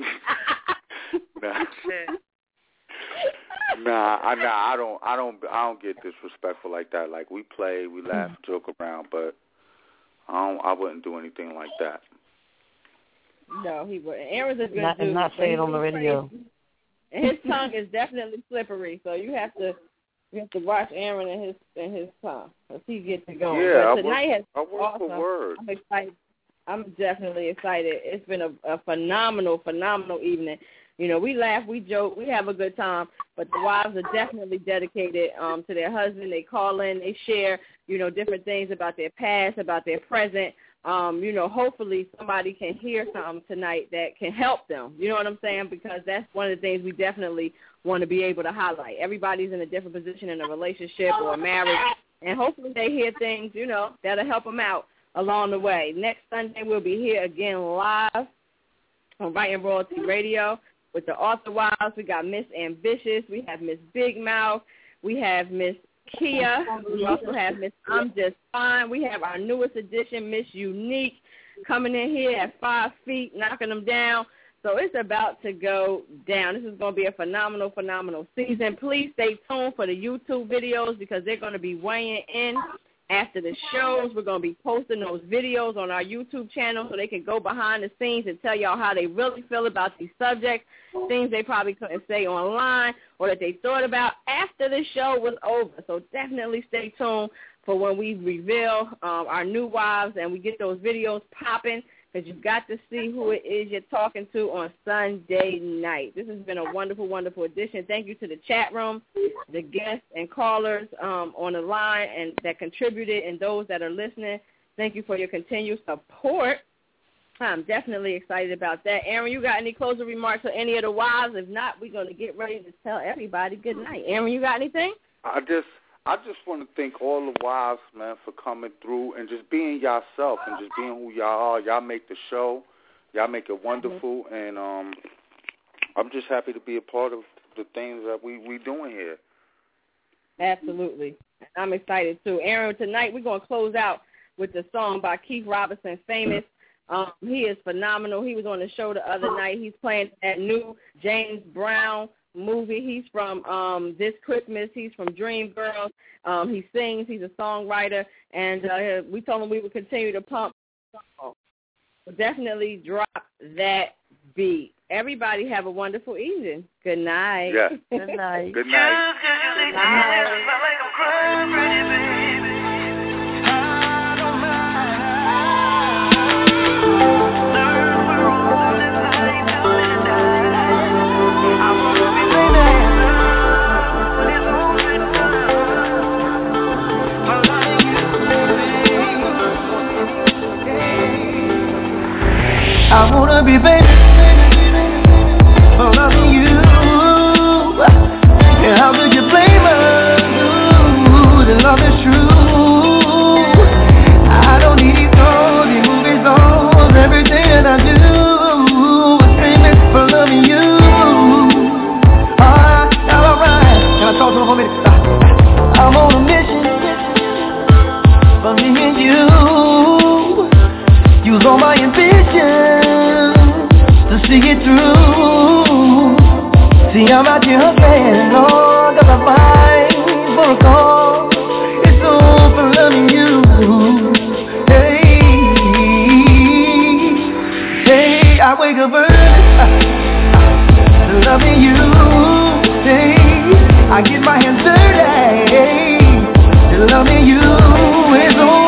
Speaker 4: I don't get disrespectful like that. Like, we play, we laugh, joke around, but I wouldn't do anything like that.
Speaker 3: No, he wouldn't. Aaron's a good dude.
Speaker 7: And not say it on the radio.
Speaker 3: And his tongue is definitely slippery, so you have to watch Aaron and his tongue because he gets it going.
Speaker 4: Yeah,
Speaker 3: but tonight
Speaker 4: I work
Speaker 3: awesome.
Speaker 4: for word.
Speaker 3: I'm excited. I'm definitely excited. It's been a phenomenal evening. You know, we laugh, we joke, we have a good time, but the wives are definitely dedicated to their husband. They call in, they share, you know, different things about their past, about their present. You know, hopefully somebody can hear something tonight that can help them. You know what I'm saying? Because that's one of the things we definitely want to be able to highlight. Everybody's in a different position in a relationship or a marriage, and hopefully they hear things, you know, that'll help them out along the way. Next Sunday we'll be here again live on Writing Royalty Radio with the Author Wives. We got Miss Ambitious. We have Miss Big Mouth. We have Miss Kia. We also have Miss I'm Just Fine. We have our newest addition, Miss Unique, coming in here at 5 feet, knocking them down. So it's about to go down. This is going to be a phenomenal season. Please stay tuned for the YouTube videos because they're going to be weighing in after the shows. We're going to be posting those videos on our YouTube channel so they can go behind the scenes and tell y'all how they really feel about these subjects, things they probably couldn't say online or that they thought about after the show was over. So definitely stay tuned
Speaker 9: for when we reveal our new wives and we get those videos popping, because you've got to see who it is you're talking to on Sunday night. This has been a wonderful, wonderful edition. Thank you to the chat room, the guests and callers on the line and that contributed, and those that are listening. Thank you for your continued support. I'm definitely excited about that. Aaron, you got any closing remarks for any of the wives? If not, we're going to get ready to tell everybody good night. Aaron, you got anything?
Speaker 4: I just want to thank all the wives, man, for coming through and just being yourself and just being who y'all are. Y'all make the show. Y'all make it wonderful. And I'm just happy to be a part of the things that we doing here.
Speaker 9: Absolutely. I'm excited, too. Aaron, tonight we're going to close out with the song by Keith Robinson, Famous. He is phenomenal. He was on the show the other night. He's playing that new James Brown movie. He's from This Christmas. He's from Dreamgirls. He sings. He's a songwriter. And we told him we would continue to pump. Definitely drop that beat. Everybody have a wonderful evening. Good night.
Speaker 4: Yes.
Speaker 9: Good night.
Speaker 4: Good night.
Speaker 9: Good night.
Speaker 12: I wanna be famous for loving you. And how could you blame us? The love is true. I don't need those movies on everything that I do. I'm famous for loving you. Alright. Can I talk to him for a minute? I'm on a mission for me and you. Use all my ambition to see it through. See, I'm out here saying, Lord, 'cause I fight for a cause. It's all for loving you. Hey, I wake up early loving you. Hey, I get my hands dirty. Loving you is all.